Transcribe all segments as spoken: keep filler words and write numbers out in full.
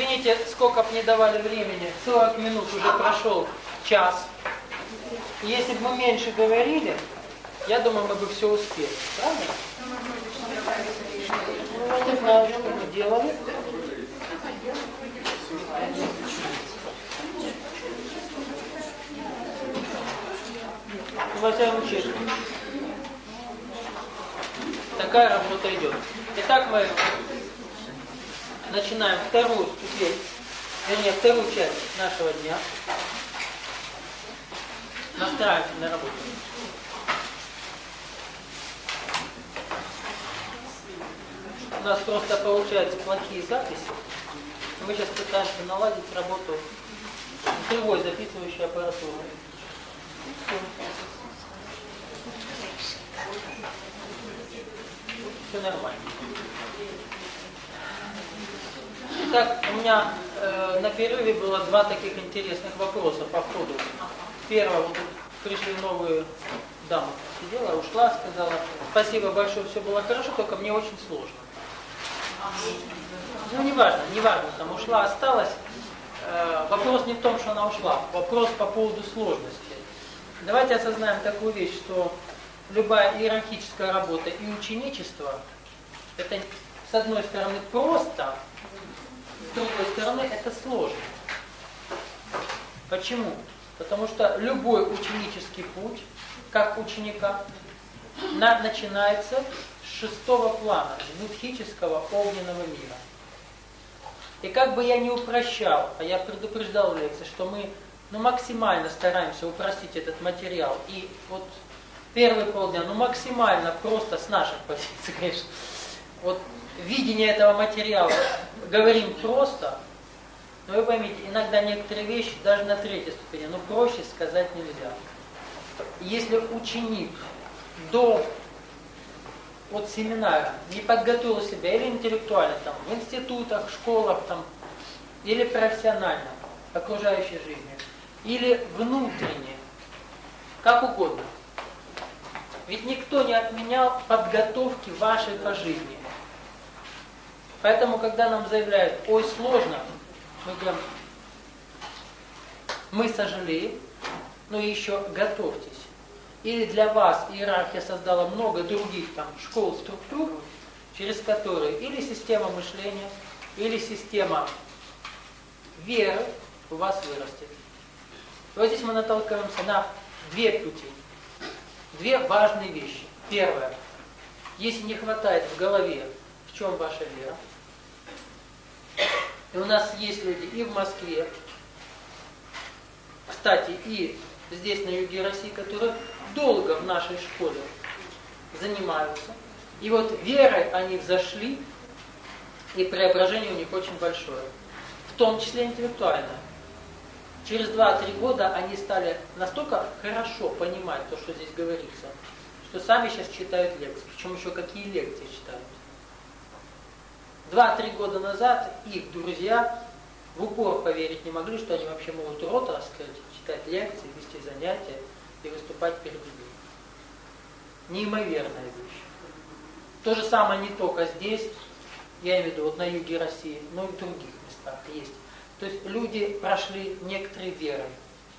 Извините, сколько бы мне давали времени, сорок минут уже прошел, час. Если бы мы меньше говорили, я думаю, мы бы все успели. Правда? Ну, я не знаю, что мы делали. Во всяком случае, такая работа идет. Итак, мы начинаем вторую ступень, вернее, вторую часть нашего дня. Настраиваемся на работу. У нас просто получаются плохие записи. Мы сейчас пытаемся наладить работу живой записывающей аппаратуры. Все нормально. Итак, у меня э, на перерыве было два таких интересных вопроса по ходу. Первое, вот пришли новые дамы, сидела, ушла, сказала, спасибо большое, все было хорошо, только мне очень сложно. Ну, не важно, не важно, там ушла, осталась. Э, вопрос не в том, что она ушла, вопрос по поводу сложности. Давайте осознаем такую вещь, что любая иерархическая работа и ученичество, это с одной стороны просто, с другой стороны это сложно. Почему? Потому что любой ученический путь, как ученика, на, начинается с шестого плана, с будхического огненного мира. И как бы я ни упрощал, а я предупреждал в лекции, что мы ну, максимально стараемся упростить этот материал. И вот первые полдня, ну максимально просто с наших позиций, конечно, вот видение этого материала говорим просто, но вы поймите, иногда некоторые вещи даже на третьей ступени, ну проще сказать нельзя. Если ученик до вот семинара не подготовил себя или интеллектуально, там, в институтах, школах, там, или профессионально, окружающей жизни, или внутренне, как угодно. Ведь никто не отменял подготовки вашей по жизни. Поэтому, когда нам заявляют, ой, сложно, мы говорим, мы сожалеем, но еще готовьтесь. Или для вас иерархия создала много других там школ, структур, через которые или система мышления, или система веры у вас вырастет. И вот здесь мы наталкиваемся на две пути. Две важные вещи. Первое. Если не хватает в голове, в чем ваша вера. И у нас есть люди и в Москве, кстати, и здесь на юге России, которые долго в нашей школе занимаются. И вот верой они взошли, и преображение у них очень большое. В том числе интеллектуальное. Через два-три года они стали настолько хорошо понимать то, что здесь говорится, что сами сейчас читают лекции. Причем еще какие лекции читают. Два-три года назад их друзья в упор поверить не могли, что они вообще могут рот раскрыть, читать лекции, вести занятия и выступать перед людьми. Неимоверная вещь. То же самое не только здесь, я имею в виду вот на юге России, но и в других местах есть. То есть люди прошли некоторой верой.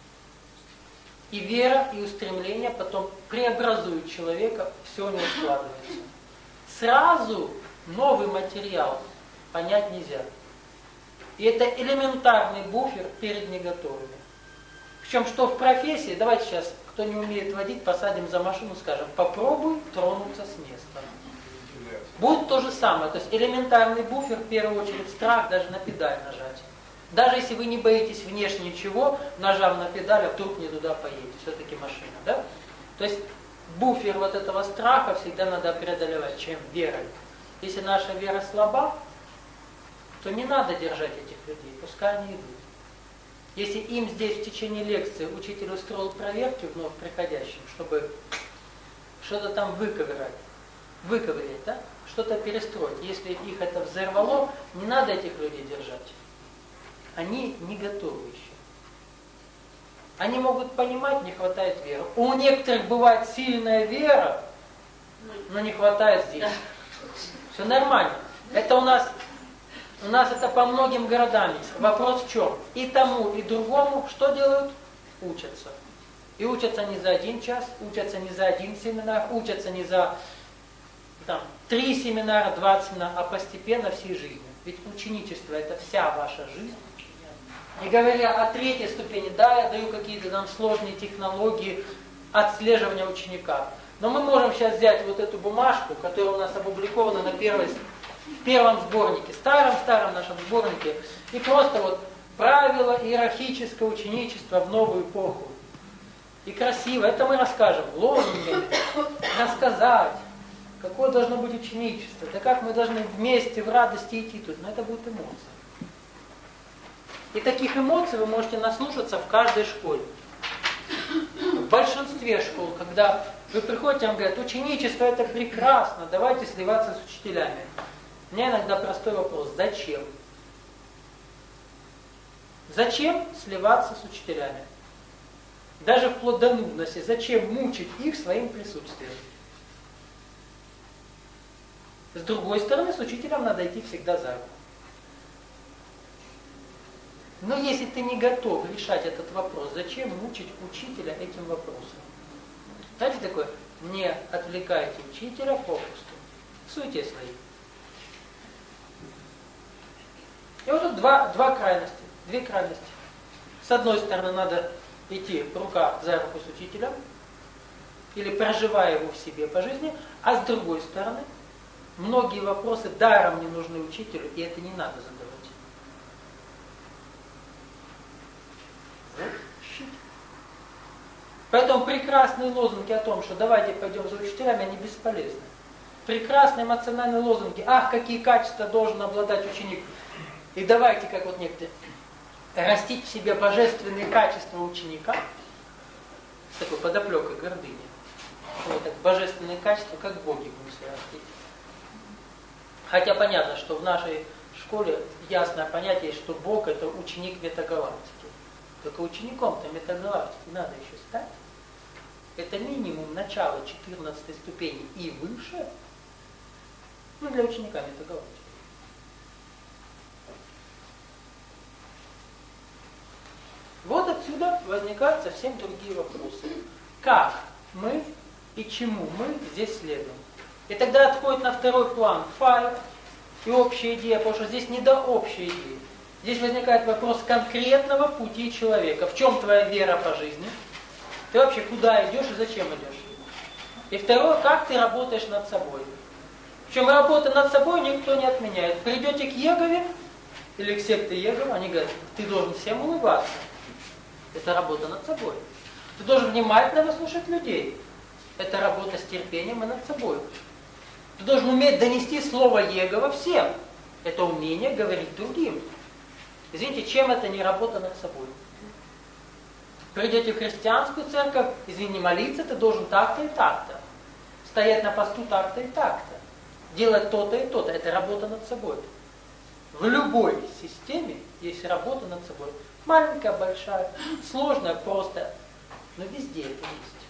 И вера, и устремление потом преобразуют человека, все у него складывается. Сразу новый материал понять нельзя. И это элементарный буфер перед неготовыми. Причем, что в профессии, давайте сейчас, кто не умеет водить, посадим за машину, скажем, попробуй тронуться с места. Будет то же самое. То есть элементарный буфер, в первую очередь, страх даже на педаль нажать. Даже если вы не боитесь внешне ничего, нажав на педаль, а вдруг не туда поедете, все-таки машина, да? То есть буфер вот этого страха всегда надо преодолевать, чем верой. Если наша вера слаба, то не надо держать этих людей, пускай они идут. Если им здесь в течение лекции учитель устроил проверки вновь приходящим, чтобы что-то там выковырять, выковырять, да? Что-то перестроить. Если их это взорвало, не надо этих людей держать. Они не готовы еще. Они могут понимать, не хватает веры. У некоторых бывает сильная вера, но не хватает здесь. Все нормально. Это у нас У нас это по многим городам есть. Вопрос в чем? И тому, и другому что делают? Учатся. И учатся не за один час, учатся не за один семинар, учатся не за там, три семинара, двадцать семинаров, а постепенно всей жизнью. Ведь ученичество это вся ваша жизнь. Не говоря о третьей ступени, да, я даю какие-то там сложные технологии отслеживания ученика. Но мы можем сейчас взять вот эту бумажку, которая у нас опубликована на первой, в первом сборнике, старом-старом нашем сборнике, и просто вот правила иерархического ученичества в новую эпоху. И красиво, это мы расскажем, лозунгами, рассказать, какое должно быть ученичество, да как мы должны вместе в радости идти тут, но это будут эмоции. И таких эмоций вы можете наслушаться в каждой школе. В большинстве школ, когда вы приходите, вам говорят, ученичество это прекрасно, давайте сливаться с учителями. У меня иногда простой вопрос, зачем? Зачем сливаться с учителями? Даже вплоть до нудности, зачем мучить их своим присутствием? С другой стороны, с учителем надо идти всегда за руку. Но если ты не готов решать этот вопрос, зачем мучить учителя этим вопросом? Знаете такое? Не отвлекайте учителя попусту. В суете своей. И вот тут два, два крайности, две крайности. С одной стороны, надо идти рука за руку с учителем, или проживая его в себе по жизни, а с другой стороны, многие вопросы даром не нужны учителю, и это не надо задавать. Поэтому прекрасные лозунги о том, что давайте пойдем за учителями, они бесполезны. Прекрасные эмоциональные лозунги, ах, какие качества должен обладать ученик. И давайте, как вот некоторые, растить в себе божественные качества ученика, с такой подоплекой гордыни. Вот так, божественные качества, как боги будем себя растить. Хотя понятно, что в нашей школе ясное понятие, что Бог это ученик метагалактики. Только учеником-то метагалактики надо еще стать. Это минимум начало четырнадцатой ступени и выше. Ну, для ученика метагалактики. Вот отсюда возникают совсем другие вопросы. Как мы и чему мы здесь следуем? И тогда отходит на второй план файл и общая идея, потому что здесь не до общей идеи. Здесь возникает вопрос конкретного пути человека. В чем твоя вера по жизни? Ты вообще куда идешь и зачем идешь? И второе, как ты работаешь над собой. Причем работа над собой никто не отменяет. Придете к Егове или к секте Егова, они говорят, ты должен всем улыбаться. Это работа над собой. Ты должен внимательно выслушать людей. Это работа с терпением и над собой. Ты должен уметь донести слово Егова всем. Это умение говорить другим. Извините, чем это не работа над собой? Придете в христианскую церковь, извини, молиться ты должен так-то и так-то. Стоять на посту так-то и так-то. Делать то-то и то-то. Это работа над собой. В любой системе есть работа над собой. Маленькая, большая, сложная, просто. Но везде это есть.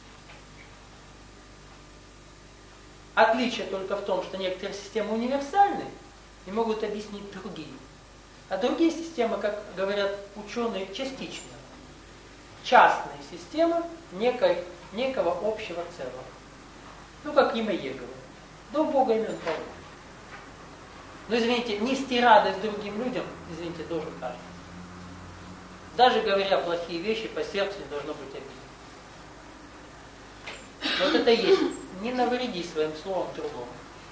Отличие только в том, что некоторые системы универсальны и могут объяснить другие. А другие системы, как говорят ученые, частичны. Частные системы некой, некого общего целого. Ну, как имя Егова. Да у Бога имен полно. Но, извините, нести радость другим людям, извините, должен каждый. Даже говоря плохие вещи, по сердцу не должно быть обидно. Вот это и есть. Не навреди своим словом другому.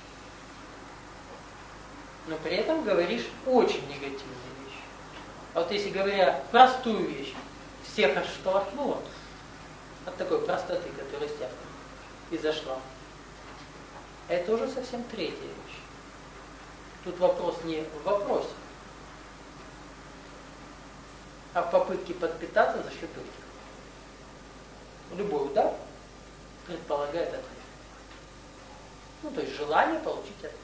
Но при этом говоришь очень негативные вещи. А вот если говоря простую вещь, всех оштолкнула от такой простоты, которая с тебя и зашла, это уже совсем третья вещь. Тут вопрос не в вопросе, а в попытке подпитаться за счет других. Любой удар предполагает ответ. Ну, то есть желание получить ответ.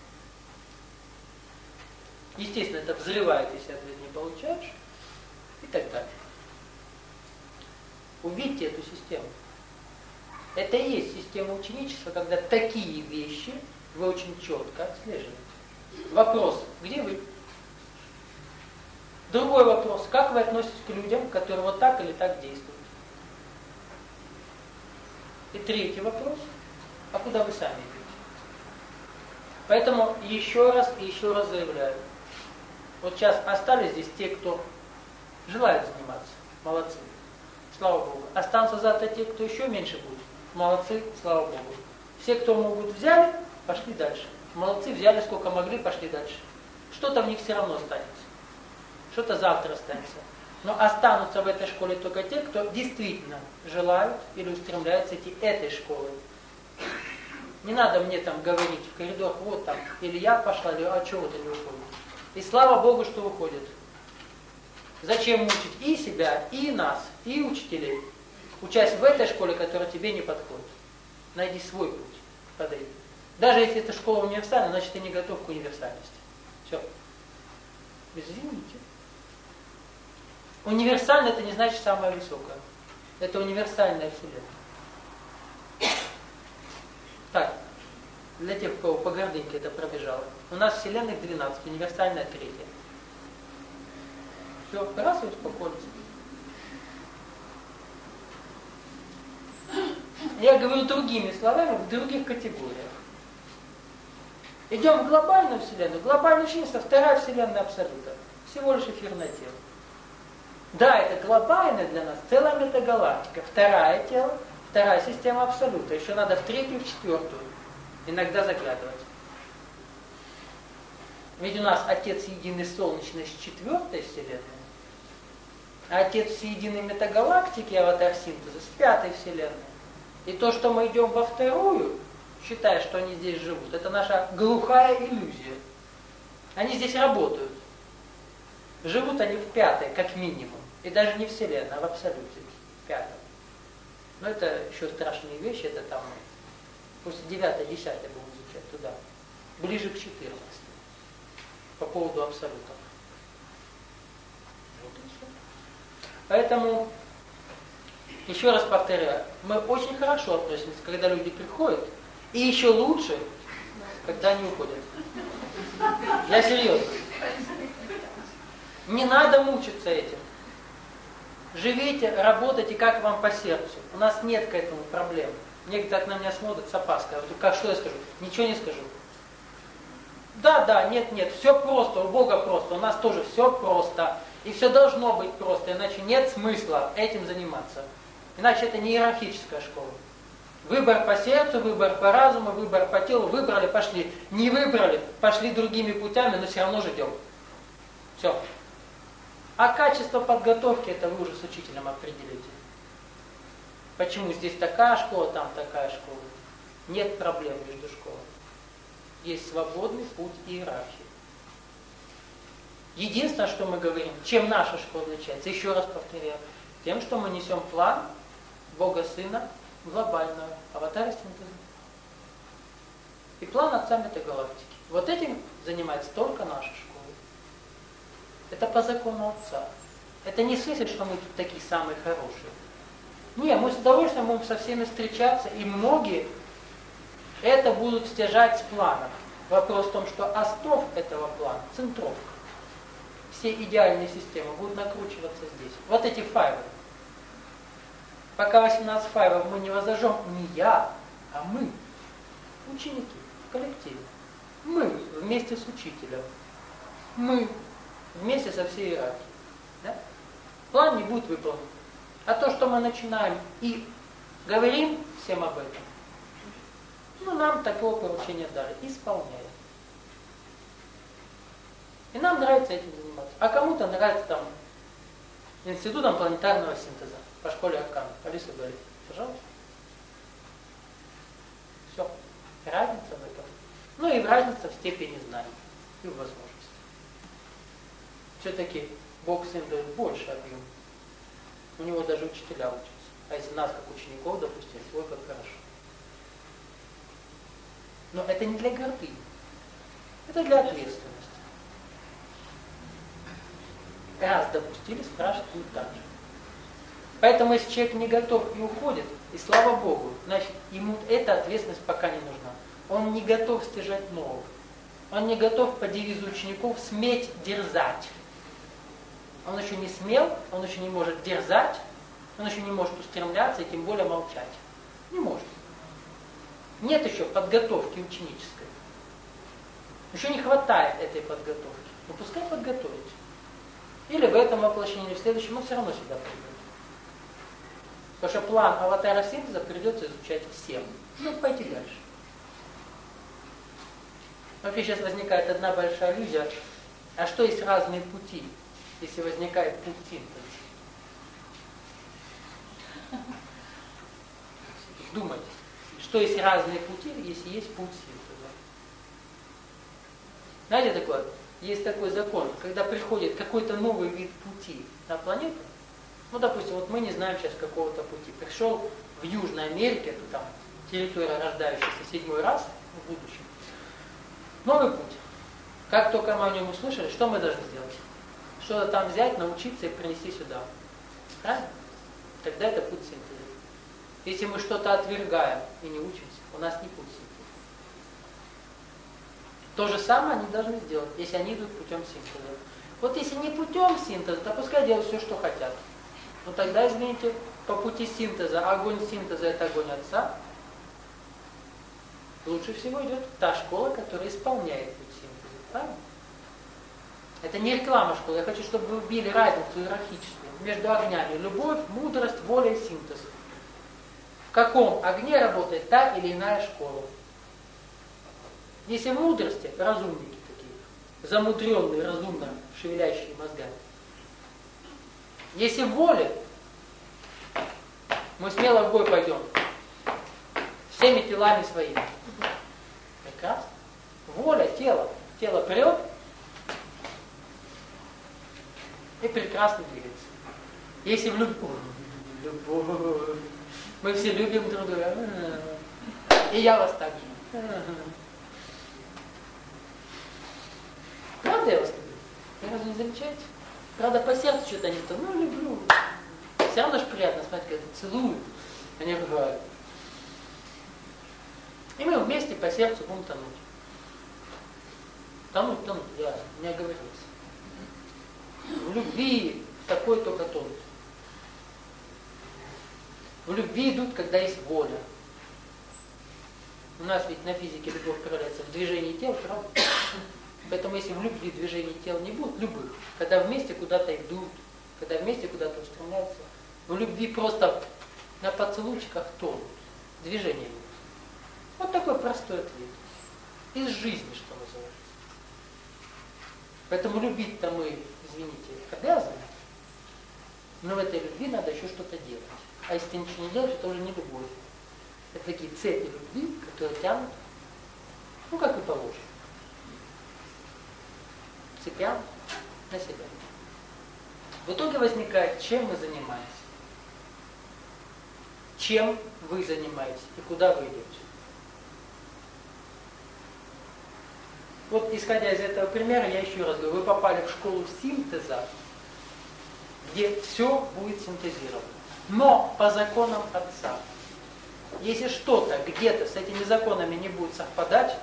Естественно, это взрывает, если ответ не получаешь, и так далее. Увидьте эту систему. Это и есть система ученичества, когда такие вещи вы очень четко отслеживаете. Вопрос, где вы? Другой вопрос, как вы относитесь к людям, которые вот так или так действуют? И третий вопрос, а куда вы сами идете? Поэтому еще раз и еще раз заявляю. Вот сейчас остались здесь те, кто желает заниматься. Молодцы. Слава Богу. Останутся завтра те, кто еще меньше будет. Молодцы, слава Богу. Все, кто могут, взяли, пошли дальше. Молодцы, взяли сколько могли, пошли дальше. Что-то в них все равно останется. Что-то завтра останется. Но останутся в этой школе только те, кто действительно желают или устремляются идти этой школой. Не надо мне там говорить в коридор, вот там, или я пошла, или а чего ты не уходит. И слава Богу, что выходит. Зачем мучить и себя, и нас, и учителей, учась в этой школе, которая тебе не подходит. Найди свой путь, подойди. Даже если эта школа универсальная, значит ты не готов к универсальности. Все. Извините. Универсальное это не значит самое высокое. Это универсальная вселенная. Так, для тех, у кого по гордыньке это пробежало. У нас вселенных двенадцать, универсальная третья. Все, раз и успокоились. Я говорю другими словами, в других категориях. Идем в глобальную вселенную. Глобальное единство, вторая вселенная абсолюта. Всего лишь эфирное тело. Да, это глобальное для нас, целая метагалактика. Вторая тело, вторая система абсолюта. Еще надо в третью, в четвертую. Иногда заглядывать. Ведь у нас Отец Единый Солнечный с четвертой вселенной, а Отец Всеединой Метагалактики, аватар синтеза, с пятой вселенной. И то, что мы идем во вторую, считая, что они здесь живут, это наша глухая иллюзия. Они здесь работают. Живут они в пятой, как минимум. И даже не вселенной, а в абсолюте. В пятом. Но это еще страшные вещи, это там после девятой, десятой будем изучать туда. Ближе к четырнадцатой. По поводу абсолютов. Вот и все. Поэтому, еще раз повторяю, мы очень хорошо относимся, когда люди приходят, и еще лучше, когда они уходят. Я серьезно. Не надо мучиться этим. Живите, работайте, как вам по сердцу. У нас нет к этому проблем. Некоторые на меня смотрят с опаской. Вот как, что я скажу? Ничего не скажу. Да, да, нет, нет, все просто, у Бога просто. У нас тоже все просто. И все должно быть просто, иначе нет смысла этим заниматься. Иначе это не иерархическая школа. Выбор по сердцу, выбор по разуму, выбор по телу. Выбрали, пошли. Не выбрали, пошли другими путями, но все равно ждем. Все. А качество подготовки, это вы уже с учителем определите. Почему здесь такая школа, там такая школа. Нет проблем между школами. Есть свободный путь иерархии. Единственное, что мы говорим, чем наша школа отличается, еще раз повторяю, тем, что мы несем план Бога Сына глобального, аватара синтеза. И план Отца Метагалактики. Вот этим занимается только наша школа. Это по закону Отца. Это не в смысле, что мы тут такие самые хорошие. Не, мы с удовольствием будем со всеми встречаться, и многие это будут стяжать с плана. Вопрос в том, что остов этого плана, центровка, все идеальные системы будут накручиваться здесь. Вот эти файлы. Пока восемнадцать файлов мы не возожжем, не я, а мы, ученики, в коллективе. Мы вместе с учителем. Мы вместе со всей иерархией. Да? План не будет выполнен. А то, что мы начинаем и говорим всем об этом, ну, нам такого поручения дали. Исполняем. И нам нравится этим заниматься. А кому-то нравится там институтом планетарного синтеза по школе Арканов. Алиса говорит, пожалуйста. Все. Разница в этом. Ну и разница в степени знаний и в возможности. Все-таки Бог Сын дает больше объем. У него даже учителя учатся. А если нас, как учеников, допустим, ой, как хорошо. Но это не для гордыни. Это для ответственности. Раз допустили, спрашивать будет так же. Поэтому, если человек не готов и уходит, и слава Богу, значит, ему эта ответственность пока не нужна. Он не готов стяжать нового. Он не готов по девизу учеников сметь дерзать. Он еще не смел, он еще не может дерзать, он еще не может устремляться и тем более молчать. Не может. Нет еще подготовки ученической. Еще не хватает этой подготовки. Но пускай подготовится. Или в этом воплощении, или в следующем, но все равно сюда придет. Потому что план аватара синтеза придется изучать всем. Ну, пойти дальше. Вообще сейчас возникает одна большая иллюзия. А что есть разные пути, если возникает путь синтеза? Думайте, что есть разные пути, если есть путь синтеза. Знаете такое? Есть такой закон, когда приходит какой-то новый вид пути на планету, ну, допустим, вот мы не знаем сейчас какого-то пути. Пришел в Южной Америке, это там территория рождающаяся седьмой раз в будущем. Новый путь. Как только мы о нем услышали, что мы должны сделать? Что-то там взять, научиться и принести сюда. Правильно? Тогда это путь синтеза. Если мы что-то отвергаем и не учимся, у нас не путь синтеза. То же самое они должны сделать, если они идут путем синтеза. Вот если не путем синтеза, то пускай делают все, что хотят. Но тогда, извините, по пути синтеза, огонь синтеза – это огонь Отца. Лучше всего идет та школа, которая исполняет путь синтеза. Правильно? Это не реклама школы. Я хочу, чтобы вы убили разницу иерархическую между огнями. Любовь, мудрость, воля и синтез. В каком огне работает та или иная школа. Если в мудрости, разумники такие, замудренные, разумно шевелящие мозгами. Если в воле, мы смело в бой пойдем. Всеми телами своими. Прекрасно. Воля, тело. Тело прет и прекрасно двигается. Если в любовь, любовь, мы все любим друг друга. И я вас так же. Правда я вас люблю? Вы разве не замечаете? Правда, по сердцу что-то не то. Ну, люблю. Все равно же приятно смотреть, когда целуют, они ругают. И мы вместе по сердцу будем тонуть. Тонуть, тонуть, я не оговорился. В любви такой только тонут. В любви идут, когда есть воля. У нас ведь на физике любовь проявляется в движении тел, правда? Поэтому если в любви движений тел не будет, любых, когда вместе куда-то идут, когда вместе куда-то устремляются, в любви просто на поцелуйчиках тонут, движения нет. Вот такой простой ответ. Из жизни, что называется. Поэтому любить-то мы, извините, обязаны, но в этой любви надо еще что-то делать. А если ты ничего не делаешь, это уже не любовь. Это такие цепи любви, которые тянут, ну как и положено. Цепям на себя. В итоге возникает, чем мы занимаемся. Чем вы занимаетесь и куда вы идете. Вот исходя из этого примера, я еще раз говорю, вы попали в школу синтеза, где все будет синтезировано. Но по законам Отца. Если что-то где-то с этими законами не будет совпадать,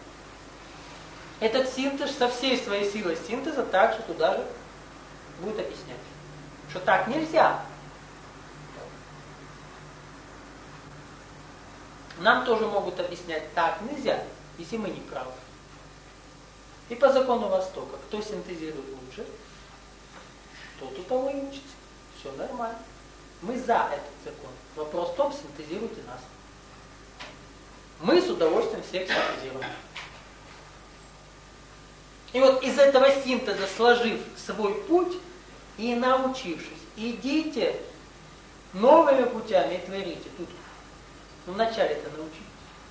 этот синтез со всей своей силой синтеза также туда же будет объяснять, что так нельзя. Нам тоже могут объяснять, так нельзя, если мы не правы. И по закону Востока, кто синтезирует лучше, тот у того и учится. Все нормально. Мы за этот закон. Вопрос в том, синтезируйте нас. Мы с удовольствием всех синтезируем. И вот из этого синтеза, сложив свой путь и научившись, идите новыми путями и творите. Тут вначале это научитесь.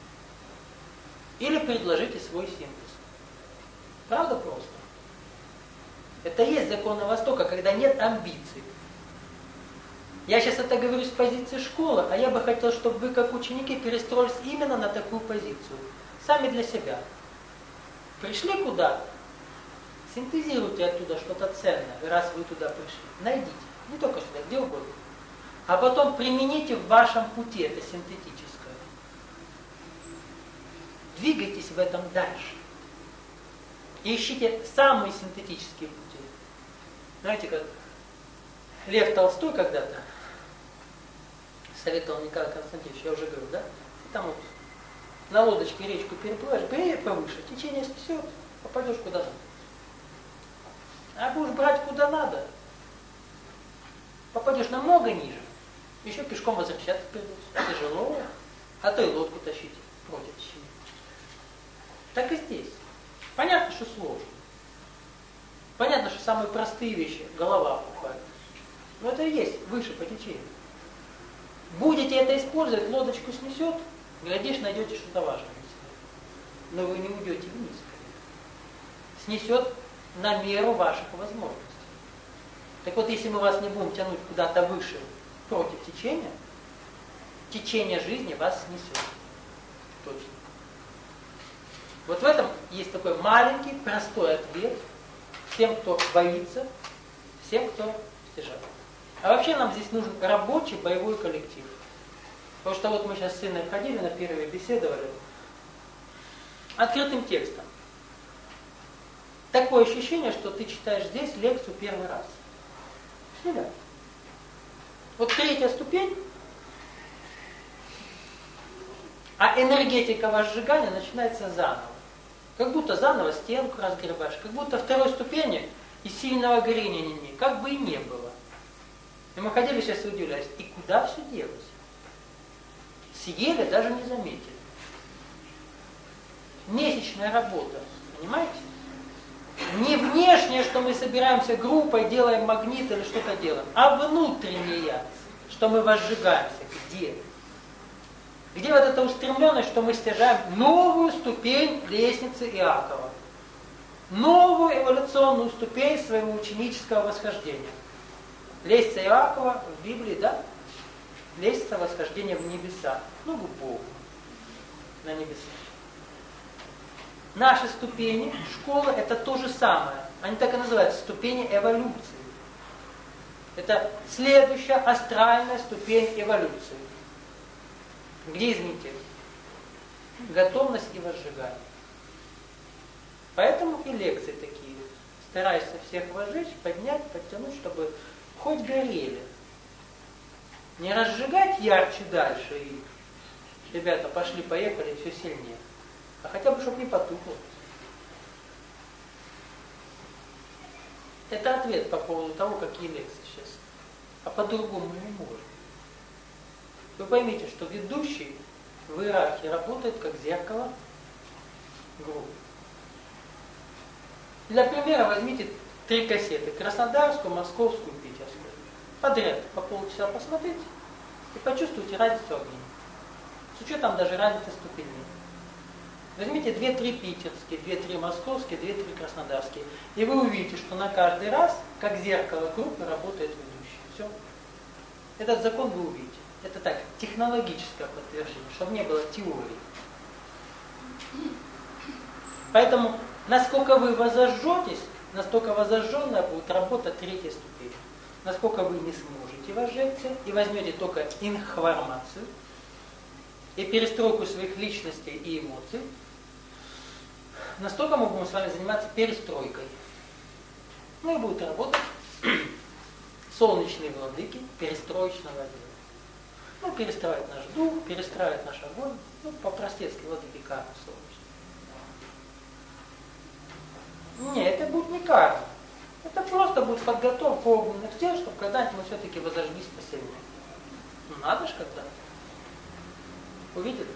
Или предложите свой синтез. Правда просто? Это есть законы Востока, когда нет амбиций. Я сейчас это говорю с позиции школы, а я бы хотел, чтобы вы, как ученики, перестроились именно на такую позицию. Сами для себя. Пришли куда-то, синтезируйте оттуда что-то ценное, раз вы туда пришли. Найдите. Не только сюда, где угодно. А потом примените в вашем пути это синтетическое. Двигайтесь в этом дальше. И ищите самые синтетические пути. Знаете, как Лев Толстой когда-то советовал Николаю Константиновичу, я уже говорил, да? Там вот на лодочке речку переплываешь, бери повыше, течение снесет, попадешь куда надо. А будешь брать куда надо, попадешь намного ниже, еще пешком возвращаться придется. Тяжело, а то и лодку тащить против течения. Так и здесь. Понятно, что сложно. Понятно, что самые простые вещи, голова опухает. Но это и есть выше по течению. Будете это использовать, лодочку снесет, глядишь, найдете что-то важное. Но вы не уйдете вниз. Снесет на меру ваших возможностей. Так вот, если мы вас не будем тянуть куда-то выше против течения, течение жизни вас снесет. Точно. Вот в этом есть такой маленький, простой ответ всем, кто боится, всем, кто стяжает. А вообще нам здесь нужен рабочий боевой коллектив. Потому что вот мы сейчас с сыном ходили на первые, беседовали открытым текстом. Такое ощущение, что ты читаешь здесь лекцию первый раз. С нуля. Вот третья ступень, а энергетика возжигания начинается заново. Как будто заново стенку разгребаешь, как будто второй ступени и сильного горения не имеет, как бы и не было. И мы ходили сейчас и удивлялись, и куда все делось? Съели, даже не заметили. Месячная работа, понимаете? Не внешнее, что мы собираемся группой, делаем магнит или что-то делаем, а внутреннее, что мы возжигаемся. Где? Где вот эта устремленность, что мы стяжаем новую ступень лестницы Иакова? Новую эволюционную ступень своего ученического восхождения. Лестница Иакова в Библии, да? Лестница восхождения в небеса. Ну, к Богу. На небеса. Наши ступени, школа, это то же самое. Они так и называются, ступени эволюции. Это следующая астральная ступень эволюции. Где, извините, готовность и возжигание. Поэтому и лекции такие. Старайся всех возжечь, поднять, подтянуть, чтобы хоть горели. Не разжигать ярче дальше и ребята пошли, поехали, все сильнее. А хотя бы, чтобы не потухло. Это ответ по поводу того, какие лекции сейчас. А по-другому не можем. Вы поймите, что ведущий в иерархии работает как зеркало группы. Для примера возьмите три кассеты. Краснодарскую, Московскую, Питерскую. Подряд по полчаса посмотрите и почувствуйте разницу огней. С учетом даже разницы ступеней. Возьмите две-три питерские, две-три московские, две-три краснодарские. И вы увидите, что на каждый раз, как зеркало группы, работает ведущий. Все. Этот закон вы увидите. Это так, технологическое подтверждение, чтобы не было теории. Поэтому, насколько вы возожжетесь, настолько возожженная будет работа третьей ступени. Насколько вы не сможете возжечься и возьмете только информацию и перестройку своих личностей и эмоций, настолько мы будем с вами заниматься перестройкой. Ну и будут работать солнечные владыки перестроечного дела. Ну, перестраивать наш дух, перестраивать наш огонь, ну, по-простецки владыки кармы солнечной. Не, это будет не карма. Это просто будет подготовка огненных тел, чтобы когда-нибудь мы все-таки возожглись посильнее. Ну, надо же когда-то. Увидели?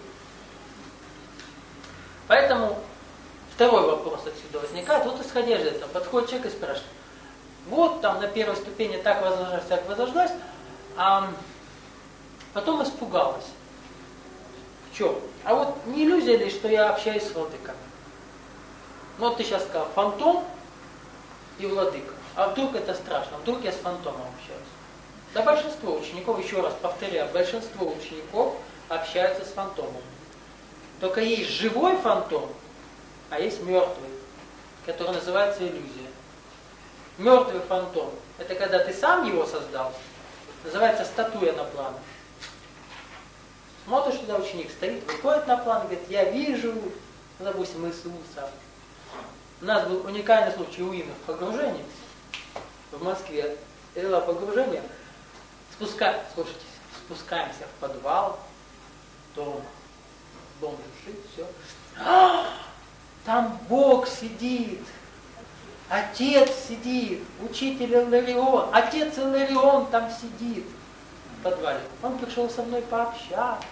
Поэтому второй вопрос отсюда возникает. Вот исходя из этого, подходит человек и спрашивает. Вот там на первой ступени так возожглась, так возожглась, а потом испугалась. В чем? А вот не иллюзия ли, что я общаюсь с владыками? Ну вот ты сейчас сказал, фантом и владыка. А вдруг это страшно? Вдруг я с фантомом общаюсь? Да большинство учеников, еще раз повторяю, большинство учеников общаются с фантомом. Только есть живой фантом, а есть мертвый, который называется иллюзия. Мертвый фантом – это когда ты сам его создал, называется статуя на плане. Смотришь, туда ученик стоит, выходит на план, говорит, я вижу, ну, допустим, Иисуса. У нас был уникальный случай у Инны в погружении в Москве. Сделала погружение. Спуска... Слушайте, спускаемся в подвал дома. Дом жужжит, все. А, там Бог сидит. Отец сидит. Учитель Иларион. Отец Иларион там сидит в подвале. Он пришел со мной пообщаться.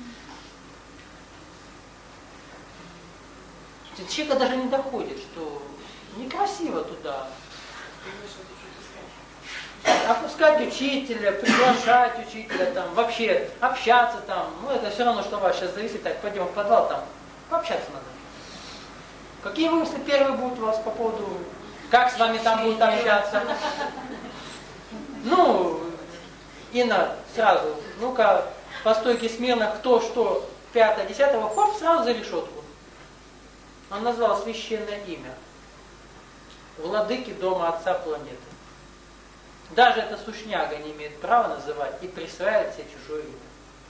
Человека даже не доходит, что некрасиво туда. Опускать учителя, приглашать учителя, там, вообще общаться там. Ну, это все равно, что вас сейчас зависит. Так, пойдем в подвал, там, пообщаться надо. Какие мысли первые будут у вас по поводу, как с вами там будут общаться? Ну, Инна, сразу, ну-ка, по стойке смирно, кто что, пятое, десятого, хоп, сразу за решетку. Он назвал священное имя. Владыки дома Отца планеты. Даже эта сушняга не имеет права называть и присваивать себе чужое имя.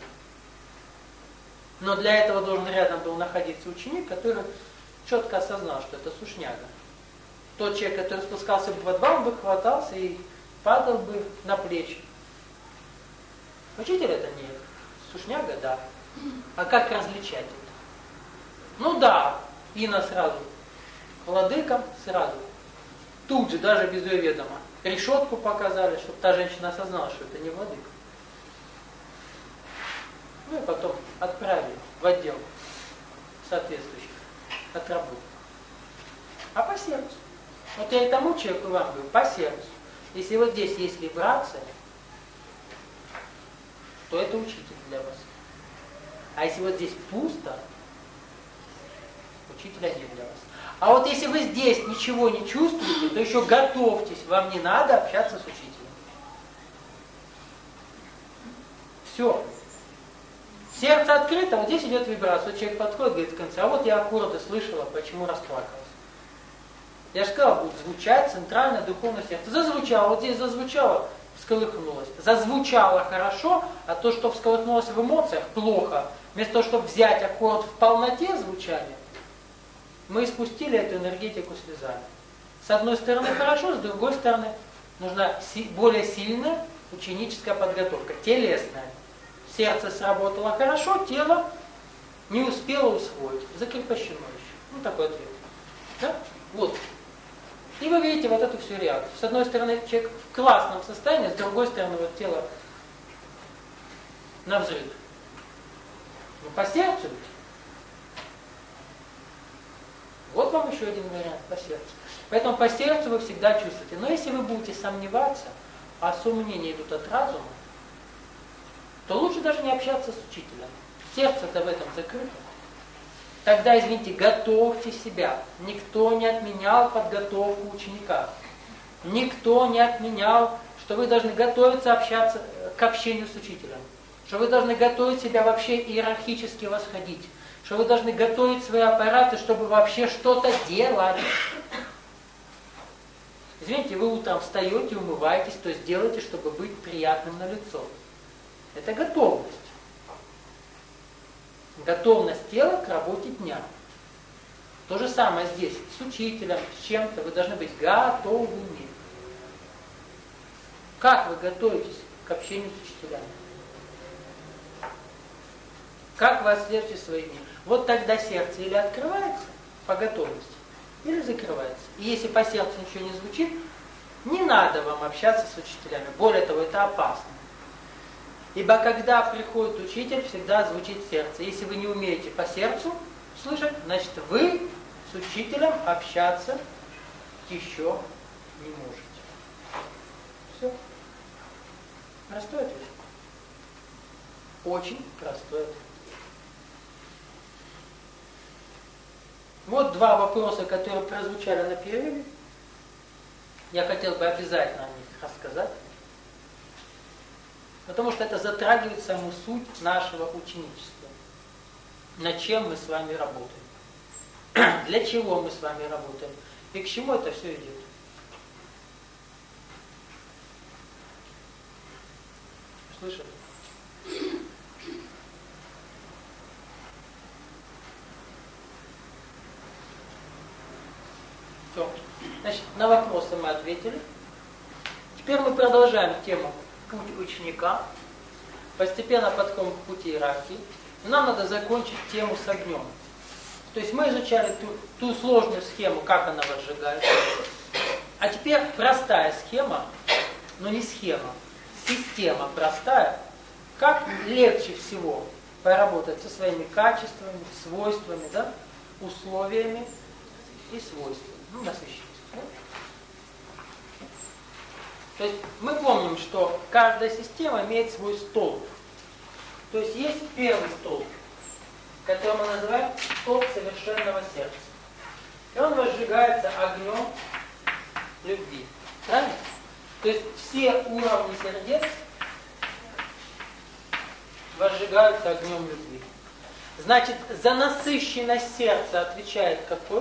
Но для этого должен рядом был находиться ученик, который четко осознал, что это сушняга. Тот человек, который спускался бы в подвал, бы хватался и падал бы на плечи. Учитель это нет. Сушняга, да. А как различать это? Ну да, Инна сразу. Владыкам сразу. Тут же, даже без ее ведома. Решетку показали, чтобы та женщина осознала, что это не владыка. Ну и потом отправили в отдел соответствующих отработок. А по сердцу. Вот я и тому человеку вам говорю, по сердцу. Если вот здесь есть вибрация, то это учитель для вас. А если вот здесь пусто, учителя нет для вас. А вот если вы здесь ничего не чувствуете, то еще готовьтесь, вам не надо общаться с учителем. Все. Сердце открыто, вот здесь идет вибрация. Вот человек подходит, говорит в конце, а вот я аккорды слышала, почему расплакалась. Я же сказала, будет звучать центральное духовное сердце. Зазвучало, вот здесь зазвучало, всколыхнулось. Зазвучало хорошо, а то, что всколыхнулось в эмоциях, плохо. Вместо того, чтобы взять аккорд в полноте звучания, мы испустили эту энергетику слезами. С одной стороны хорошо, с другой стороны нужна более сильная ученическая подготовка, телесная. Сердце сработало хорошо, тело не успело усвоить, закрепощено еще. Ну, такой ответ. Да? Вот. И вы видите вот эту всю реакцию. С одной стороны человек в классном состоянии, с другой стороны вот тело на взрыв. Ну, по сердцу ведь. Вот вам еще один вариант по сердцу. Поэтому по сердцу вы всегда чувствуете. Но если вы будете сомневаться, а сомнения идут от разума, то лучше даже не общаться с учителем. Сердце-то в этом закрыто. Тогда, извините, готовьте себя. Никто не отменял подготовку ученика. Никто не отменял, что вы должны готовиться общаться к общению с учителем. Что вы должны готовить себя вообще иерархически восходить. Что вы должны готовить свои аппараты, чтобы вообще что-то делать. Извините, вы утром встаете, умываетесь, то есть делаете, чтобы быть приятным на лицо. Это готовность. Готовность тела к работе дня. То же самое здесь, с учителем, с чем-то вы должны быть готовыми. Как вы готовитесь к общению с учителями? Как вы отслеживаете свои дни? Вот тогда сердце или открывается по готовности, или закрывается. И если по сердцу ничего не звучит, не надо вам общаться с учителями. Более того, это опасно. Ибо когда приходит учитель, всегда звучит сердце. Если вы не умеете по сердцу слышать, значит вы с учителем общаться еще не можете. Все. Простой ответ. Очень простой ответ. Вот два вопроса, которые прозвучали на перерыве. Я хотел бы обязательно о них рассказать. Потому что это затрагивает саму суть нашего ученичества. Над чем мы с вами работаем. Для чего мы с вами работаем. И к чему это все идет. Слышали? Все. Значит, на вопросы мы ответили. Теперь мы продолжаем тему «Путь ученика». Постепенно подходим к пути иерархии. И нам надо закончить тему с огнем. То есть мы изучали ту, ту сложную схему, как она возжигается. А теперь простая схема, но не схема, система простая, как легче всего поработать со своими качествами, свойствами, да, условиями и свойствами. Ну, насыщенность. Да? То есть мы помним, что каждая система имеет свой столб. То есть есть первый столб, который мы называем столб совершенного сердца. И он возжигается огнем любви. Правильно? То есть все уровни сердец возжигаются огнем любви. Значит, за насыщенность сердца отвечает какой?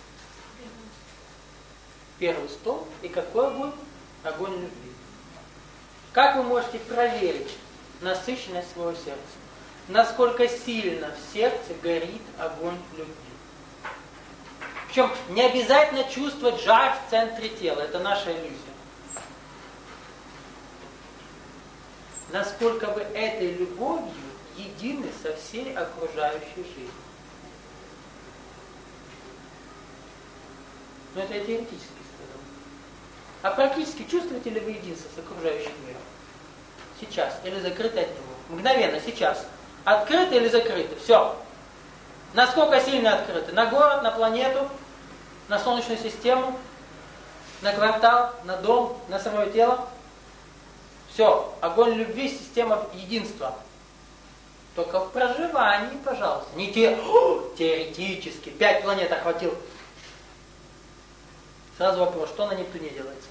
Первый столб. И какой огонь? Огонь любви. Как вы можете проверить насыщенность своего сердца? Насколько сильно в сердце горит огонь любви. Причем не обязательно чувствовать жар в центре тела. Это наша иллюзия. Насколько вы этой любовью едины со всей окружающей жизнью. Но это я теоретически сказал. А практически чувствуете ли вы единство с окружающим миром? Сейчас. Или закрыты от него? Мгновенно, сейчас. Открыты или закрыты? Все. Насколько сильно открыты? На город, на планету, на Солнечную систему, на квартал, на дом, на самое тело? Все. Огонь любви, система единства. Только в проживании, пожалуйста. Не те, о, теоретически. Пять планет охватил. Сразу вопрос, что на Нептуне делается?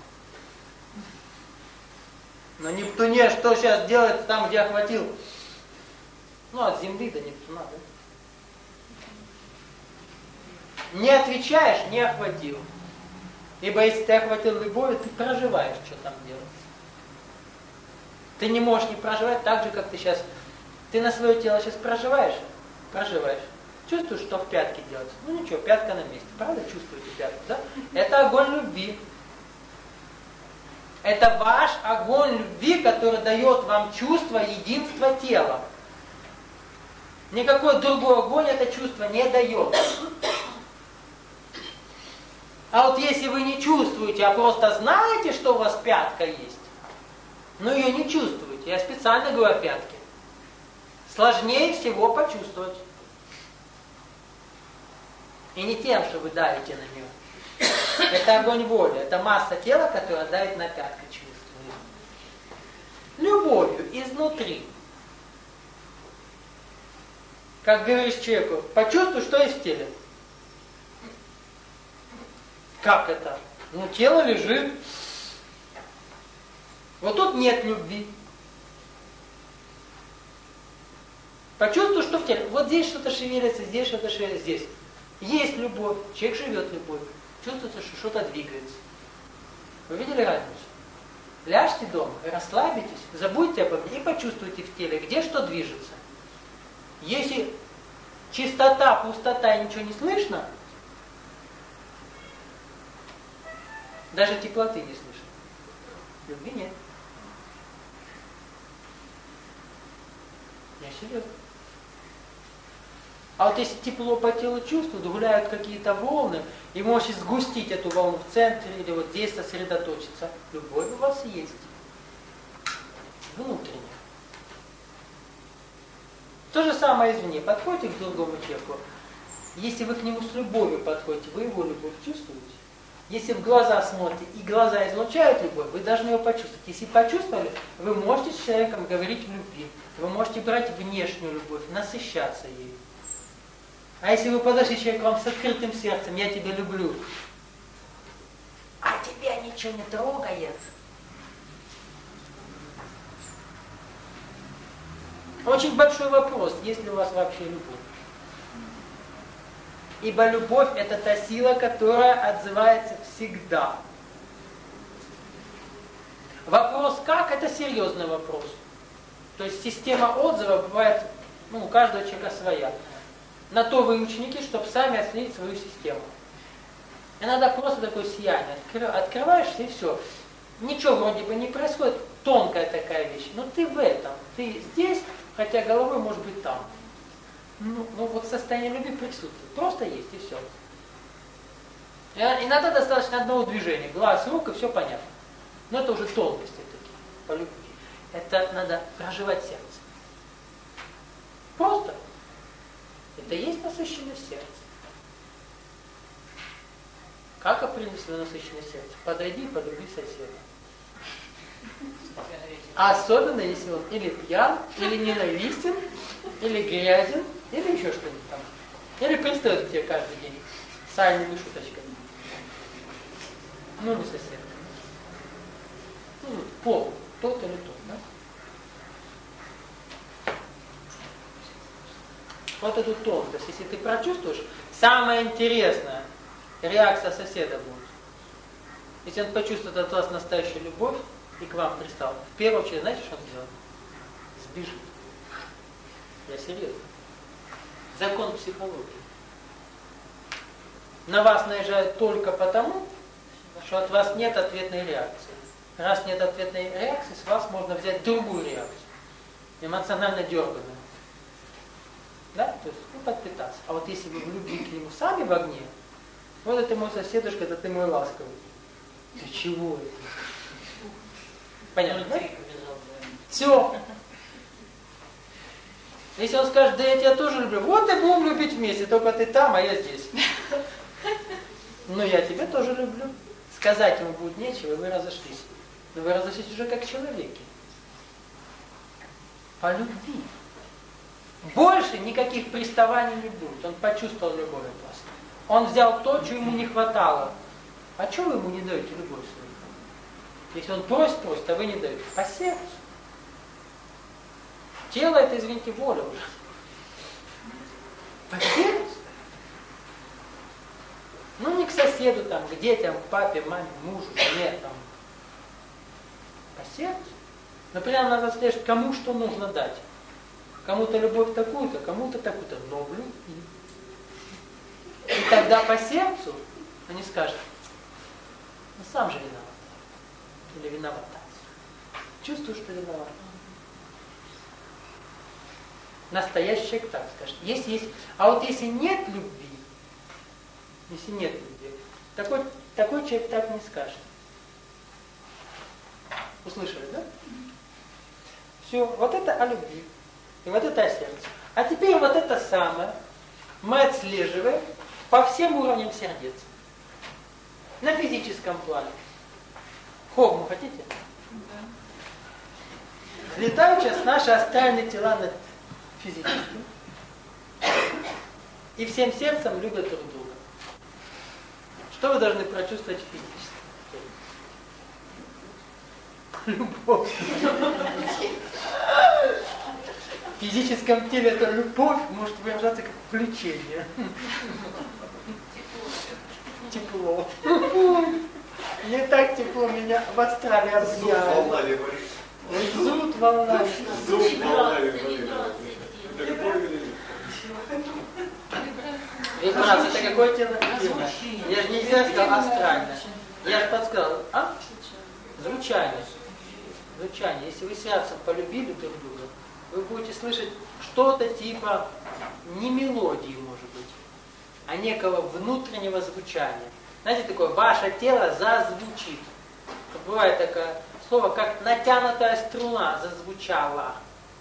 На Нептуне что сейчас делается там, где охватил? Ну, от Земли до Нептуна, да? Не отвечаешь, не охватил. Ибо если ты охватил любовью, ты проживаешь, что там делается. Ты не можешь не проживать так же, как ты сейчас. Ты на свое тело сейчас проживаешь? Проживаешь. Чувствуешь, что в пятке делается? Ну ничего, пятка на месте. Правда чувствуете пятку, да? Это огонь любви. Это ваш огонь любви, который дает вам чувство единства тела. Никакой другой огонь это чувство не дает. А вот если вы не чувствуете, а просто знаете, что у вас пятка есть, но ее не чувствуете, я специально говорю о пятке, сложнее всего почувствовать. И не тем, что вы давите на нее. Это огонь воли, это масса тела, которая давит на пятку, чувствует. Любовью изнутри. Как говоришь человеку, почувствуй, что есть в теле. Как это? Ну, тело лежит. Вот тут нет любви. Почувствуй, что в теле. Вот здесь что-то шевелится, здесь что-то шевелится, здесь. Есть любовь, человек живет любовью. Чувствуется, что что-то двигается. Вы видели разницу? Ляжьте дома, расслабитесь, забудьте обо мне и почувствуйте в теле, где что движется. Если чистота, пустота и ничего не слышно, даже теплоты не слышно. Любви нет. Я серьезно. А вот если тепло по телу чувствуют, гуляют какие-то волны, и можете сгустить эту волну в центре или вот здесь сосредоточиться, любовь у вас есть. Внутренняя. То же самое извне. Подходите к другому человеку. Если вы к нему с любовью подходите, вы его любовь чувствуете. Если в глаза смотрите, и глаза излучают любовь, вы должны его почувствовать. Если почувствовали, вы можете с человеком говорить в любви. Вы можете брать внешнюю любовь, насыщаться ею. А если вы подошли человек к вам с открытым сердцем, я тебя люблю, а тебя ничего не трогает. Очень большой вопрос, есть ли у вас вообще любовь. Ибо любовь это та сила, которая отзывается всегда. Вопрос как, это серьезный вопрос. То есть система отзыва бывает, ну, у каждого человека своя. На то вы ученики, чтобы сами оценить свою систему. Иногда просто такое сияние. Открываешься и все. Ничего вроде бы не происходит, тонкая такая вещь, но ты в этом, ты здесь, хотя головой может быть там. Ну, ну вот состояние любви присутствует, просто есть и все. Иногда достаточно одного движения, глаз, рук, и все понятно. Но это уже тонкости такие, по любви. Это надо проживать сердце. Просто. Это и есть насыщенность сердца. Как определить свое насыщенное сердце? Подойди и полюби соседа. Особенно, если он или пьян, или ненавистен, или грязен, или еще что-нибудь там. Или пристает к тебе каждый день с сальными шуточками. Ну, не сосед. Ну, пол, тот или тот, да? Вот эту тонкость, если ты прочувствуешь, самое интересное, реакция соседа будет. Если он почувствует от вас настоящую любовь и к вам пристал, в первую очередь, знаете, что он сделает? Сбежит. Я серьезно. Закон психологии. На вас наезжают только потому, что от вас нет ответной реакции. Раз нет ответной реакции, с вас можно взять другую реакцию. Эмоционально дерганную. Да? То есть, ну, подпитаться. А вот если вы в любви к нему сами в огне, вот это мой соседушка, это ты мой ласковый. Ты чего это? Понятно, да? Все. Если он скажет, да я тебя тоже люблю, вот и будем любить вместе, только ты там, а я здесь. Но я тебя тоже люблю. Сказать ему будет нечего, и вы разошлись. Но вы разошлись уже как человеки. По любви. Больше никаких приставаний не будет. Он почувствовал любовь от вас. Он взял то, чего ему не хватало. А чего вы ему не даете любовь свою? Если он просит, просит, а вы не даете. По сердцу. Тело это, извините, воля уже. По сердцу. Ну не к соседу, там, к детям, папе, маме, мужу, жене, там. По сердцу. Например, надо слышать, кому что нужно дать. Кому-то любовь такую-то, кому-то такую-то. Но в любви. И тогда по сердцу они скажут, ну сам же виноват. Или виновата. Чувствую, что виноват. Настоящий человек так скажет. Если есть, а вот если нет любви, если нет любви, такой, такой человек так не скажет. Услышали, да? Все, вот это о любви. И вот это о сердце. А теперь вот это самое мы отслеживаем по всем уровням сердец. На физическом плане. Хогму хотите? Да. Летают сейчас наши астральные тела над физическим. И всем сердцем любят друг друга. Что вы должны прочувствовать физически? Любовь. В физическом теле эта любовь может выражаться как влечение. Тепло. Не так тепло меня в астрале объяли. Зуд волнами. Зуд волнами. Вибрация, это какое тело? Я же нельзя сказал астральное. Я же подсказал. А? Звучание. Звучание. Если вы сердцем полюбили друг друга, вы будете слышать что-то типа не мелодии, может быть, а некого внутреннего звучания. Знаете, такое, ваше тело зазвучит. Бывает такое слово, как натянутая струна зазвучала.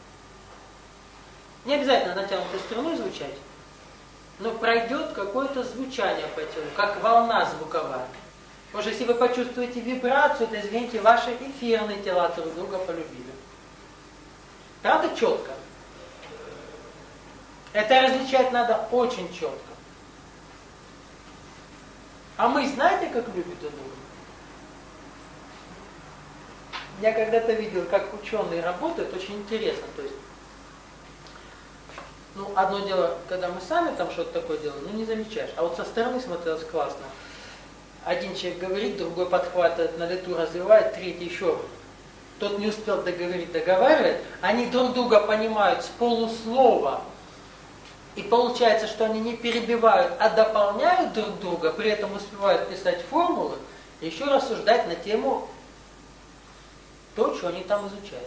Не обязательно натянутой струной звучать, но пройдет какое-то звучание по телу, как волна звуковая. Потому что если вы почувствуете вибрацию, то, извините, ваши эфирные тела друг друга полюбили. Правда, четко? Это различать надо очень четко. А мы знаете, как любят друг друга? Я когда-то видел, как ученые работают, очень интересно. То есть, ну, одно дело, когда мы сами там что-то такое делаем, ну не замечаешь. А вот со стороны смотрелось классно. Один человек говорит, другой подхватывает, на лету развивает, третий еще. Тот не успел договорить, договаривает. Они друг друга понимают с полуслова. И получается, что они не перебивают, а дополняют друг друга, при этом успевают писать формулы и еще рассуждать на тему то, что они там изучают.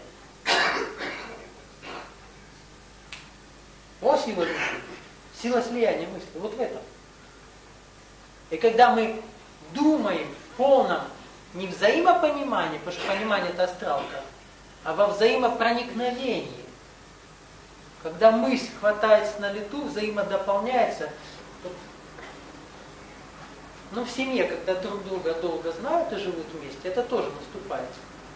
Вот сила любви. Сила слияния мысли. Вот в этом. И когда мы думаем в полном не взаимопонимании, потому что понимание это астралка, а во взаимопроникновении. Когда мысль хватается на лету, взаимодополняется. Ну, в семье, когда друг друга долго знают и живут вместе, это тоже наступает.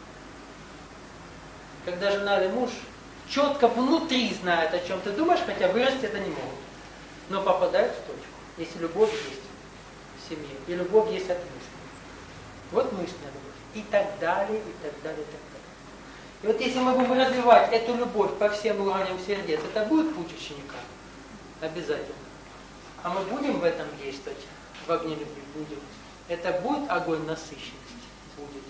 Когда жена или муж четко внутри знают, о чем ты думаешь, хотя вырасти это не могут. Но попадают в точку. Если любовь есть в семье, и любовь есть от мысли. Вот мысленная любовь. И так далее, и так далее, и так далее. И вот если мы будем развивать эту любовь по всем уровням сердец, это будет путь ученика? Обязательно. А мы будем в этом действовать? В огне любви будем. Это будет огонь насыщенности? Будет.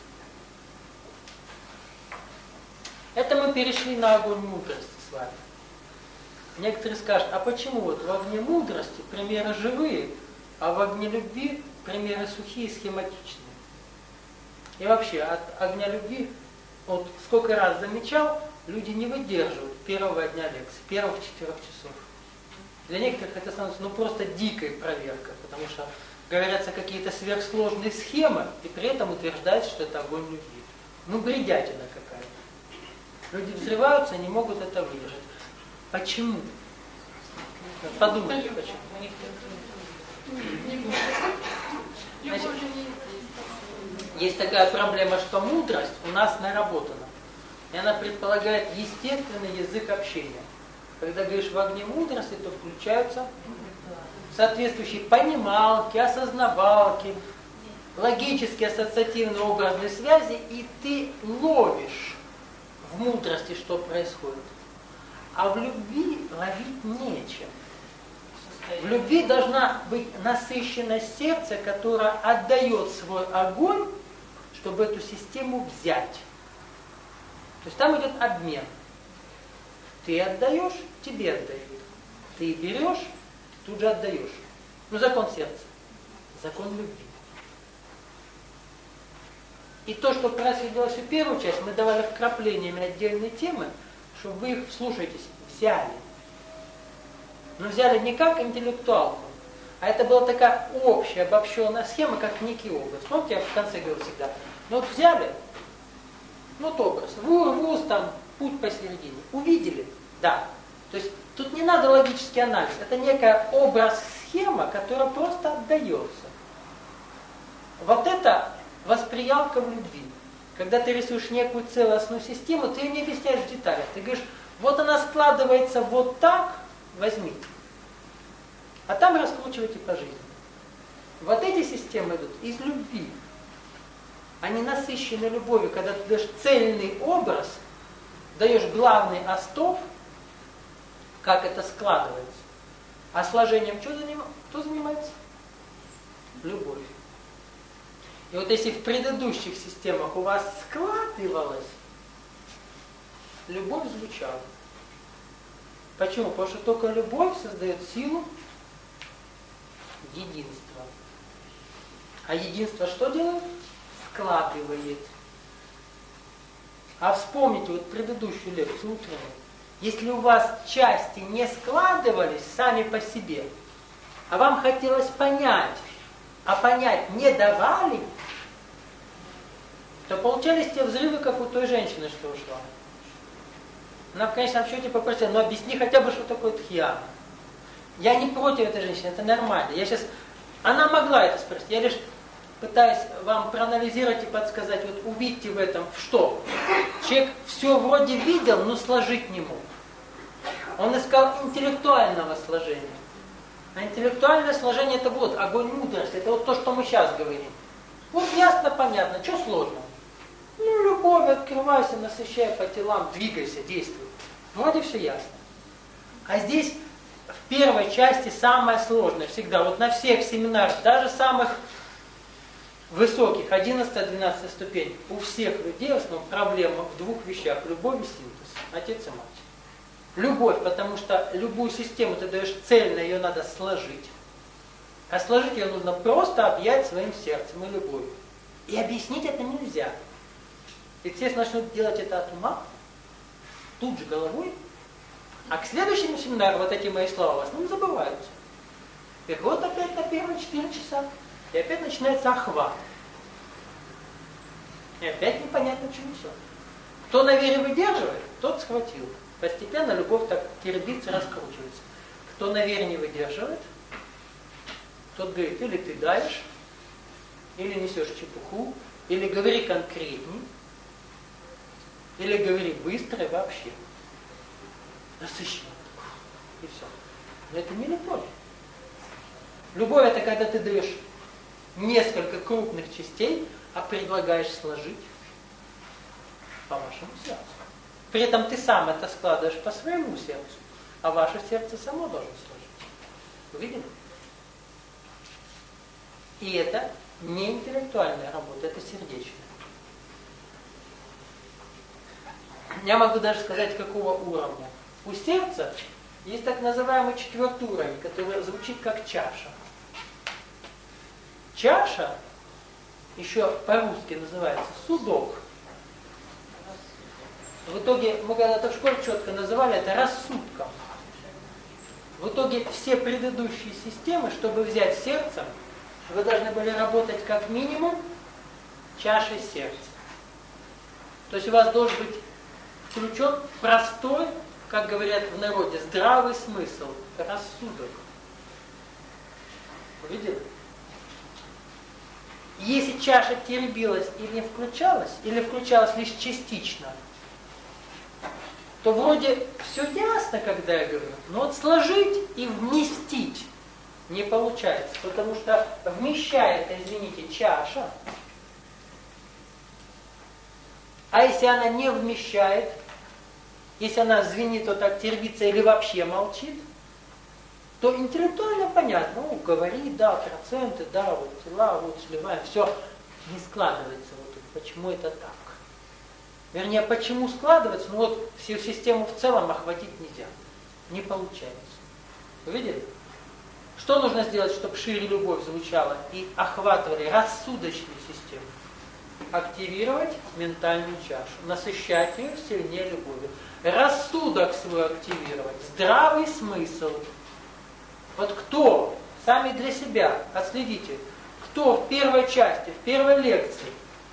Это мы перешли на огонь мудрости с вами. Некоторые скажут, а почему вот в огне мудрости примеры живые, а в огне любви примеры сухие и схематичные? И вообще, от огня любви, вот сколько раз замечал, люди не выдерживают первого дня лекции, первых четырех часов. Для некоторых это становится ну просто дикой проверкой, потому что говорятся какие-то сверхсложные схемы, и при этом утверждается, что это огонь любви. Ну, бредятина какая-то. Люди взрываются, не могут это выдержать. Почему? Подумайте, почему. Значит, есть такая проблема, что мудрость у нас наработана. И она предполагает естественный язык общения. Когда говоришь в огне мудрости, то включаются соответствующие понималки, осознавалки, логические ассоциативные образные связи, и ты ловишь в мудрости, что происходит. А в любви ловить нечем. В любви должна быть насыщенность сердца, которая отдает свой огонь, чтобы эту систему взять. То есть там идет обмен. Ты отдаешь, тебе отдают. Ты берешь, тут же отдаешь. Ну, закон сердца. Закон любви. И то, что происходило всю первую часть, мы давали вкраплениями отдельные темы, чтобы вы их, слушайтесь, взяли. Но взяли не как интеллектуалку, а это была такая общая, обобщенная схема, как некий образ. Помните, я в конце говорил всегда, ну вот взяли, ну вот образ, вуз, там, путь посередине, увидели, да. То есть тут не надо логический анализ, это некая образ-схема, которая просто отдается. Вот это восприялка в любви. Когда ты рисуешь некую целостную систему, ты ее не объясняешь в деталях. Ты говоришь, вот она складывается вот так, возьмите. А там раскручивайте по жизни. Вот эти системы идут из любви. Они насыщены любовью, когда ты даешь цельный образ, даешь главный остов, как это складывается. А сложением что заним... кто занимается? Любовь. И вот если в предыдущих системах у вас складывалось, любовь звучала. Почему? Потому что только любовь создает силу единства. А единство что делает? Складывает. А вспомните вот предыдущую лекцию утреннюю. Если у вас части не складывались сами по себе, а вам хотелось понять, а понять не давали, то получались те взрывы, как у той женщины, что ушла. Она в конечном счете попросила, ну объясни хотя бы, что такое дхьяна. Я не против этой женщины, это нормально. Я сейчас... Она могла это спросить, я лишь пытаюсь вам проанализировать и подсказать, вот увидьте в этом, что человек все вроде видел, но сложить не мог. Он искал интеллектуального сложения. А интеллектуальное сложение это вот огонь мудрости, это вот то, что мы сейчас говорим. Вот ясно, понятно, что сложно? Ну, любовь, открывайся, насыщай по телам, двигайся, действуй. Вроде все ясно. А здесь в первой части самое сложное всегда. Вот на всех семинарах, даже самых высоких, одиннадцатая-двенадцатая ступень, у всех людей в основном проблема в двух вещах. Любовь и синтез. Отец и мать. Любовь, потому что любую систему ты даешь цельно, ее надо сложить. А сложить ее нужно просто объять своим сердцем и любовью. И объяснить это нельзя. Естественно, начнут делать это от ума, тут же головой, а к следующему семинару вот эти мои слова в основном забываются. И вот опять на первые четыре часа, и опять начинается охват. И опять непонятно, к чему все. Кто на вере выдерживает, тот схватил. Постепенно любовь так теребится, раскручивается. Кто на вере не выдерживает, тот говорит, или ты давишь, или несешь чепуху, или говори конкретней, или говори быстро и вообще. Насыщенно. И все. Но это не любовь. Любовь это когда ты даешь несколько крупных частей, а предлагаешь сложить по вашему сердцу. При этом ты сам это складываешь по своему сердцу, а ваше сердце само должно сложить. Вы видели? И это не интеллектуальная работа, это сердечная. Я могу даже сказать, какого уровня. У сердца есть так называемый четвертый уровень, который звучит как чаша. Чаша еще по-русски называется судок. В итоге, мы когда-то в школе четко называли это рассудком. В итоге все предыдущие системы, чтобы взять сердце, вы должны были работать как минимум чашей сердца. То есть у вас должен быть включен простой, как говорят в народе, здравый смысл, рассудок. Вы видели? Если чаша теребилась и не включалась, или включалась лишь частично, то вроде все ясно, когда я говорю, но вот сложить и вместить не получается, потому что вмещает, извините, чаша, а если она не вмещает, если она звенит, вот так теребится или вообще молчит, то интеллектуально понятно, ну, говори, да, проценты, да, вот тела, вот сливаем, все не складывается вот тут. Почему это так? Вернее, почему складывается, ну вот всю систему в целом охватить нельзя. Не получается. Вы видели? Что нужно сделать, чтобы шире любовь звучала и охватывали рассудочную систему? Активировать ментальную чашу, насыщать ее сильнее любовью. Рассудок свой активировать, здравый смысл. Вот кто, сами для себя, отследите, кто в первой части, в первой лекции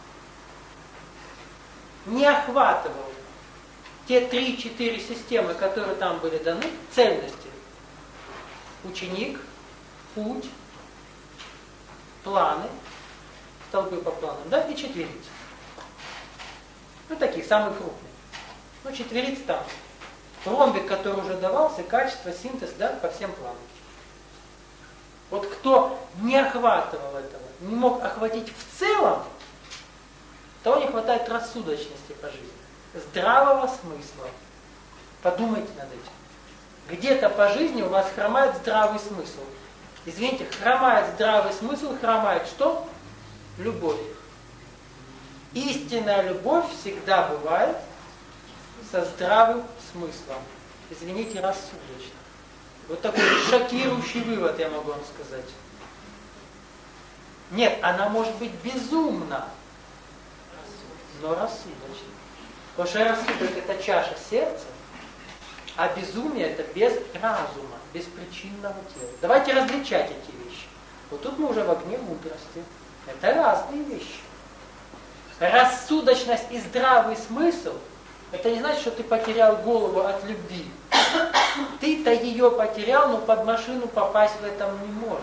не охватывал те три-четыре системы, которые там были даны, цельности. Ученик, путь, планы, столбы по планам, да, и четверица. Ну, такие, самые крупные. Ну, четверица там. Ромбик, который уже давался, качество, синтез, да, по всем планам. Вот кто не охватывал этого, не мог охватить в целом, того не хватает рассудочности по жизни, здравого смысла. Подумайте над этим. Где-то по жизни у вас хромает здравый смысл. Извините, хромает здравый смысл, хромает что? Любовь. Истинная любовь всегда бывает со здравым смыслом. Извините, рассудочно. Вот такой шокирующий вывод я могу вам сказать. Нет, она может быть безумна, но рассудочна. Потому что рассудок это чаша сердца, а безумие это без разума, без причинного тела. Давайте различать эти вещи. Вот тут мы уже в огне мудрости. Это разные вещи. Рассудочность и здравый смысл это не значит, что ты потерял голову от любви. Ты-то ее потерял, но под машину попасть в этом не можешь.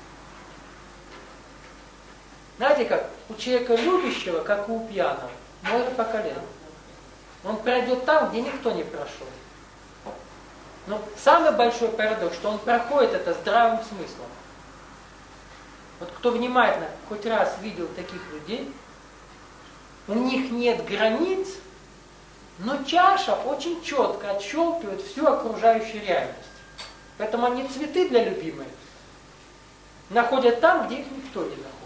Знаете как? У человека любящего, как у пьяного, море по колено. Он пройдет там, где никто не прошел. Но самый большой парадокс, что он проходит это здравым смыслом. Вот кто внимательно хоть раз видел таких людей, у них нет границ, но чаша очень четко отщелкивает всю окружающую реальность. Поэтому они цветы для любимой находят там, где их никто не находит.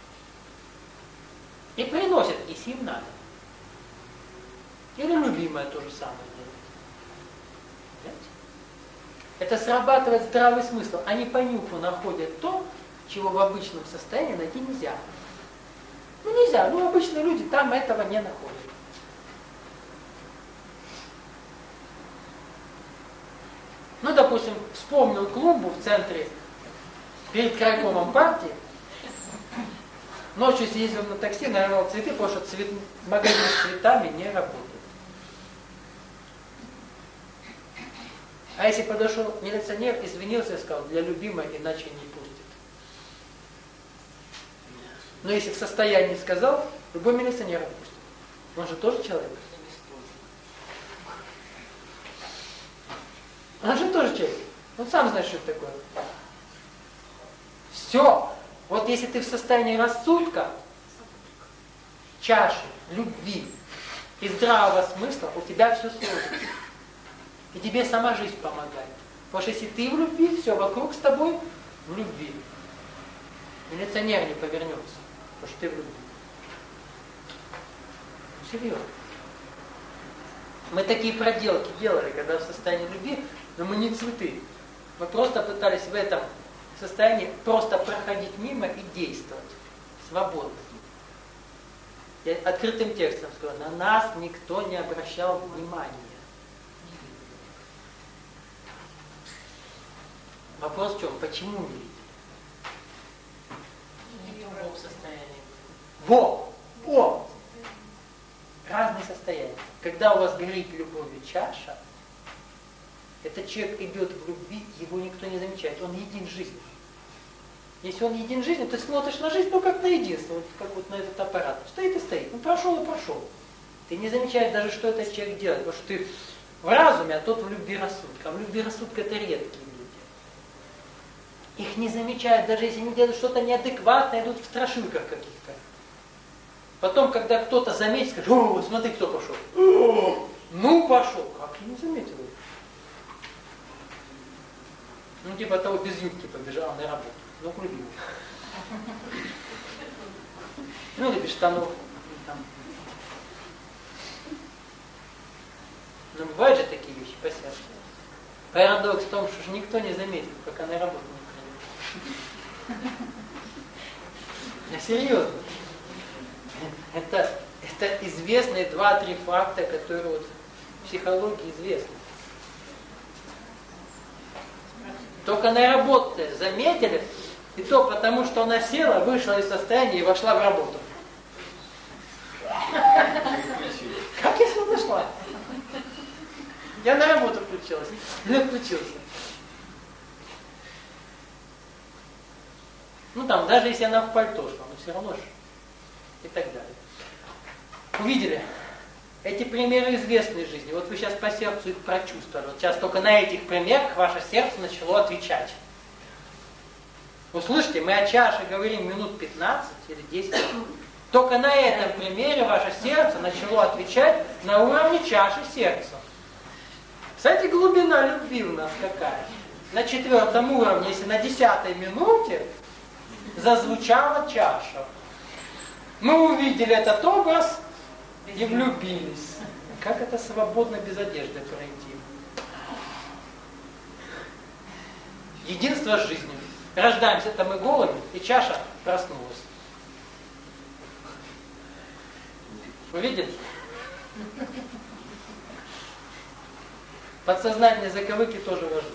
И приносят, если им надо. Или любимая то же самое делает. Понимаете? Это срабатывает здравый смысл. Они по нюху находят то, чего в обычном состоянии найти нельзя. Ну нельзя, ну обычные люди там этого не находят. допустим, вспомнил клумбу в центре, перед крайкомом партии, ночью съездил на такси, нарвал цветы, потому что цвет... магазин с цветами не работает. А если подошел милиционер, извинился и сказал, для любимой иначе не пустит. Но если в состоянии сказал, любой милиционер отпустит. Он же тоже человек. Он же тоже человек. Он сам знает, что это такое. Все. Вот если ты в состоянии рассудка, чаши, любви и здравого смысла, у тебя все сложится. И тебе сама жизнь помогает. Потому что если ты в любви, все вокруг с тобой в любви. Милиционер не повернется, потому что ты в любви. Серьезно. Мы такие проделки делали, когда в состоянии любви, но мы не цветы. Мы просто пытались в этом состоянии просто проходить мимо и действовать. Свободно. Я открытым текстом сказал, на нас никто не обращал внимания. Вопрос в чем? Почему не видели? Не в состоянии. Во! Во! Разные состояния. Когда у вас горит любовью чаша, этот человек идет в любви, его никто не замечает. Он един в жизни. Если он един в жизни, ты смотришь на жизнь, ну как на единство, вот, как вот на этот аппарат. Стоит и стоит. Ну прошел и прошел. Ты не замечаешь даже, что этот человек делает, потому что ты в разуме, а тот в любви рассудка. А в любви рассудка это редкие люди. Их не замечают, даже если они делают что-то неадекватное, идут в страшилках каких-то. Потом, когда кто-то заметит, скажет, о, смотри, кто пошел. О, ну пошел. Как я не заметил? Ну, типа того без юбки побежал на работу. Ну, любил. Ну, или без штанов. Там. Ну, бывают же такие вещи, посядь. Парадокс в том, что же никто не заметил, пока на работу не придет. Я серьезно. Это, это известные два-три факта, которые вот в психологии известны. Только на работе заметили, и то потому, что она села, вышла из состояния и вошла в работу. Как я сюда зашла? Я на работу включилась. Не включился. Ну там, даже если она в пальто шла, но все равно же. И так далее. Увидели? Эти примеры известны в жизни. Вот вы сейчас по сердцу их прочувствовали. Вот сейчас только на этих примерах ваше сердце начало отвечать. Вы слышите, мы о чаше говорим минут пятнадцать или десять. Только на этом примере ваше сердце начало отвечать на уровне чаши сердца. Кстати, глубина любви у нас какая? На четвертом уровне, если на десятой минуте зазвучала чаша. Мы увидели этот образ и влюбились. Как это свободно без одежды пройти? Единство с жизнью. Рождаемся-то мы голыми, и чаша проснулась. Вы видели? Подсознательные заковыки тоже важны.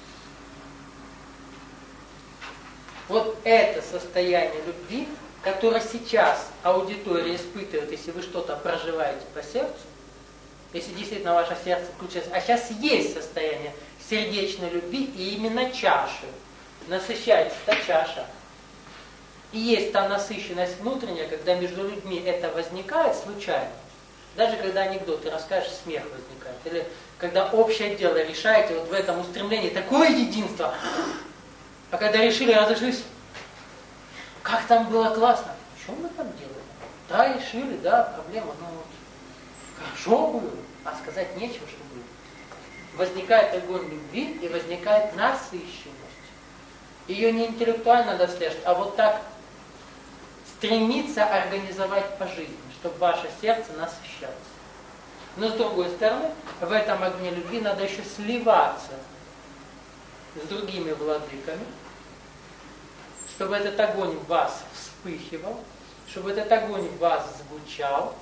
Вот это состояние любви, которое сейчас аудитория испытывает, если вы что-то проживаете по сердцу, если действительно ваше сердце включается, а сейчас есть состояние сердечной любви, и именно чаши насыщается та чаша. И есть та насыщенность внутренняя, когда между людьми это возникает случайно. Даже когда анекдоты расскажешь, смех возникает. Или когда общее дело решаете, вот в этом устремлении такое единство. А когда решили, разошлись, как там было классно. Что мы там делали? Да, решили, да, проблема, ну вот. Хорошо было, а сказать нечего, что было. Возникает огонь любви и возникает насыщенность. Ее не интеллектуально дослеживать, а вот так стремиться организовать по жизни, чтобы ваше сердце насыщалось. Но с другой стороны, в этом огне любви надо еще сливаться с другими владыками, чтобы этот огонь в вас вспыхивал, чтобы этот огонь в вас звучал,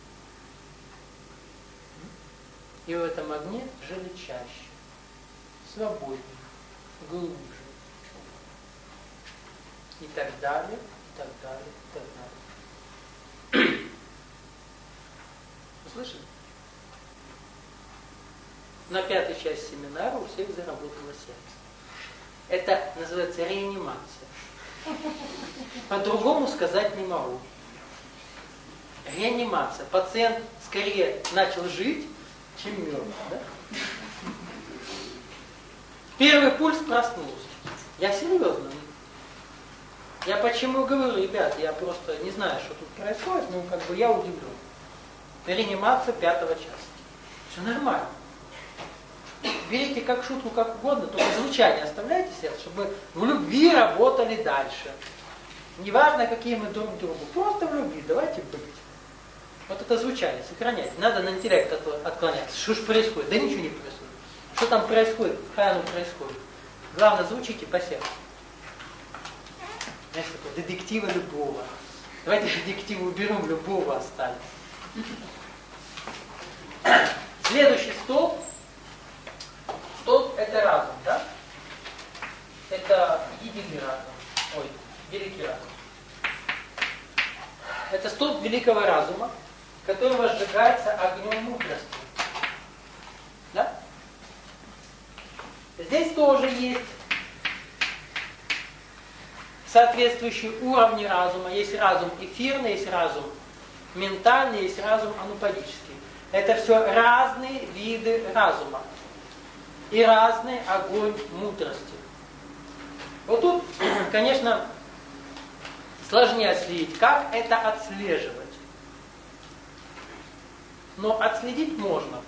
и в этом огне жили чаще. свободнее, глубже. И так далее, и так далее, и так далее. Слышали? На пятой части семинара у всех заработало сердце. Это называется реанимация. По-другому сказать не могу. Реанимация. Пациент скорее начал жить, чем мертв. Да? Первый пульс проснулся. Я серьезно. Я почему говорю, ребят, я просто не знаю, что тут происходит, но как бы я удивлен. Реанимация пятого часа. Все нормально. Берите как шутку, как угодно, только звучание оставляйте себе, чтобы в любви работали дальше. Неважно, какие мы друг другу, просто в любви, давайте быть. Вот это звучание сохраняйте. Надо на интеллект отклоняться. Что же происходит? Да ничего не происходит. Что там происходит? Хай оно происходит. Главное, звучите по сердцу. Знаешь, такое, детектива любого. Давайте детектива уберем, любого оставим. Следующий столб. Столб это разум, да? Это единый разум. Ой, великий разум. Это столб великого разума, который возжигается огнем мудрости. Да? Здесь тоже есть соответствующие уровни разума. Есть разум эфирный, есть разум ментальный, есть разум анупадический. Это все разные виды разума. И разный огонь мудрости. Вот тут, конечно, сложнее отследить, как это отслеживать. Но отследить можно.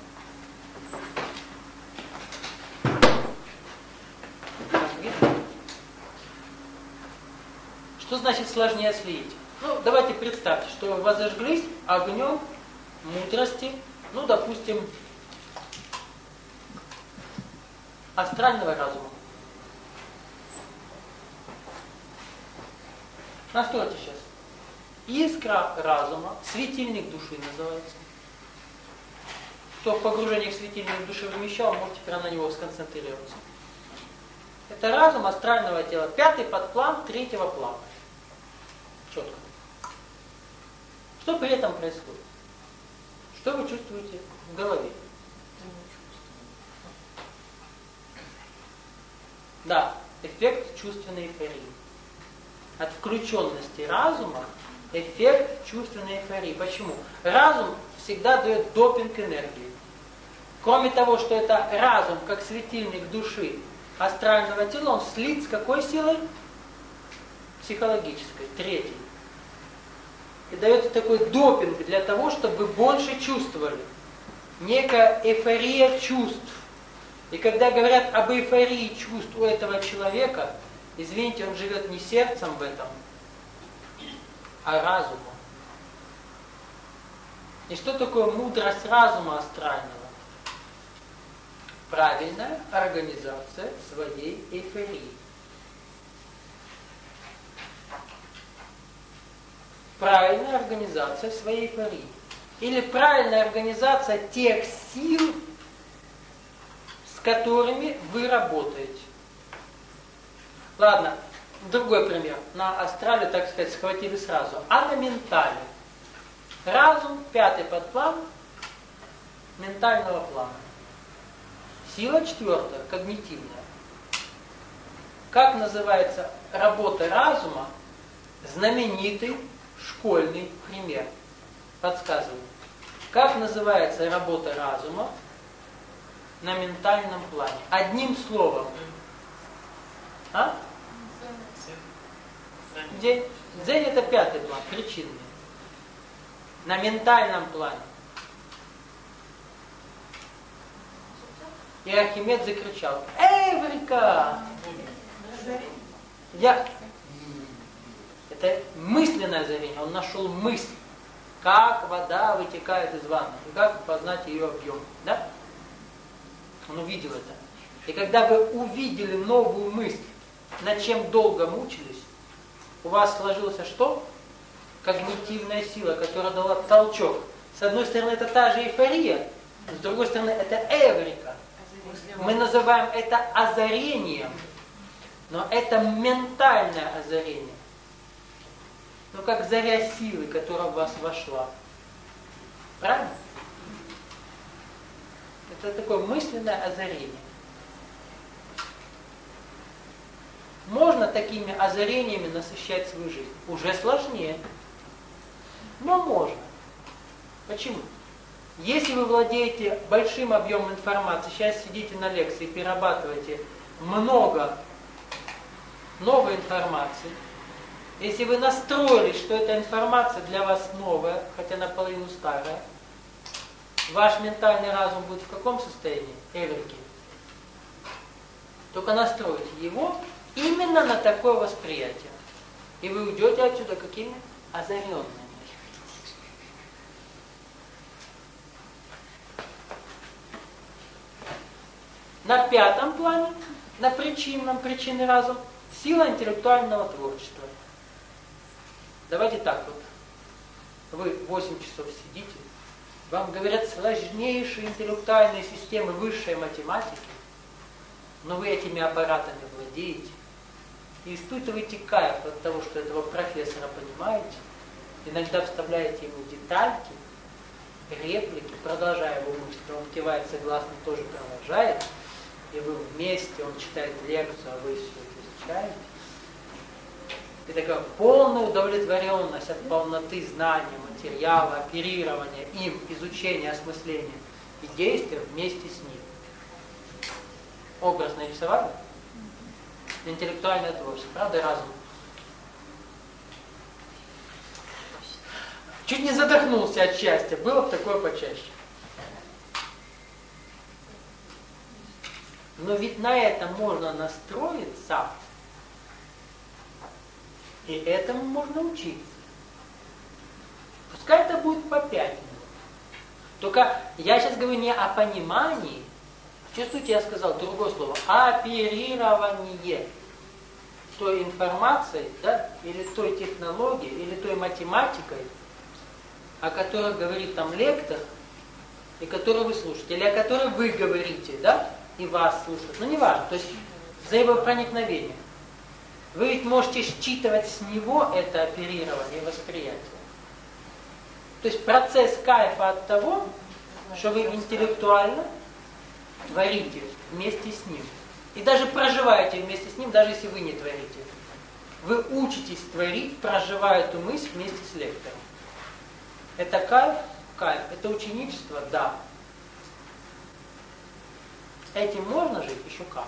Что значит сложнее отследить? Ну, давайте представьте, что вы зажглись огнем мудрости, ну, допустим, астрального разума. Настройте сейчас. Искра разума, светильник души называется. Кто в погружении в светильник души вмещал, можете прямо на него сконцентрироваться. Это разум астрального тела. Пятый подплан третьего плана. Четко. Что при этом происходит? Что вы чувствуете в голове? Да, эффект чувственной эйфории. От включенности разума эффект чувственной эйфории. Почему? Разум всегда дает допинг энергии. Кроме того, что это разум, как светильник души астрального тела, он слит с какой силой? Психологической, третьей. И дается такой допинг для того, чтобы больше чувствовали. Некая эйфория чувств. И когда говорят об эйфории чувств у этого человека, извините, он живет не сердцем в этом, а разумом. И что такое мудрость разума астрального? Правильная организация своей эйфории. Правильная организация своей эйфории. Или правильная организация тех сил, с которыми вы работаете. Ладно, другой пример. На астрале, так сказать, схватили сразу. А на ментале. Разум, пятый подплан ментального плана. Сила четвертая, когнитивная. Как называется работа разума? Знаменитый школьный пример. Подсказываю. Как называется работа разума на ментальном плане? Одним словом. А? Дзен. Дзен это пятый план, причинный. На ментальном плане. И Архимед закричал: Эврика! Я... Это мысленное озарение. Он нашел мысль, как вода вытекает из ванны, и как познать ее объем. Да? Он увидел это. И когда вы увидели новую мысль, над чем долго мучились, у вас сложился что? Когнитивная сила, которая дала толчок. С одной стороны, это та же эйфория, с другой стороны, это эврика. Мы называем это озарением, но это ментальное озарение. Ну, как заря силы, которая в вас вошла. Правильно? Это такое мысленное озарение. Можно такими озарениями насыщать свою жизнь. Уже сложнее. Но можно. Почему? Если вы владеете большим объемом информации, сейчас сидите на лекции, перерабатываете много новой информации, если вы настроились, что эта информация для вас новая, хотя наполовину старая, ваш ментальный разум будет в каком состоянии? Эверки. Только настройте его именно на такое восприятие. И вы уйдете отсюда какими? Озаренными. На пятом плане, на причинном, причинный разум, сила интеллектуального творчества. Давайте так вот. Вы восемь часов сидите, вам говорят сложнейшие интеллектуальные системы высшей математики, но вы этими аппаратами владеете и испытываете кайф от того, что этого профессора понимаете, иногда вставляете ему детальки, реплики, продолжая его мысль, он кивает согласно, тоже продолжает, и вы вместе, он читает лекцию, а вы все это изучаете. И такая полная удовлетворенность от полноты знания, материала, оперирования им, изучения, осмысления и действия вместе с ним. Образ нарисовали? Интеллектуальное творчество, правда, разум? Чуть не задохнулся от счастья, было бы такое почаще. Но ведь на этом можно настроиться, и этому можно учиться. Пускай это будет по пять минут. Только я сейчас говорю не о понимании. Чувствуете, я сказал другое слово. Оперирование той информацией, да, или той технологией, или той математикой, о которой говорит там лектор, и которую вы слушаете, или о которой вы говорите, да, и вас слушают. Ну, не важно, то есть взаимопроникновение. Вы ведь можете считывать с него это оперирование и восприятие. То есть процесс кайфа от того, что вы интеллектуально творите вместе с ним. И даже проживаете вместе с ним, даже если вы не творите. Вы учитесь творить, проживая эту мысль вместе с лектором. Это кайф? Кайф. Это ученичество? Да. Этим можно жить? Еще как.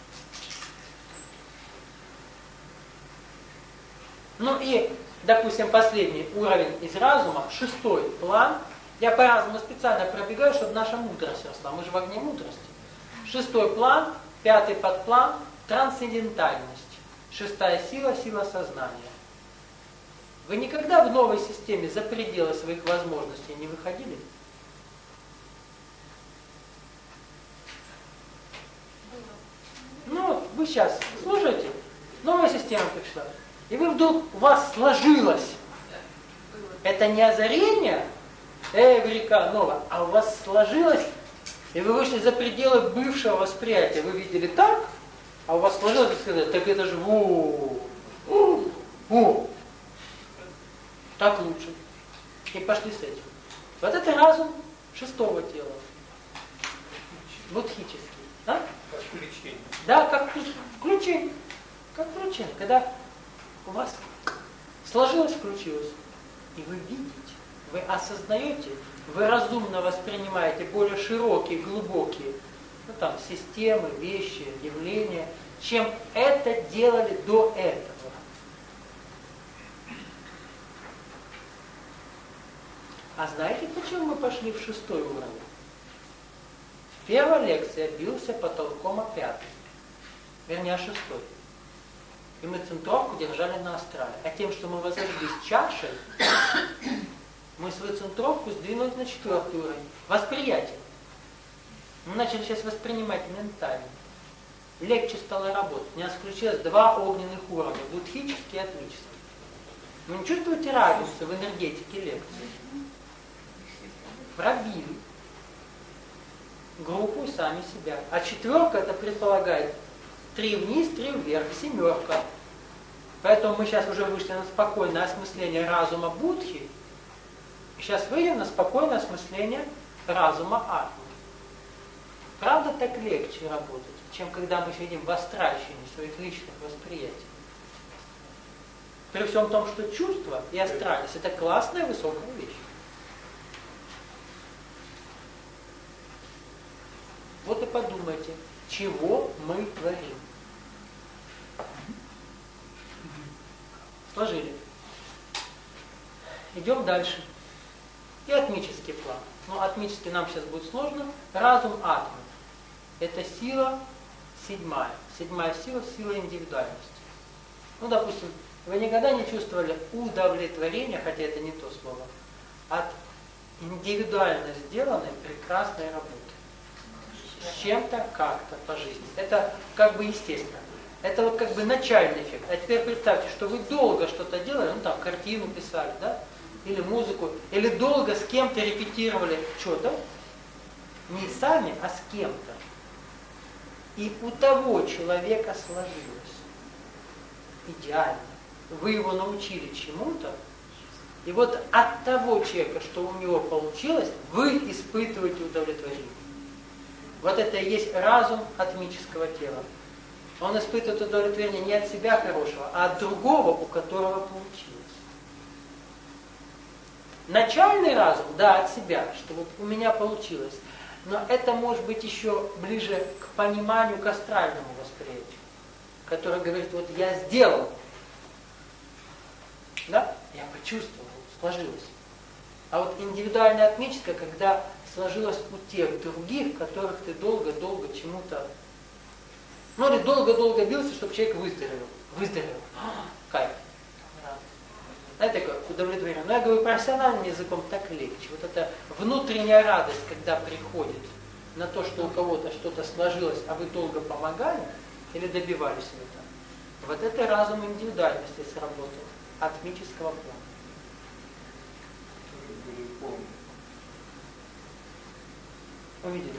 Ну и, допустим, последний уровень из разума, шестой план. Я по разуму специально пробегаю, чтобы наша мудрость росла. Мы же в огне мудрости. Шестой план, пятый подплан, трансцендентальность. Шестая сила, сила сознания. Вы никогда в новой системе за пределы своих возможностей не выходили? Ну, вы сейчас слушайте, новая система пришла, и вы вдруг, у вас сложилось. Это не озарение, эврика, новое, а у вас сложилось, и вы вышли за пределы бывшего восприятия. Вы видели так, а у вас сложилось, и сказали, так это же во, о, о, так лучше. И пошли с этим. Вот это разум шестого тела. Будхический. Да? Как включение. Да, как включение. Как включение. Когда у вас сложилось, включилось, и вы видите, вы осознаете, вы разумно воспринимаете более широкие, глубокие, ну там, системы, вещи, явления, чем это делали до этого. А знаете, почему мы пошли в шестой уровень? Первая лекция бился потолком о пятый, вернее, о шестой. И мы центровку держали на астрале. А тем, что мы возродились чашей, мы свою центровку сдвинули на четвертый уровень. Восприятие. Мы начали сейчас воспринимать ментально. Легче стало работать. У нас включилось два огненных уровня, будхический и атмический. Вы не чувствуете разницу в энергетике лекции? Пробили. группу и сами себя. А четверка это предполагает три вниз, три вверх, семерка. Поэтому мы сейчас уже вышли на спокойное осмысление разума Будхи. Сейчас выйдем на спокойное осмысление разума Атмы. Правда, так легче работать, чем когда мы сидим в астральщине своих личных восприятий. При всем том, что чувство и астральность это классная высокая вещь. Вот и подумайте, чего мы творим. Сложили. Идем дальше. И атмический план. Ну, атмический нам сейчас будет сложно. Разум Атмы. Это сила седьмая. Седьмая сила – сила индивидуальности. Ну, допустим, вы никогда не чувствовали удовлетворения, хотя это не то слово, от индивидуально сделанной прекрасной работы. С чем-то, как-то по жизни. Это как бы естественно. Это вот как бы начальный эффект. А теперь представьте, что вы долго что-то делали, ну там картину писали, да? Или музыку, или долго с кем-то репетировали что-то. Не сами, а с кем-то. И у того человека сложилось. Идеально. Вы его научили чему-то, и вот от того человека, что у него получилось, вы испытываете удовлетворение. Вот это и есть разум атмического тела. Он испытывает удовлетворение не от себя хорошего, а от другого, у которого получилось. Начальный разум, да, от себя, что вот у меня получилось. Но это может быть еще ближе к пониманию, к астральному восприятию, который говорит, вот я сделал. Да? Я почувствовал, сложилось. А вот индивидуальное атмическое, когда сложилось у тех других, которых ты долго-долго чему-то... Ну или долго-долго бился, чтобы человек выздоровел. Выздоровел. Кайф. Знаете, как удовлетворение. Но я говорю профессиональным языком так легче. Вот эта внутренняя радость, когда приходит на то, что у кого-то что-то сложилось, а вы долго помогали или добивались этого. Вот это разум индивидуальности сработал. Атмического плана. Увидели?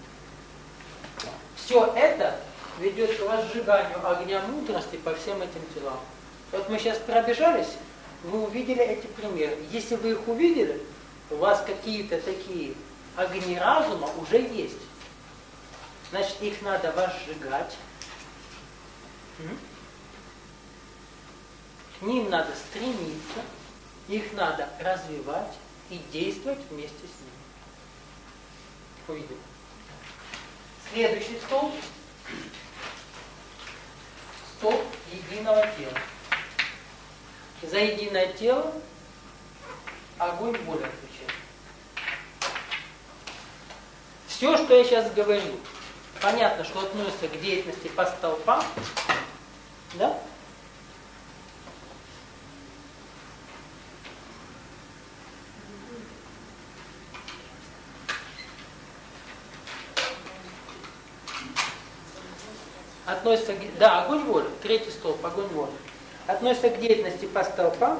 Все это ведет к разжиганию огня мудрости по всем этим делам. Вот мы сейчас пробежались, вы увидели эти примеры. Если вы их увидели, у вас какие-то такие огни разума уже есть. Значит, их надо возжигать. К ним надо стремиться, их надо развивать и действовать вместе с ними. Увидим. Следующий столб. Столб единого тела. За единое тело огонь воли отвечает. Все, что я сейчас говорю, понятно, что относится к деятельности по столпам, да? Относится к... Да, огонь воли, третий столб, огонь воли. Относится к деятельности по столпам.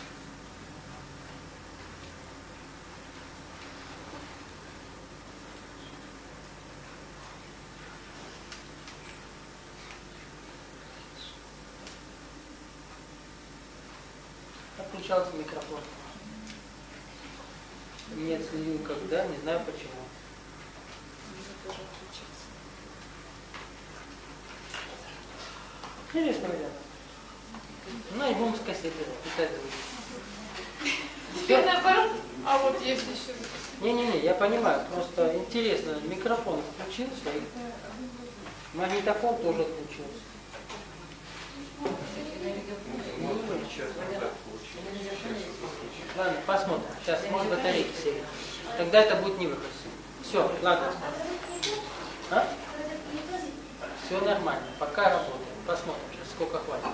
Отключался микрофон. Не отследил когда, не знаю почему. Интересно, ребята. Ну, альбом с кассеты. Теперь наоборот, а вот если еще... Не-не-не, я понимаю, просто интересно, микрофон включился, и магнитофон тоже отключился. Ладно, посмотрим. Сейчас, может, батарейки сели. Тогда это будет не выход. Все, ладно. А? Все нормально, пока работаем. Посмотрим, сейчас сколько хватит.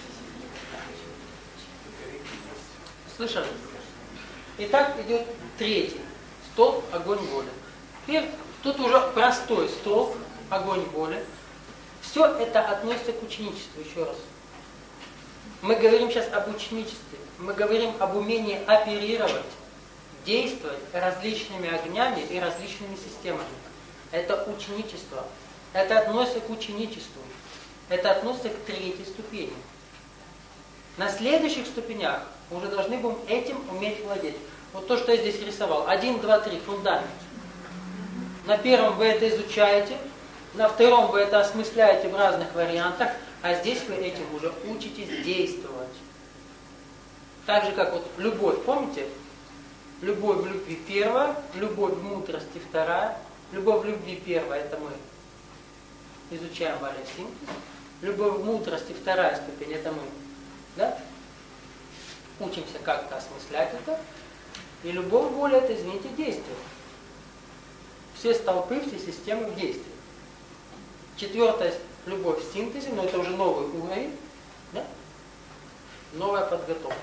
Слышали? Итак, идет третий столб, огонь воли. Теперь тут уже простой столб, огонь воли. Все это относится к ученичеству, еще раз. Мы говорим сейчас об ученичестве. Мы говорим об умении оперировать, действовать различными огнями и различными системами. Это ученичество. Это относится к ученичеству. Это относится к третьей ступени. На следующих ступенях уже должны будем этим уметь владеть. Вот то, что я здесь рисовал. Один, два, три. Фундамент. На первом вы это изучаете. На втором вы это осмысляете в разных вариантах. А здесь вы этим уже учитесь действовать. Так же, как вот любовь. Помните? Любовь в любви первая, любовь в мудрости вторая. Любовь в любви первая, это мы изучаем валия-синтез. Любовь в мудрости вторая ступень, это мы, да? Учимся как-то осмыслять это. И любовь воли, это, извините, действие. Все столпы, все системы в действии. Четвертая любовь в синтезе, но это уже новый уровень, да? Новая подготовка.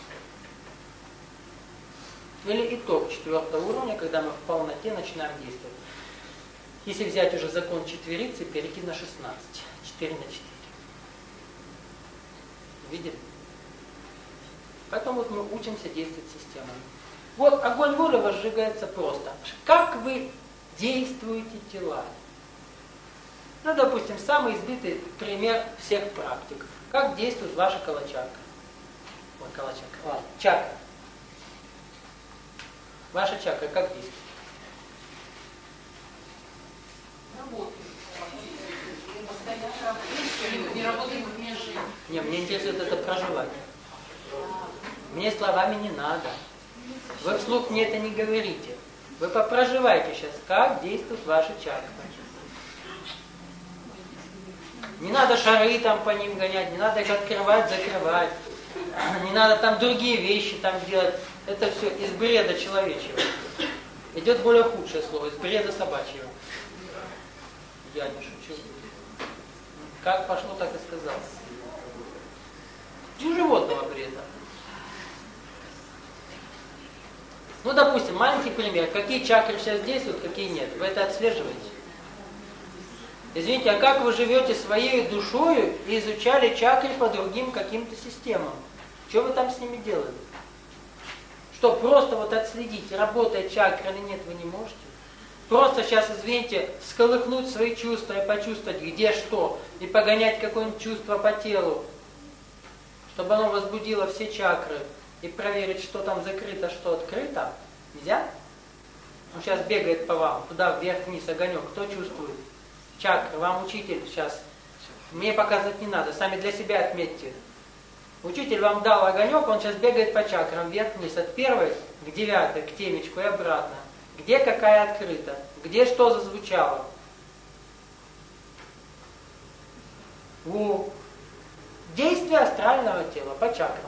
Или итог четвертого уровня, когда мы в полноте начинаем действовать. Если взять уже закон четверицы, перейти на шестнадцать. четыре на четыре. Видели? Поэтому вот мы учимся действовать системами. Вот огонь воли возжигается просто. Как вы действуете телами? Ну, допустим, самый избитый пример всех практик. Как действует ваша калачакра? Ой, калачакра. Ладно, чакра. Ваша чакра как действует? Работает. Не работает, как мне жить. Не, мне интересует это проживать. Мне словами не надо. Вы вслух мне это не говорите. Вы попроживайте сейчас, как действует ваша чакра. Не надо шары там по ним гонять, не надо их открывать, закрывать. Не надо там другие вещи там делать. Это все из бреда человечьего. Идет более худшее слово, из бреда собачьего. Я не шучу. Как пошло, так и сказал. Из животного бреда. Ну, допустим, маленький пример. Какие чакры сейчас действуют, какие нет. Вы это отслеживаете? Извините, а как вы живете своей душою и изучали чакры по другим каким-то системам? Что вы там с ними делали? Что, просто вот отследить, работает чакра или нет, вы не можете? Просто сейчас, извините, всколыхнуть свои чувства и почувствовать, где что, и погонять какое-нибудь чувство по телу, чтобы оно возбудило все чакры, и проверить, что там закрыто, что открыто. Нельзя? Он сейчас бегает по вам, туда вверх-вниз огонек. Кто чувствует? Чакры, вам учитель сейчас. Мне показывать не надо, сами для себя отметьте. Учитель вам дал огонек, он сейчас бегает по чакрам вверх-вниз, от первой к девятой, к темечку и обратно. Где какая открыта, где что зазвучало. У действия астрального тела по чакрам.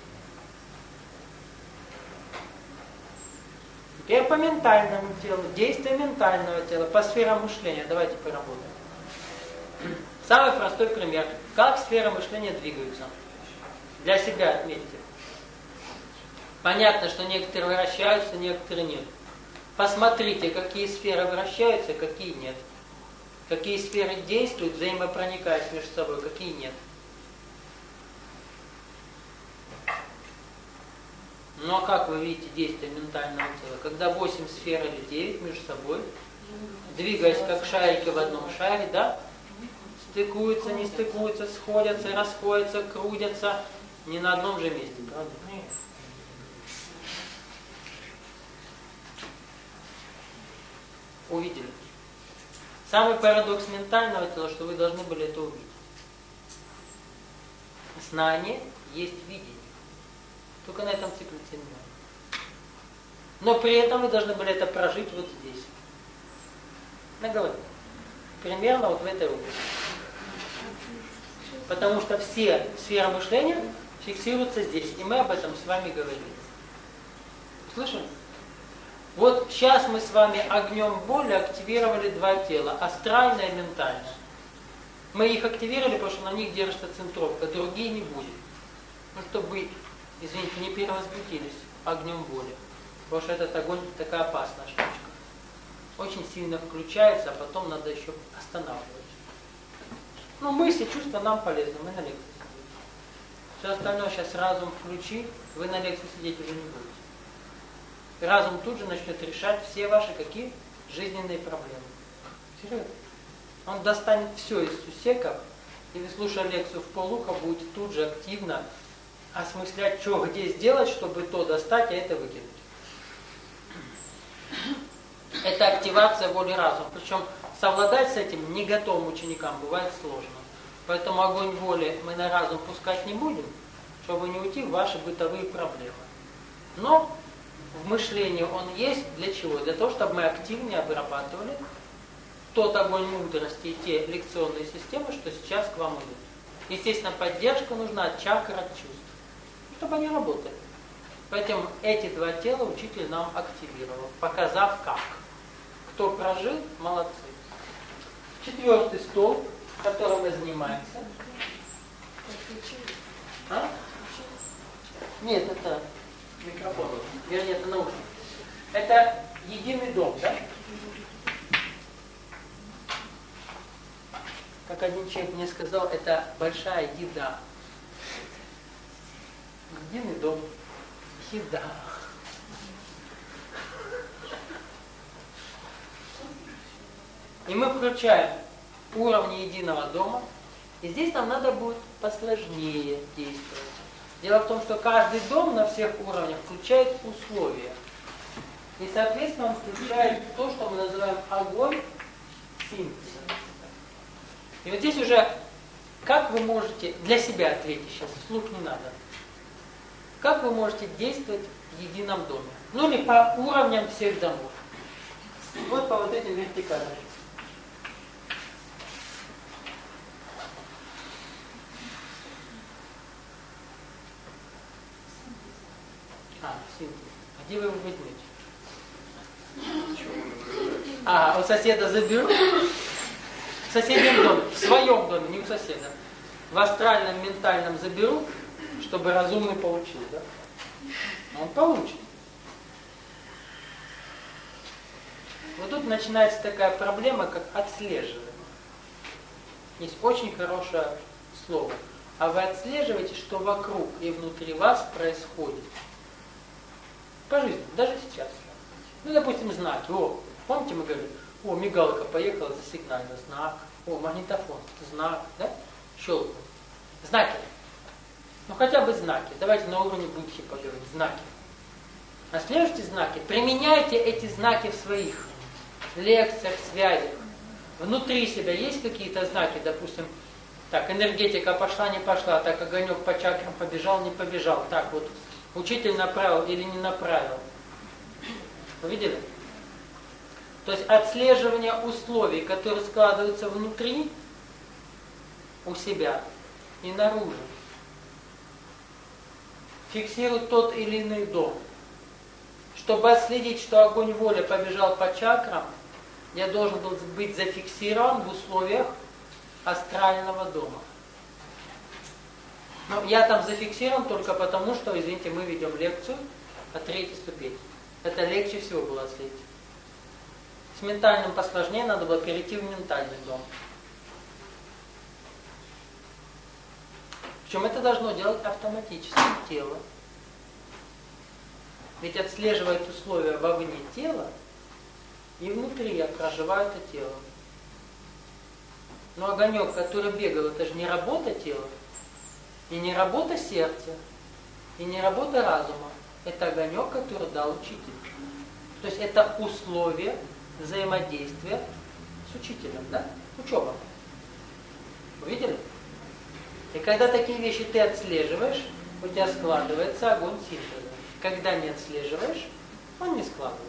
Теперь по ментальному телу, действие ментального тела, по сферам мышления. Давайте поработаем. Самый простой пример. Как сферы мышления двигаются? Для себя отметьте. Понятно, что некоторые вращаются, некоторые нет. Посмотрите, какие сферы вращаются, какие нет. Какие сферы действуют, взаимопроникаясь между собой, какие нет. Ну а как вы видите действие ментального тела? Когда восемь сфер или девять между собой, двигаясь как шарики в одном шаре, да? Стыкуются, не стыкуются, сходятся, расходятся, крутятся. Не на одном же месте, правда? Увидели. Самый парадокс ментального тела, что вы должны были это увидеть. Знание есть видение. Только на этом циклице не надо. Но при этом вы должны были это прожить вот здесь. На голове. Примерно вот в этой области. Потому что все сферы мышления фиксируются здесь. И мы об этом с вами говорили. Слышали? Вот сейчас мы с вами огнем воли активировали два тела. Астральное и ментальное. Мы их активировали, потому что на них держится центровка. Другие не будет. Ну, чтобы вы, извините, не перевозбудились огнем воли. Потому что этот огонь такая опасная штучка. Очень сильно включается, а потом надо еще останавливать. Ну, мысли, чувства нам полезны, мы на лекции сидим. Все остальное сейчас разум включи, вы на лекции сидеть уже не будете. И разум тут же начнет решать все ваши какие жизненные проблемы. Серьезно. Он достанет все из сусеков, и вы, слушая лекцию в полухо, будете тут же активно осмыслять, что где сделать, чтобы то достать, а это выкинуть. Это активация воли разума. Причем совладать с этим не готовым ученикам бывает сложно. Поэтому огонь воли мы на разум пускать не будем, чтобы не уйти в ваши бытовые проблемы. Но в мышлении он есть для чего? Для того, чтобы мы активнее обрабатывали тот огонь мудрости и те лекционные системы, что сейчас к вам идут. Естественно, поддержка нужна от чакр, от чувств, чтобы они работали. Поэтому эти два тела учитель нам активировал, показав как. Кто прожил, молодцы. Четвертый столб, которым мы занимаемся. А? Нет, это микрофон. Вернее, это наушник. Это единый дом, да? Как один человек мне сказал, это большая еда. Единый дом. Еда. И мы включаем уровни единого дома. И здесь нам надо будет посложнее действовать. Дело в том, что каждый дом на всех уровнях включает условия. И, соответственно, он включает то, что мы называем огонь синтеза. И вот здесь уже, как вы можете, для себя ответить сейчас, вслух не надо. Как вы можете действовать в едином доме? Ну или по уровням всех домов. Вот по вот этим вертикалям. А, синтез. Где вы его возьмете? А, у соседа заберу? В соседнем доме, в своем доме, не у соседа. В астральном, ментальном заберу, чтобы разумный получил, да? Он получит. Вот тут начинается такая проблема, как отслеживание. Есть очень хорошее слово. А вы отслеживаете, что вокруг и внутри вас происходит. По жизни, даже сейчас. Ну, допустим, знаки. О, помните, мы говорили, о, мигалка поехала, засигнальный знак. О, магнитофон, знак, да? Щелкнул. Знаки. Ну, хотя бы знаки. Давайте на уровне будхи поговорим. Знаки. Отслеживайте знаки. Применяйте эти знаки в своих лекциях, связях. Внутри себя есть какие-то знаки, допустим, так, энергетика пошла, не пошла, так, огонек по чакрам побежал, не побежал. Так вот, учитель направил или не направил. Вы видели? То есть отслеживание условий, которые складываются внутри у себя и наружу. Фиксирует тот или иной дом. Чтобы отследить, что огонь воли побежал по чакрам, я должен был быть зафиксирован в условиях астрального дома. Но я там зафиксирован только потому, что, извините, мы ведем лекцию о третьей ступени. Это легче всего было отследить. С ментальным посложнее надо было перейти в ментальный дом. Причем это должно делать автоматически тело. Ведь отслеживает условия вовне тела, и внутри я проживаю это тело. Но огонек, который бегал, это же не работа тела, и не работа сердца, и не работа разума. Это огонек, который дал учитель. То есть это условие взаимодействия с учителем, да? Учеба. Вы видели? И когда такие вещи ты отслеживаешь, у тебя складывается огонь синтеза. Когда не отслеживаешь, он не складывается.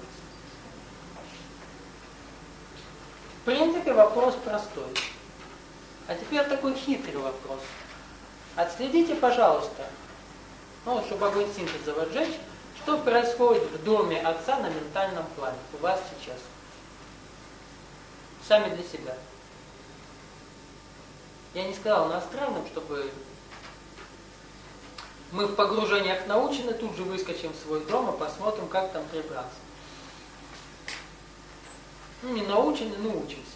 В принципе, вопрос простой. А теперь такой хитрый вопрос. Отследите, пожалуйста, ну, чтобы огонь синтеза возжечь, что происходит в доме отца на ментальном плане у вас сейчас. Сами для себя. Я не сказал на астральном, чтобы мы в погружениях научены, тут же выскочим в свой дом и посмотрим, как там прибраться. Ну, не научены, но учимся.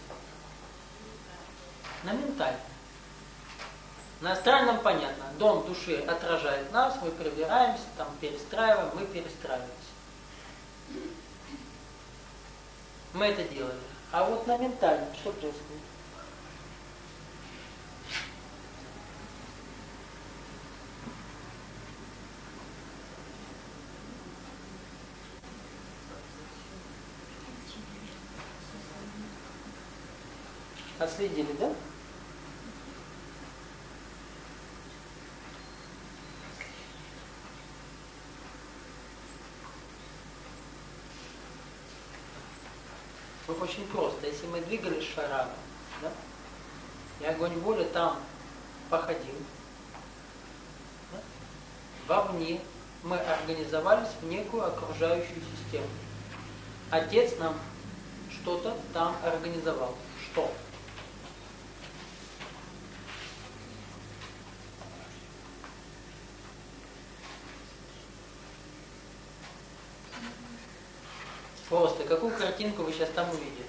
На ментальном. На астральном понятно. Дом души отражает нас, мы прибираемся, там перестраиваем, мы перестраиваемся. Мы это делали. А вот на ментальном что происходит? Отследили, да? Очень просто. Если мы двигались шарами, да, и огонь воли там походил, да, вовне мы организовались в некую окружающую систему. Отец нам что-то там организовал. Что? Просто, какую картинку вы сейчас там увидели?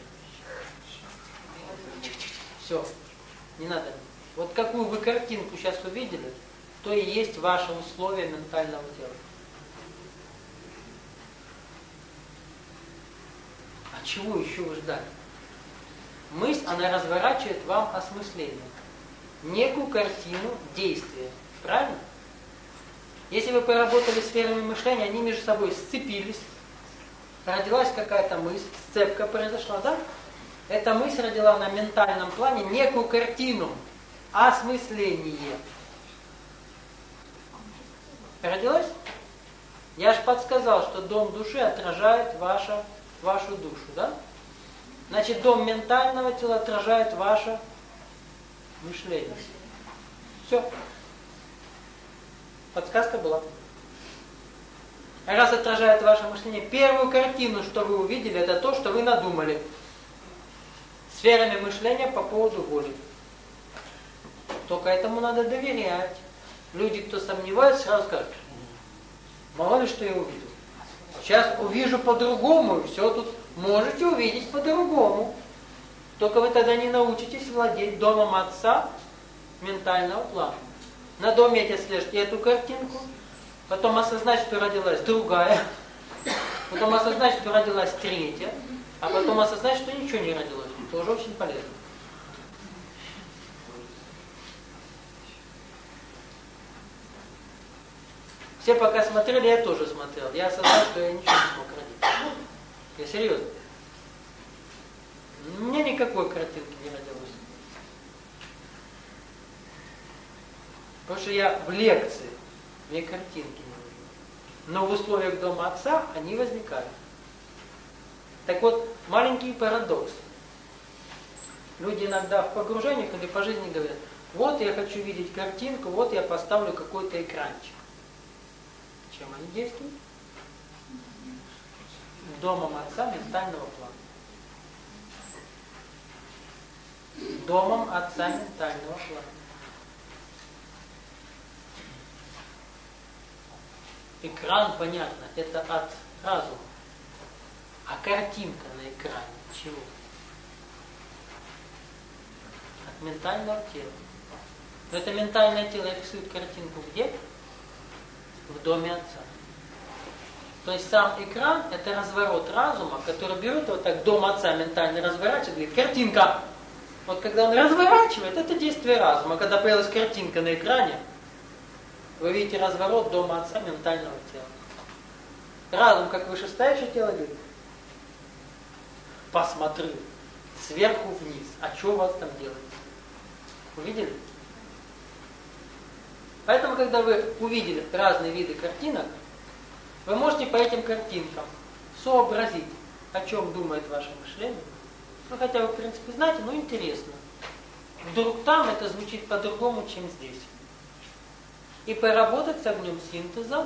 Все, не надо. Вот какую вы картинку сейчас увидели, то и есть ваше условие ментального тела. А чего еще вы ждали? Мысль, она разворачивает вам осмысление. Некую картину действия. Правильно? Если вы поработали сферами мышления, они между собой сцепились, родилась какая-то мысль, сцепка произошла, да? Эта мысль родила на ментальном плане некую картину, осмысление. Родилась? Я же подсказал, что дом души отражает ваша, вашу душу, да? Значит, дом ментального тела отражает ваше мышление. Все. Подсказка была. Раз отражает ваше мышление, первую картину, что вы увидели, это то, что вы надумали. Сферами мышления по поводу воли. Только этому надо доверять. Люди, кто сомневается, сразу скажут, мало ли что я увидел. Сейчас увижу по-другому, все тут можете увидеть по-другому. Только вы тогда не научитесь владеть домом отца ментального плана. На доме эти слежьте эту картинку, потом осознать, что родилась другая, потом осознать, что родилась третья, а потом осознать, что ничего не родилось. Тоже очень полезно. Все пока смотрели, я тоже смотрел. Я осознал, что я ничего не смог родить. Я серьезно. У меня никакой картинки не родилось. Потому что я в лекции, мне картинки не нужны. Но в условиях дома отца они возникают. Так вот, маленький парадокс. Люди иногда в погружениях или по жизни говорят, вот я хочу видеть картинку, вот я поставлю какой-то экранчик. Чем они действуют? Домом отца ментального плана. Домом отца ментального плана. Экран, понятно, это от разума. А картинка на экране чего? От ментального тела. Но это ментальное тело рисует картинку где? В доме отца. То есть сам экран – это разворот разума, который берет вот так дом отца ментально разворачивает, говорит, картинка. Вот когда он разворачивает, это действие разума. Когда появилась картинка на экране, вы видите разворот дома отца ментального тела. Разум, как вышестоящее тело, говорит, посмотри сверху вниз, а что у вас там делается? Увидели? Поэтому, когда вы увидели разные виды картинок, вы можете по этим картинкам сообразить, о чем думает ваше мышление. Ну, хотя вы, в принципе, знаете, но интересно. Вдруг там это звучит по-другому, чем здесь. И поработать с огнем синтеза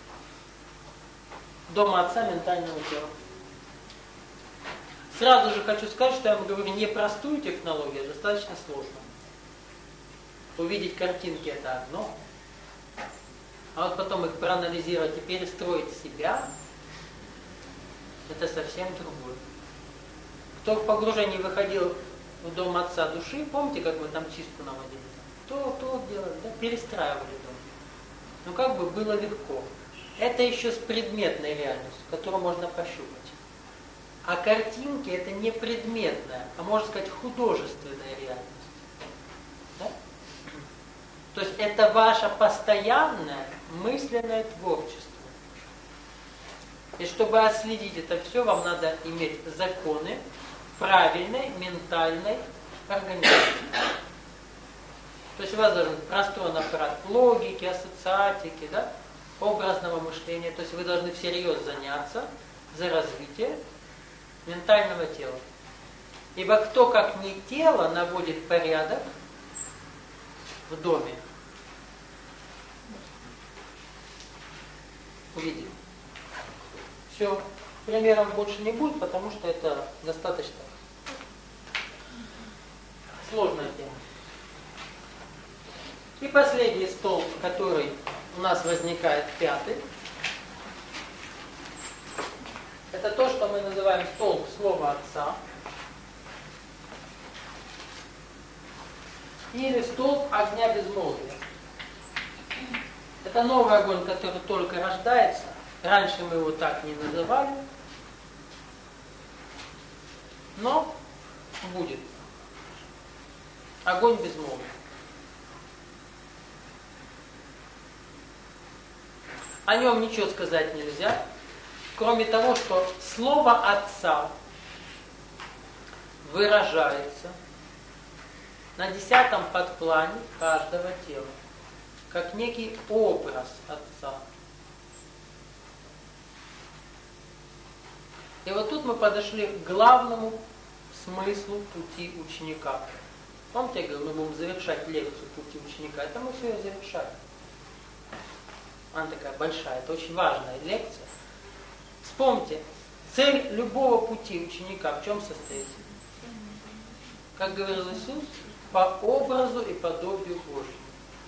дома отца ментального тела. Сразу же хочу сказать, что я вам говорю непростую технологию, а достаточно сложную. Увидеть картинки – это одно. А вот потом их проанализировать и перестроить себя – это совсем другое. Кто в погружении выходил в дом отца души, помните, как мы там чистку наводили? То, то делали, да, перестраивали дом. Ну как бы было легко. Это еще с предметной реальностью, которую можно пощупать. А картинки это не предметная, а можно сказать художественная реальность. Да? То есть это ваше постоянное мысленное творчество. И чтобы отследить это все, вам надо иметь законы правильной ментальной организации. То есть у вас должен быть простроен аппарат логики, ассоциатики, да, образного мышления. То есть вы должны всерьез заняться за развитие ментального тела. Ибо кто, как не тело, наводит порядок в доме? Увидим. Все, примеров больше не будет, потому что это достаточно сложная тема. И последний столб, который у нас возникает, пятый, это то, что мы называем столб слова Отца. Или столб огня безмолвия. Это новый огонь, который только рождается. Раньше мы его так не называли. Но будет. Огонь безмолвия. О нем ничего сказать нельзя, кроме того, что слово Отца выражается на десятом подплане каждого тела, как некий образ Отца. И вот тут мы подошли к главному смыслу пути ученика. Помните, я говорю, мы будем завершать лекцию пути ученика, это мы все и завершаем. Она такая большая, это очень важная лекция. Вспомните, цель любого пути ученика в чем состоит? Как говорил Иисус, по образу и подобию Божьему.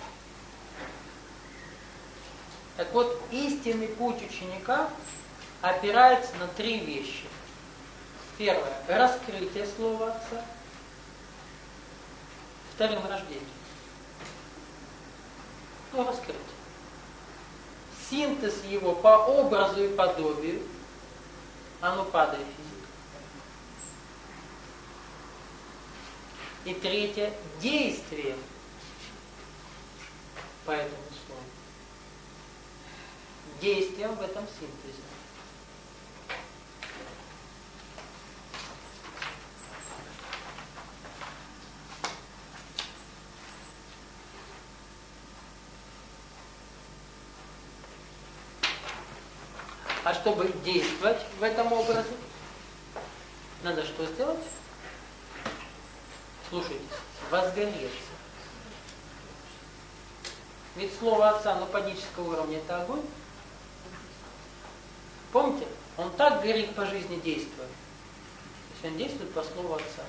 Так вот, истинный путь ученика опирается на три вещи. Первое – раскрытие Слова Отца. Вторым – рождение. Ну, раскрытие. Синтез его по образу и подобию, оно падает физика. И третье – действие по этому слову. Действием в этом синтезе. А чтобы действовать в этом образе, надо что сделать? Слушайте, возгореться. Ведь слово Отца на панического уровня – это огонь. Помните? Он так горит по жизни, действуя. То есть он действует по слову Отца.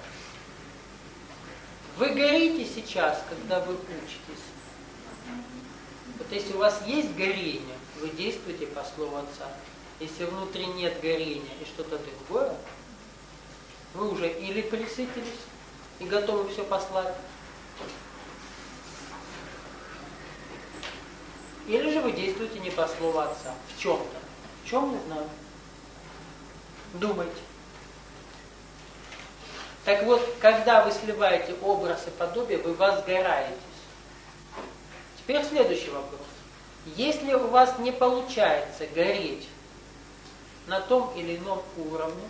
Вы горите сейчас, когда вы учитесь. Вот если у вас есть горение, вы действуете по слову Отца. Если внутри нет горения и что-то другое, вы уже или присытились и готовы все послать, или же вы действуете не по слову Отца, в чем-то. В чем, не знаю. Думайте. Так вот, когда вы сливаете образ и подобие, вы возгораетесь. Теперь следующий вопрос. Если у вас не получается гореть на том или ином уровне,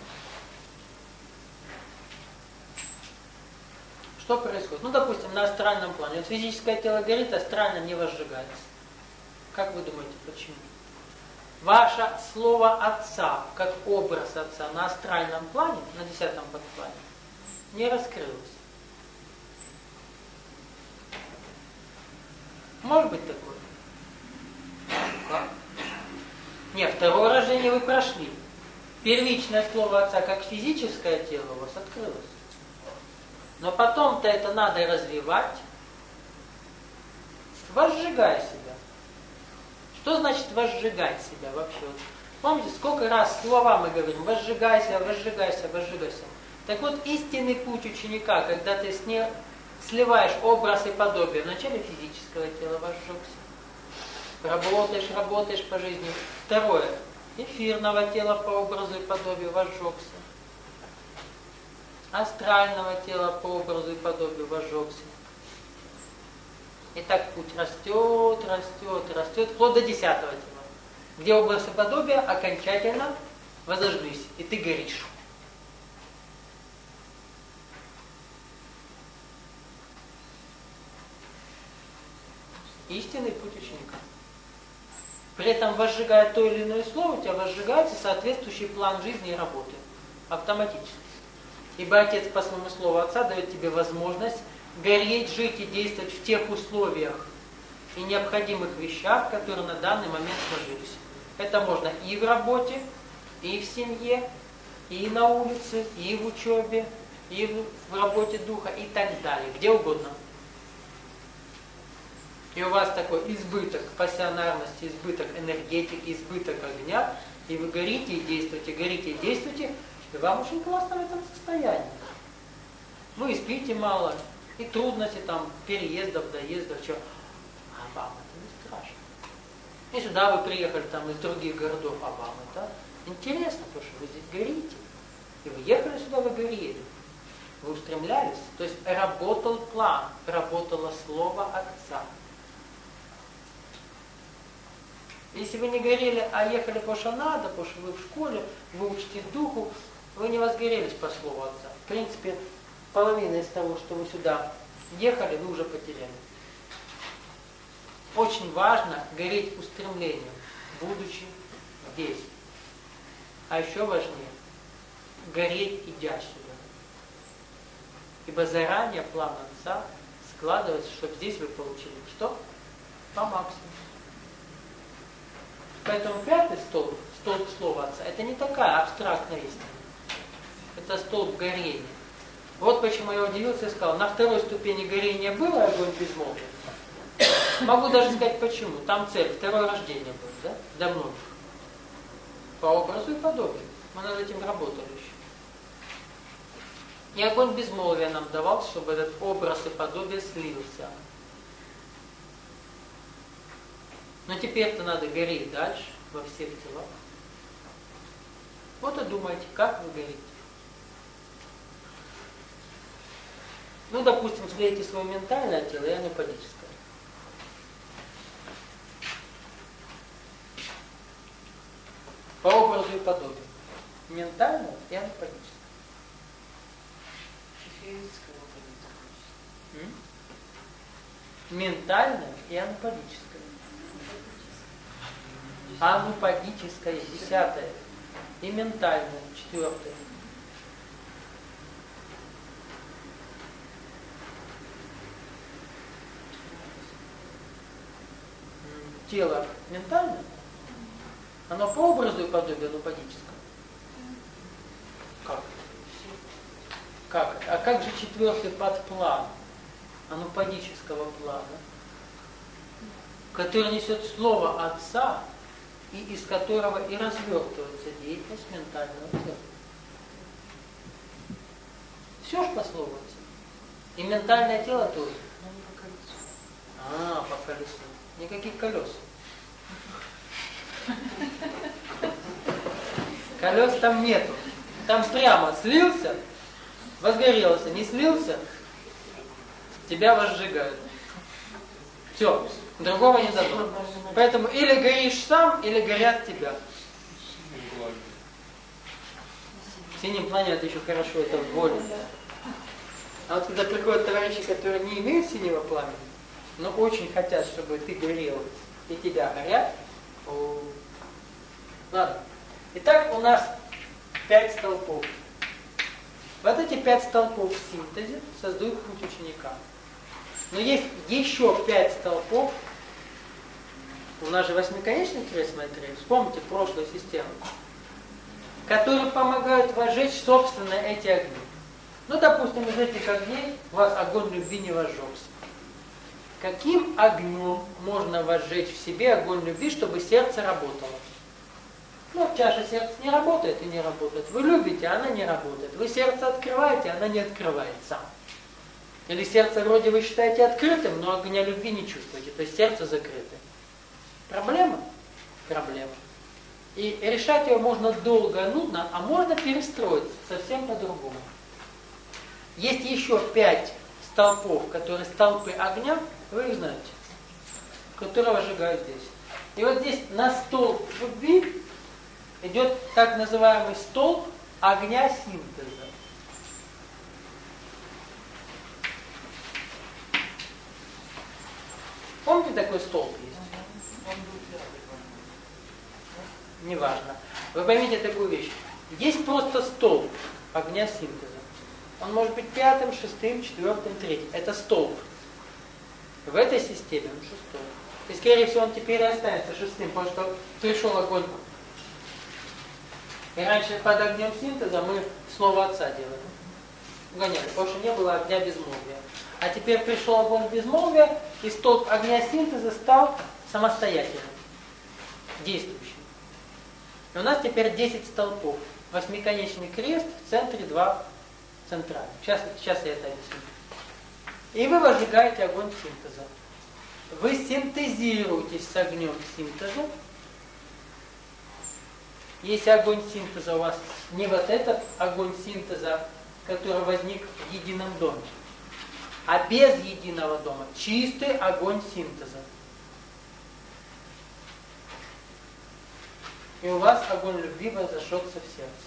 что происходит? Ну, допустим, на астральном плане. Вот физическое тело горит, астрально не возжигается. Как вы думаете, почему? Ваше слово Отца, как образ Отца на астральном плане, на десятом подплане, не раскрылось. Может быть такое? Как? Нет, второе рождение вы прошли. Первичное слово Отца, как физическое тело, у вас открылось. Но потом-то это надо развивать, возжигая себя. Что значит возжигать себя вообще? Вот помните, сколько раз слова мы говорим, возжигайся, возжигайся, возжигайся. Так вот, истинный путь ученика, когда ты с ним сливаешь образ и подобие, вначале физического тела возжегся. Работаешь, работаешь по жизни. Второе. Эфирного тела по образу и подобию возжегся. астрального тела по образу и подобию возжегся. И так путь растет, растет, растет, вплоть до десятого тела, где образ и подобие окончательно возожглись, и ты горишь. Истинный путь ученика. При этом, возжигая то или иное слово, у тебя возжигается соответствующий план жизни и работы. Автоматически. Ибо Отец по своему слову Отца дает тебе возможность гореть, жить и действовать в тех условиях и необходимых вещах, которые на данный момент сложились. Это можно и в работе, и в семье, и на улице, и в учебе, и в работе духа, и так далее. Где угодно. И у вас такой избыток пассионарности, избыток энергетики, избыток огня, и вы горите и действуете, горите и действуете, и вам очень классно в этом состоянии. Вы и спите мало, и трудности там, переездов, доездов, чего. А вам это не страшно. И сюда вы приехали там из других городов, а вам это интересно, потому что вы здесь горите. И вы ехали сюда, вы горели. Вы устремлялись. То есть работал план, работало слово Отца. Если вы не горели, а ехали по что надо, потому что вы в школе, вы учите духу, вы не возгорелись по слову Отца. В принципе, половина из того, что вы сюда ехали, вы уже потеряли. Очень важно гореть устремлением, будучи здесь. А еще важнее, гореть, идя сюда. Ибо заранее план Отца складывается, чтобы здесь вы получили что? По максимуму. Поэтому пятый столб, столб слова Отца, это не такая абстрактная истина. Это столб горения. Вот почему я удивился и сказал, на второй ступени горения было огонь безмолвия. Могу даже сказать почему. Там цель, второе рождение было, да? Для многих. По образу и подобию. Мы над этим работали еще. И огонь безмолвия нам давал, чтобы этот образ и подобие слился. Но теперь-то надо гореть дальше, во всех телах. Вот и думайте, как вы горите. Ну, допустим, слейте свое ментальное тело и анупадическое. По образу и подобию. Ментальное и анупадическое. Ментальное и анупадическое. Анупадическое, десятое. И ментальное, четвертое. Тело ментальное, оно по образу и подобию анупадическое. Как? Как? А как же четвертый подплан анупадического плана, который несет слово Отца, и из которого и развертывается деятельность ментального тела. Все ж по слову Отца. И ментальное тело тоже. А, по колесу. Никаких колес. Колес там нету. Там прямо слился, возгорелся, не слился, тебя возжигают. Все, другого не дадут. Поэтому или горишь сам, или горят тебя. В синем плане это еще хорошо, это в воле. А вот когда приходят товарищи, которые не имеют синего пламени, но очень хотят, чтобы ты горел, и тебя горят. О... Ладно. Итак, у нас пять столпов. Вот эти пять столпов в синтезе создают путь ученика. Но есть еще пять столпов. У нас же восьмиконечный крест Майтрея. Вспомните прошлую систему. Которые помогают возжечь собственно эти огни. Ну, допустим, из этих огней у вас огонь любви не возжегся. Каким огнем можно возжечь в себе огонь любви, чтобы сердце работало? Ну, чаша сердца не работает и не работает. Вы любите, а она не работает. Вы сердце открываете, а она не открывается. Или сердце вроде вы считаете открытым, но огня любви не чувствуете. То есть сердце закрыто. Проблема? Проблема. И решать ее можно долго, нудно, а можно перестроить совсем по-другому. Есть еще пять столпов, которые столпы огня, вы их знаете, которые выжигают здесь. И вот здесь на столб любви идет так называемый столб огня синтеза. Помните, такой столб есть? Неважно. Вы поймите такую вещь. Есть просто столб огня синтеза. Он может быть пятым, шестым, четвертым, третьим. Это столб. В этой системе он шестой. И, скорее всего, он теперь и останется шестым, потому что пришел огонь. И раньше под огнем синтеза мы слово отца делали. Гоняли, потому что не было огня безмолвия. А теперь пришел огонь безмолвия, и столб огня синтеза стал самостоятельным, действующим. И у нас теперь десять столпов. Восьмиконечный крест, в центре два центральных. Сейчас, сейчас я это объясню. И вы возжигаете огонь синтеза. Вы синтезируетесь с огнем синтеза. Если огонь синтеза у вас не вот этот огонь синтеза, который возник в едином доме, а без единого дома, чистый огонь синтеза. И у вас огонь любви возошелся в сердце.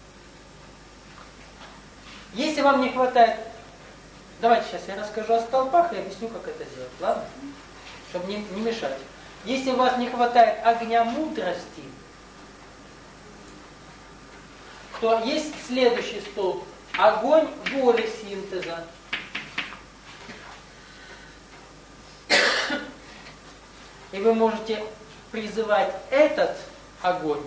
Если вам не хватает... Давайте сейчас я расскажу о столпах и объясню, как это сделать, ладно? Чтобы не, не мешать. Если у вас не хватает огня мудрости, то есть следующий столб. Огонь воли синтеза. И вы можете призывать этот огонь,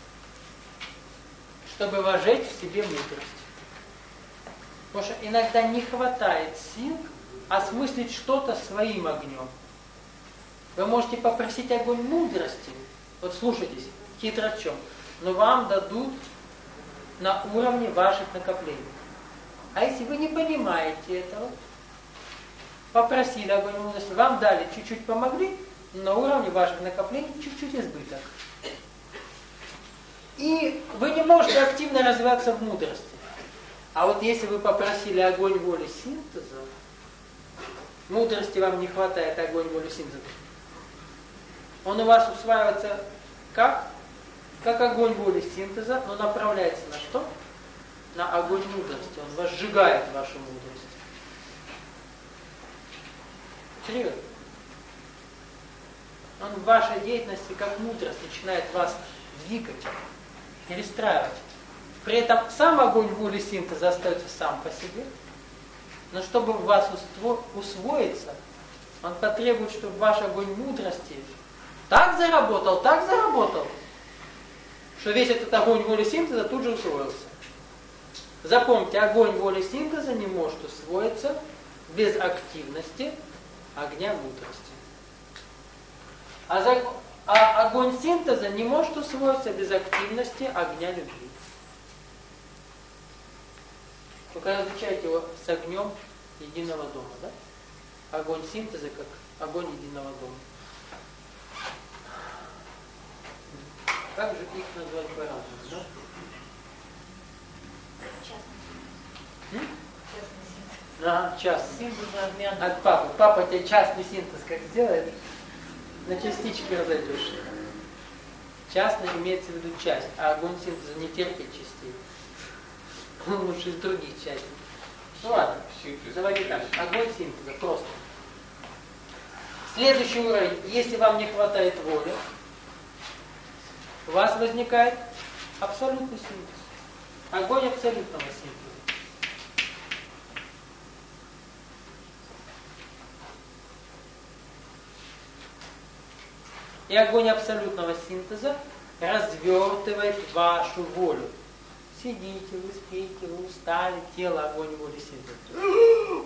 чтобы вожечь в себе мудрость. Потому что иногда не хватает сил осмыслить что-то своим огнем. Вы можете попросить огонь мудрости. Вот слушайтесь, хитро в чем. Но вам дадут на уровне ваших накоплений. А если вы не понимаете этого, попросили огонь мудрости, вам дали, чуть-чуть помогли, на уровне ваших накоплений чуть-чуть избыток. И вы не можете активно развиваться в мудрости. А вот если вы попросили огонь воли синтеза, мудрости вам не хватает, огонь воли синтеза, он у вас усваивается как? Как огонь воли синтеза, но направляется на что? На огонь мудрости. Он вас сжигает вашу мудрость. Серьезно. Он в вашей деятельности как мудрость начинает вас двигать, перестраивать. При этом сам огонь воли синтеза остается сам по себе, но чтобы в вас усвоиться, он потребует, чтобы ваш огонь мудрости так заработал, так заработал, что весь этот огонь воли синтеза тут же усвоился. Запомните, огонь воли синтеза не может усвоиться без активности огня мудрости. А, за, а огонь синтеза не может усвоиться без активности огня любви. Только различайте его с огнем единого дома, да? Огонь синтеза как огонь единого дома. Как же их назвать по-разному, да? Частный. Ага, частный. От папы. Папа тебе частный синтез как сделает, на частички разойдешь. Частный имеется в виду часть, а огонь синтеза не терпит частей. Он лучше из других частей. Ну ладно, давайте так. Огонь синтеза, просто. Следующий уровень, если вам не хватает воли, у вас возникает абсолютный синтез. Огонь абсолютного синтеза. И огонь абсолютного синтеза развертывает вашу волю. Сидите, вы спите, вы устали, тело, огонь воли синтеза.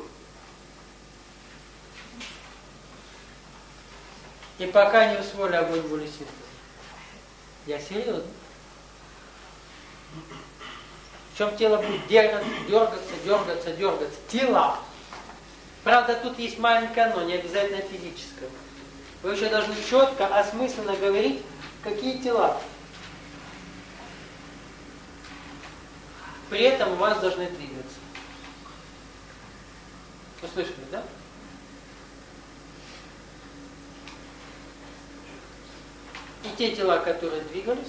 И пока не усвоили огонь воли синтеза. Я серьезно. Причем тело будет дергаться, дергаться, дергаться, дергаться. Тела. Правда, тут есть маленькое но, не обязательно физическое. Вы еще должны четко, осмысленно говорить, какие тела. При этом у вас должны двигаться. Вы слышали, да? И те тела, которые двигались,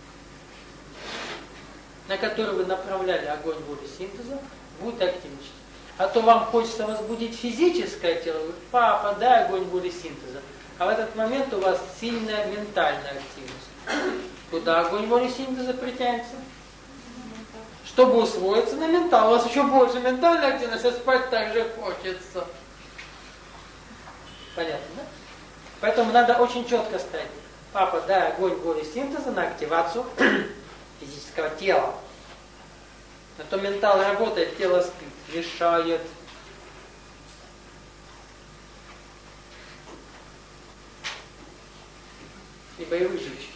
на которые вы направляли огонь воли синтеза, будут активничать. А то вам хочется возбудить физическое тело, вы, папа, дай огонь воли синтеза. А в этот момент у вас сильная ментальная активность. Куда огонь воли синтеза притянется? Чтобы усвоиться на ментал. У вас еще больше ментальной активности, а спать так же хочется. Понятно, да? Поэтому надо очень четко ставить. Папа, дай огонь воли синтеза на активацию физического тела. А то ментал работает, тело спит, мешает. И боевые живчики.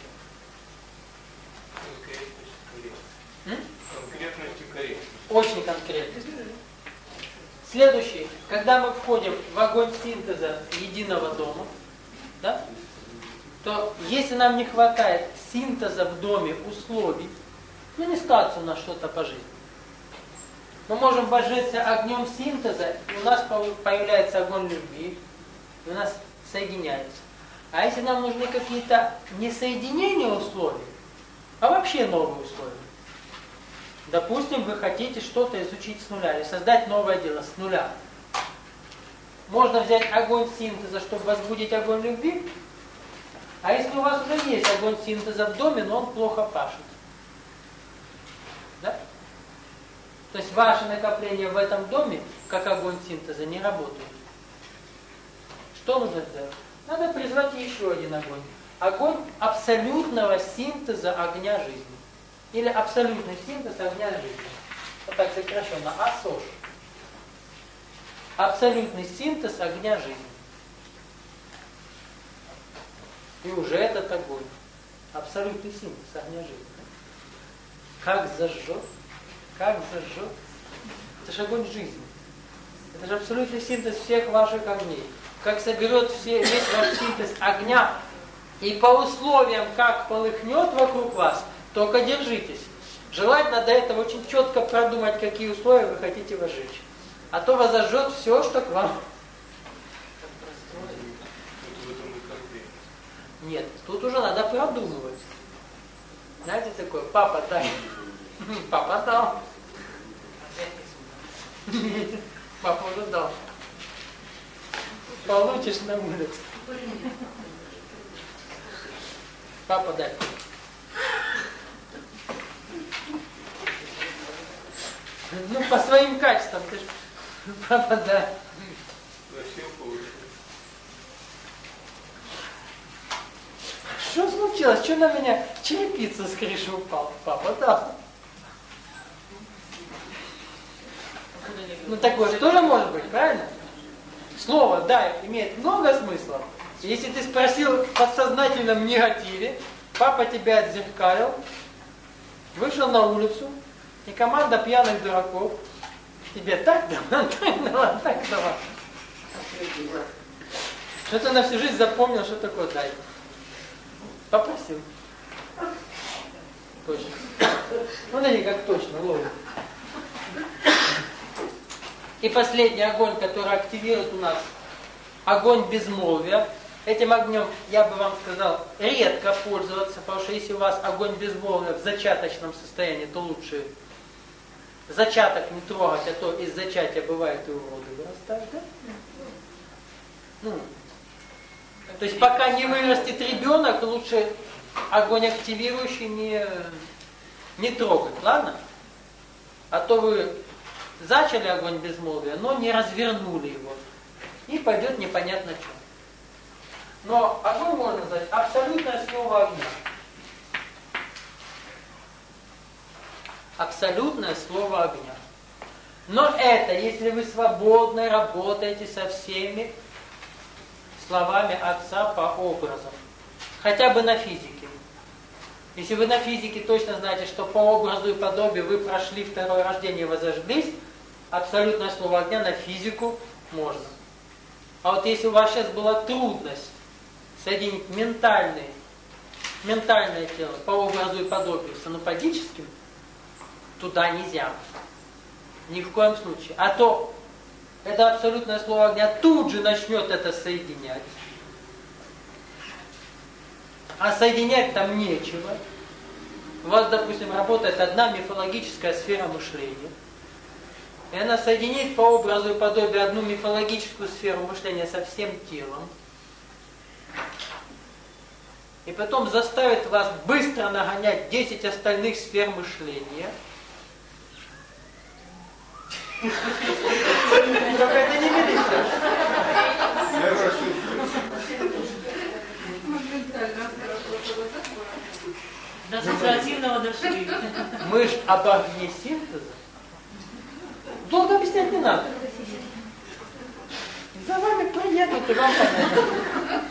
Конкретность и корректность. Очень конкретно. Следующий. Когда мы входим в огонь синтеза единого дома, да, то если нам не хватает синтеза в доме условий, ну не скажется у нас что-то по жизни. Мы можем божиться огнем синтеза, и у нас появляется огонь любви, и у нас соединяется. А если нам нужны какие-то не соединения условий, а вообще новые условия. Допустим, вы хотите что-то изучить с нуля, или создать новое дело с нуля. Можно взять огонь синтеза, чтобы возбудить огонь любви, а если у вас уже есть огонь синтеза в доме, но он плохо пашет. Да? То есть ваши накопления в этом доме, как огонь синтеза, не работают. Что нужно сделать? Надо призвать еще один огонь. Огонь абсолютного синтеза огня жизни. Или абсолютный синтез огня жизни. Вот так сокращенно. АСОЖ. Абсолютный синтез огня жизни. И уже этот огонь. Абсолютный синтез огня жизни. Как зажжет? Как зажжет? Это же огонь жизни. Это же абсолютный синтез всех ваших огней. Как соберет все, весь ваш синтез огня, и по условиям, как полыхнет вокруг вас, только держитесь. Желательно до этого очень четко продумать, какие условия вы хотите возжечь. А то вас зажжет все, что к вам. Нет, тут уже надо продумывать. Знаете, такое, папа дай. Папа дал. Папа уже дал. Получишь на улице. Папа дай. Ну, по своим качествам, ты ж... Папа дай. Что случилось? Что на меня черепица с крыши упала? Папа дал. Ну, такое тоже может быть, правильно? Слово «дай» имеет много смыслов. Если ты спросил в подсознательном негативе, папа тебя отзеркалил, вышел на улицу, и команда пьяных дураков тебе так дала, так дала, так дала. Что ты на всю жизнь запомнил, что такое «дай». Попросил. Точно. Смотри, как точно ловит. И последний огонь, который активирует у нас огонь безмолвия. Этим огнем, я бы вам сказал, редко пользоваться, потому что если у вас огонь безмолвия в зачаточном состоянии, то лучше зачаток не трогать, а то из зачатия бывает и уроды вырастают, да? Ну, то есть пока не вырастет ребенок, лучше огонь активирующий не, не трогать, ладно? А то вы зачали огонь безмолвия, но не развернули его. И пойдет непонятно что. Но огонь можно назвать абсолютное слово огня. Абсолютное слово огня. Но это, если вы свободно работаете со всеми словами Отца по образам. Хотя бы на физике. Если вы на физике точно знаете, что по образу и подобию вы прошли второе рождение и возожглись, абсолютное слово огня на физику можно. А вот если у вас сейчас была трудность соединить ментальное, ментальное тело по образу и подобию с анупадическим, туда нельзя. Ни в коем случае. А то это абсолютное слово огня тут же начнет это соединять. А соединять там нечего. У вас, допустим, работает одна мифологическая сфера мышления. И она соединит по образу и подобию одну мифологическую сферу мышления со всем телом. И потом заставит вас быстро нагонять десять остальных сфер мышления. Только это не милиция. До ассоциативного дошли. Мы ж об огне синтеза. Долго объяснять не надо. За вами приедут, и вам понятно.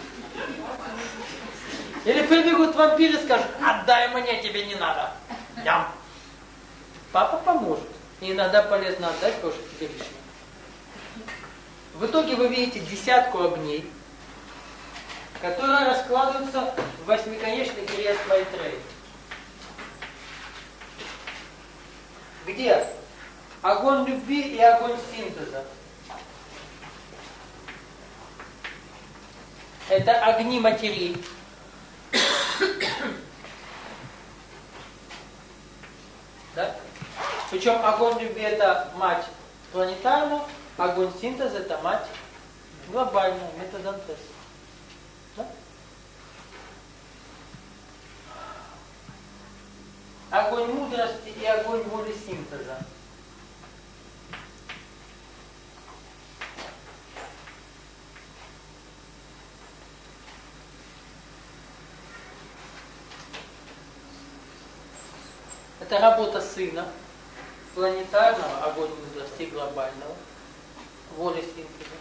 Или прибегут вампиры и скажут: отдай мне, тебе не надо. Ям. Папа поможет. И иногда полезно отдать, потому что тебе лишнее. В итоге вы видите десятку огней, которые раскладываются в восьмиконечный крест Майтреи. Где огонь любви и огонь синтеза. Это огни матерей. Да? Причем огонь любви это мать планетарная, огонь синтеза это мать глобальная, метадонтес. Да? Огонь мудрости и огонь воли синтеза. Это работа сына, планетарного, огонь мудрости, глобального, воли синтеза.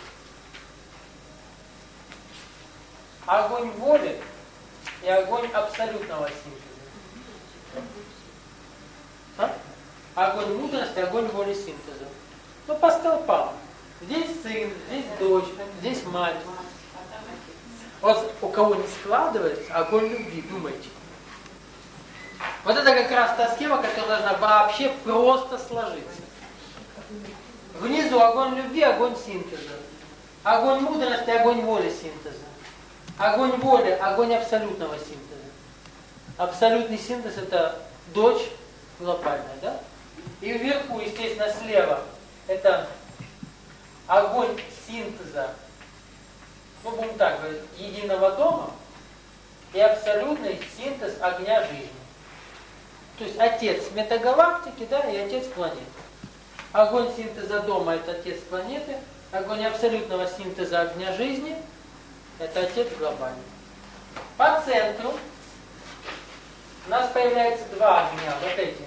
Огонь воли и огонь абсолютного синтеза. А? Огонь мудрости, огонь воли синтеза. Ну, по столпам. Здесь сын, здесь дочь, здесь мать. Вот у кого не складывается, огонь любви, думайте. Вот это как раз та схема, которая должна вообще просто сложиться. Внизу огонь любви, огонь синтеза. Огонь мудрости, огонь воли синтеза. Огонь воли, огонь абсолютного синтеза. Абсолютный синтез это дочь глобальная, да? И вверху, естественно, слева это огонь синтеза, ну будем так говорить, единого дома и абсолютный синтез огня жизни. То есть отец метагалактики, да, и отец планеты. Огонь синтеза дома это отец планеты, огонь абсолютного синтеза огня жизни это отец глобальный. По центру у нас появляется два огня, вот эти.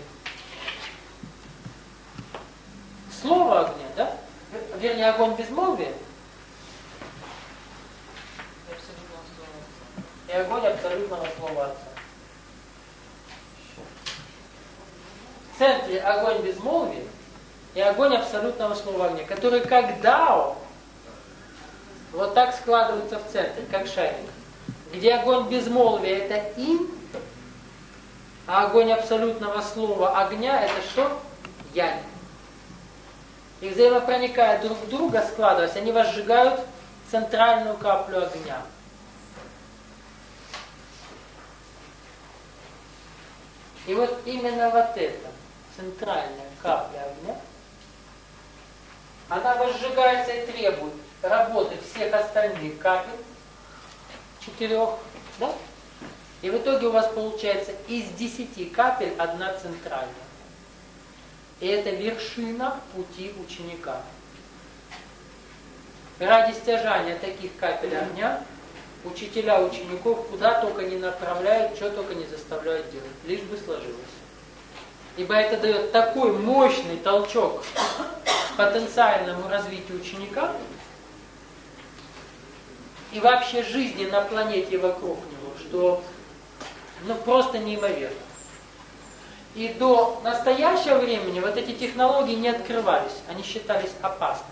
Слово огня, да? Вернее, огонь безмолвия и огонь абсолютного слова Отца. В центре огонь безмолвия и огонь абсолютного слова огня, который как дао вот так складывается в центре, как шарик. Где огонь безмолвия это инь, а огонь абсолютного слова огня это что? Янь. И взаимопроникая друг в друга, складываясь, они возжигают центральную каплю огня. И вот именно вот эта центральная капля огня, она возжигается и требует работы всех остальных капель, четырех, да? И в итоге у вас получается из десяти капель одна центральная. И это вершина пути ученика. Ради стяжания таких капель огня учителя учеников куда только не направляют, что только не заставляют делать, лишь бы сложилось. Ибо это дает такой мощный толчок потенциальному развитию ученика и вообще жизни на планете вокруг него, что ну, просто неимоверно. И до настоящего времени вот эти технологии не открывались, они считались опасными.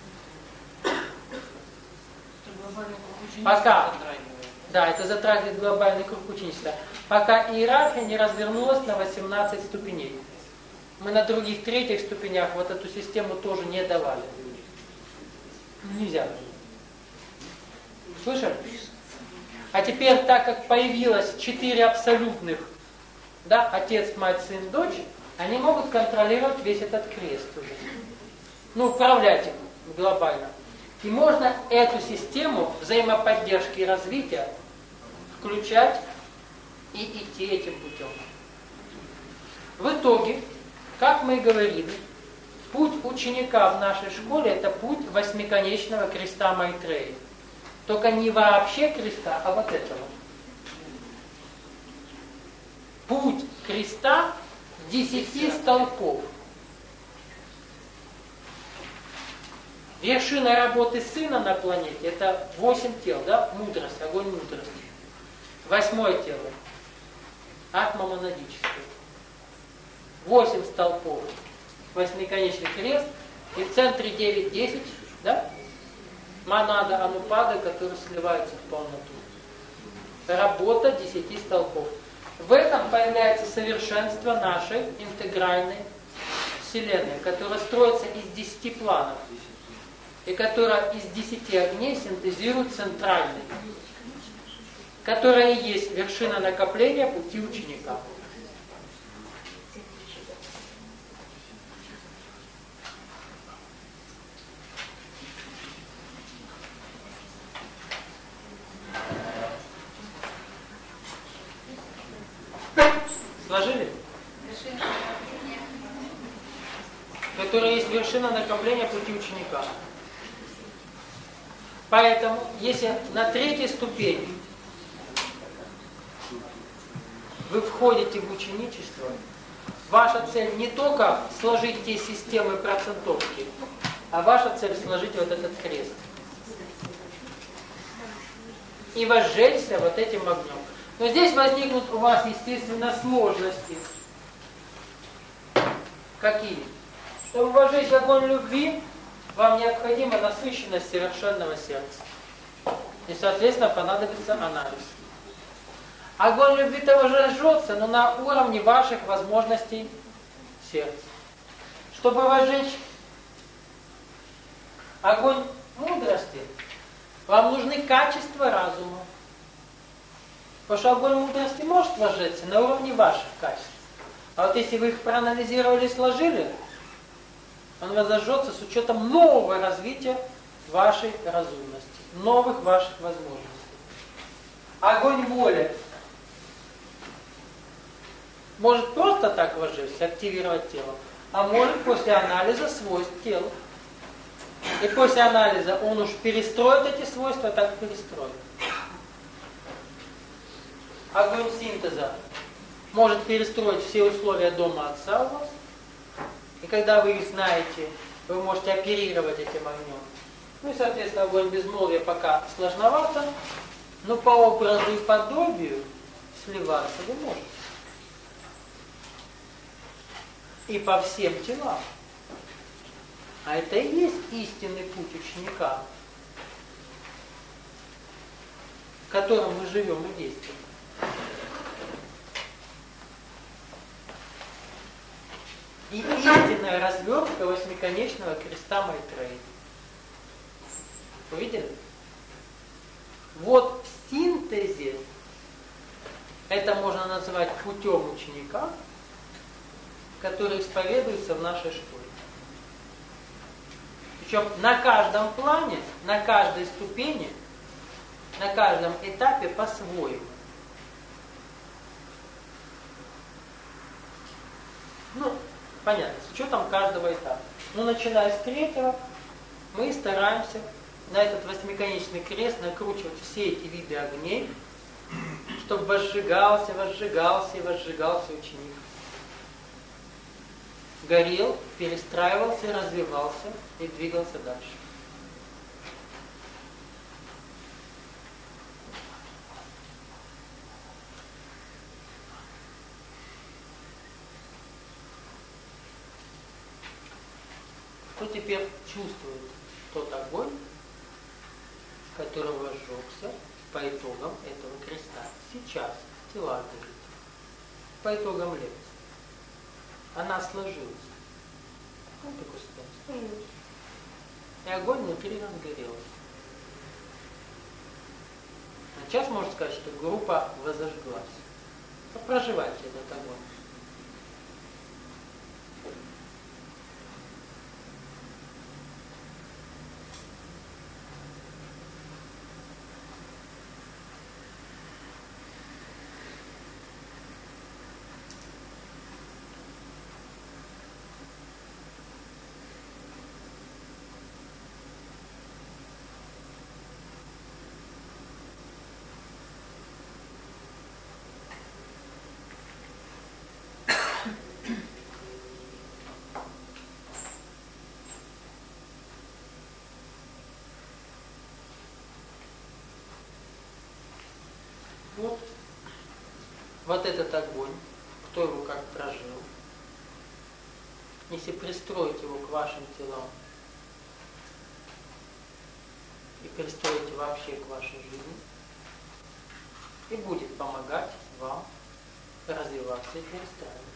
Пока, да, это затрагивает глобальный круг ученичества, пока иерархия не развернулась на восемнадцать ступеней. Мы на других третьих ступенях вот эту систему тоже не давали. Нельзя. Слышали? А теперь, так как появилось четыре абсолютных, да, отец, мать, сын, дочь, они могут контролировать весь этот крест уже. Ну, управлять им глобально. И можно эту систему взаимоподдержки и развития включать и идти этим путем. В итоге, как мы и говорили, путь ученика в нашей школе – это путь восьмиконечного креста Майтреи. Только не вообще креста, а вот этого. Путь креста десяти столпов. Вершина работы сына на планете – это восемь тел, да? Мудрость, огонь мудрости. Восьмое тело – атма монадическое. Восемь столпов, восьмиконечный крест, и в центре девять-десять, да? Монада, анупада, которые сливаются в полноту. Работа десяти столпов. В этом появляется совершенство нашей интегральной Вселенной, которая строится из десяти планов, и которая из десяти огней синтезирует центральный, которая и есть вершина накопления пути ученика. Сложили? Которая есть вершина накопления пути ученика. Поэтому, если на третьей ступени вы входите в ученичество, ваша цель не только сложить те системы процентовки, а ваша цель сложить вот этот крест. И возжечься вот этим огнем. Но здесь возникнут у вас, естественно, сложности. Какие? Чтобы возжечь огонь любви, вам необходима насыщенность совершенного сердца. И, соответственно, понадобится анализ. Огонь любви-то уже жжется, но на уровне ваших возможностей сердца. Чтобы возжечь огонь мудрости, вам нужны качества разума. Потому что огонь мудрости может возжечься на уровне ваших качеств. А вот если вы их проанализировали и сложили, он возожжется с учетом нового развития вашей разумности, новых ваших возможностей. Огонь воли может просто так возжечься, активировать тело, а может после анализа свойств тела. И после анализа он уж перестроит эти свойства, так перестроит. Огонь синтеза может перестроить все условия дома отца у вас. И когда вы их знаете, вы можете оперировать этим огнем. Ну и, соответственно, огонь безмолвия пока сложновато, но по образу и подобию сливаться вы можете. И по всем телам. А это и есть истинный путь ученика, в котором мы живем и действуем. И истинная развертка восьмиконечного креста Майтреи. Увидели? Вот в синтезе это можно назвать путем ученика, который исповедуется в нашей школе. Причем на каждом плане, на каждой ступени, на каждом этапе по-своему. Ну, понятно, с учетом каждого этапа. Ну, начиная с третьего, мы стараемся на этот восьмиконечный крест накручивать все эти виды огней, чтобы возжигался, возжигался и возжигался ученик. Горел, перестраивался, развивался и двигался дальше. Кто теперь чувствует тот огонь, который возжегся по итогам этого креста? Сейчас, тела горит. По итогам лекции. она сложилась. Вот такой состояние. И огонь внутри разгорелся. Сейчас можно сказать, что группа возожглась. Проживайте этот огонь. Вот, вот этот огонь, кто его как прожил, если пристроить его к вашим телам и пристроить вообще к вашей жизни, и будет помогать вам развиваться и перестраиваться.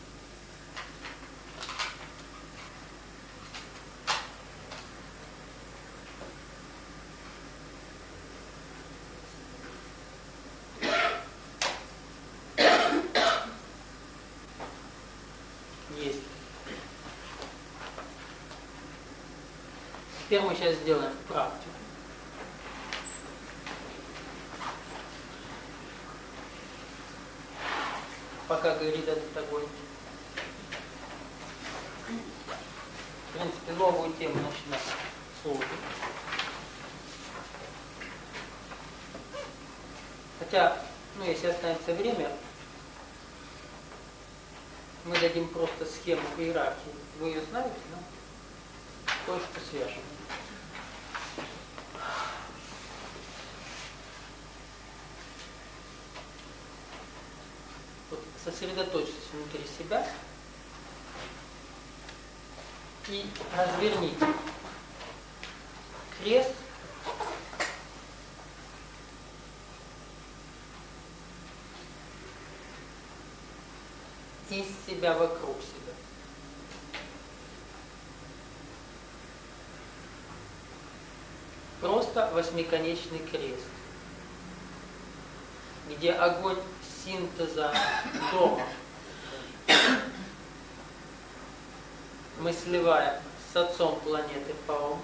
Теперь мы сейчас сделаем практику. Пока горит этот огонь. В принципе, новую тему начинаем слушать. Хотя, ну, если останется время, мы дадим просто схему иерархии. Вы ее знаете, да? Кое-что свяжем. Вот сосредоточьтесь внутри себя и разверните крест из себя вокруг себя. Просто восьмиконечный крест, где огонь синтеза дома мы сливаем с отцом планеты Фаон,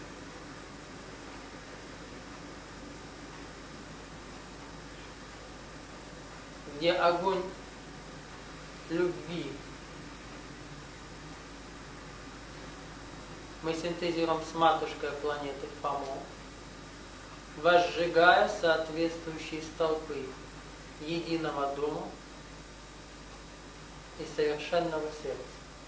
где огонь любви мы синтезируем с матушкой планеты Фамо, возжигая соответствующие столпы единого дома и совершенного сердца.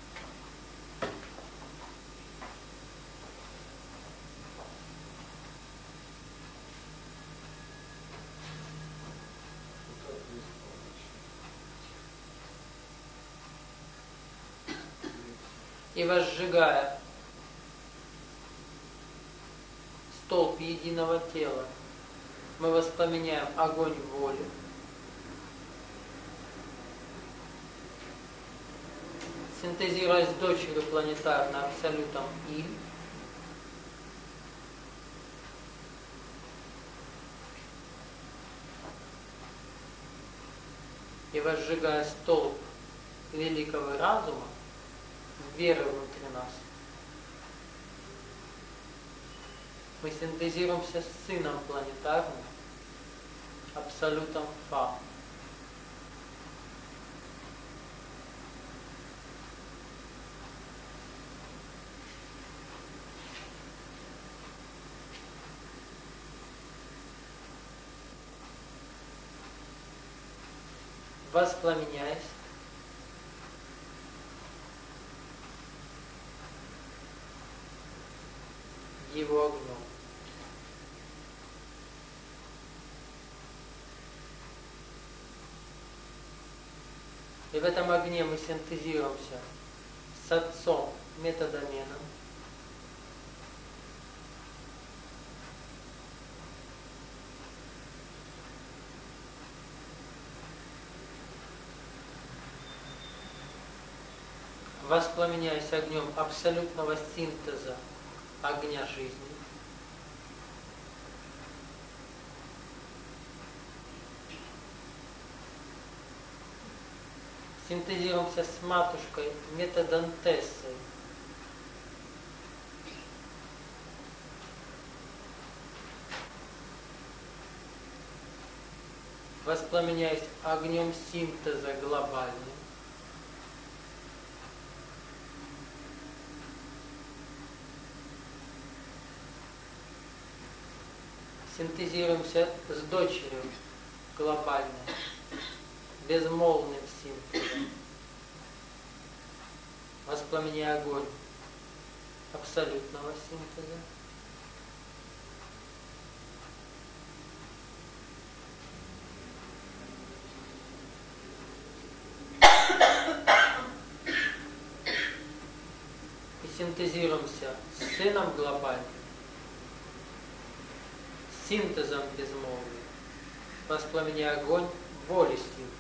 И возжигая столб единого тела, мы воспламеняем огонь воли, синтезируя с дочерью планетарно абсолютом И, и возжигая столб великого разума, веры внутри нас, мы синтезируемся с сыном планетарным, абсолютом Фа. Воспламеняясь, его огнем. И в этом огне мы синтезируемся с отцом метадоменом, воспламеняясь огнем абсолютного синтеза огня жизни, синтезируемся с матушкой метадонтессой, воспламеняясь огнем синтеза глобальным, синтезируемся с дочерью глобальной, безмолвным синтезом, воспламеняя огонь абсолютного синтеза, и синтезируемся с сыном глобальным, синтезом безмолвия, воспламеняя огонь воли синтеза.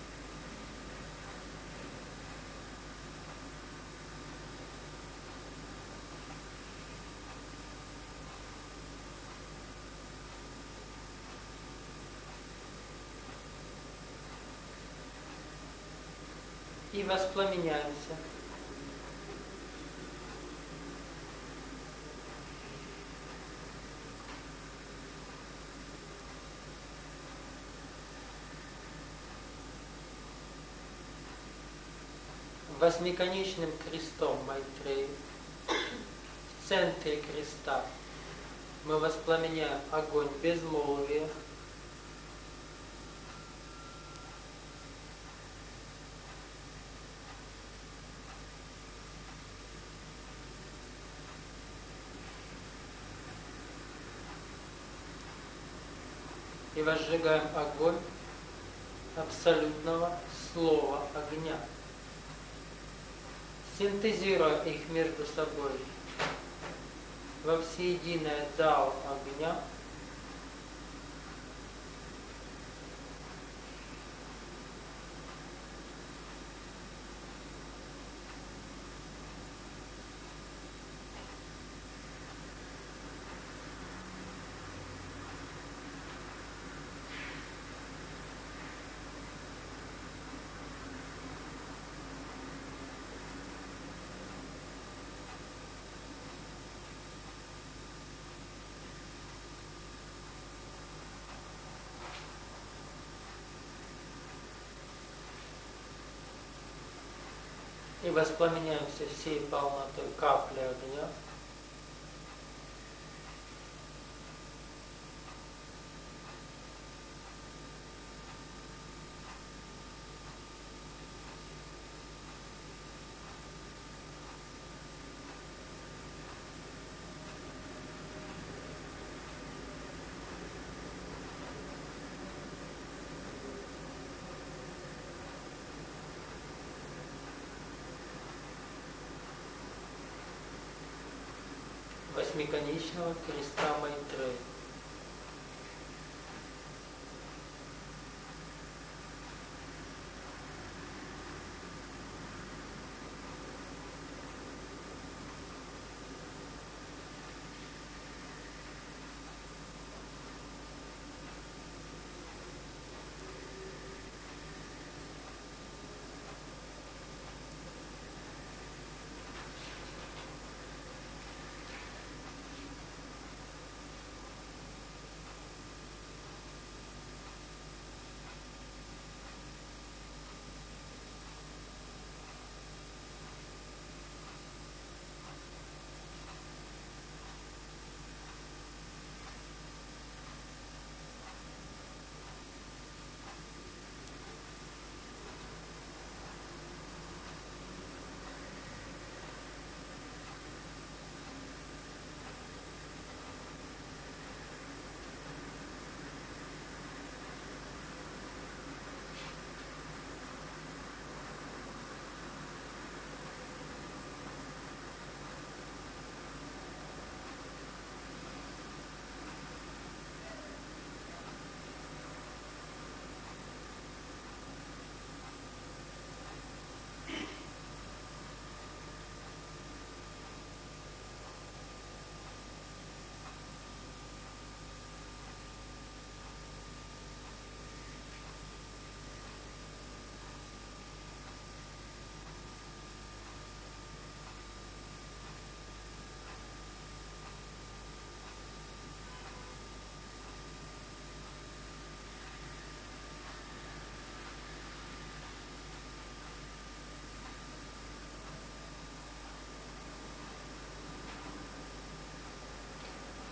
И воспламеняемся восьмиконечным крестом Майтреи. В центре креста мы воспламеняем огонь безмолвия, и возжигаем огонь абсолютного слова огня, синтезируя их между собой во всеединое дао огня, и воспламеняемся всей полнотой капли огня, восьмиконечного креста Майтреи.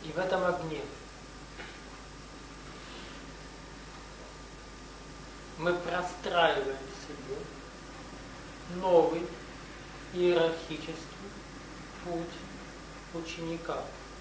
И в этом огне мы простраиваем себе новый иерархический путь ученика.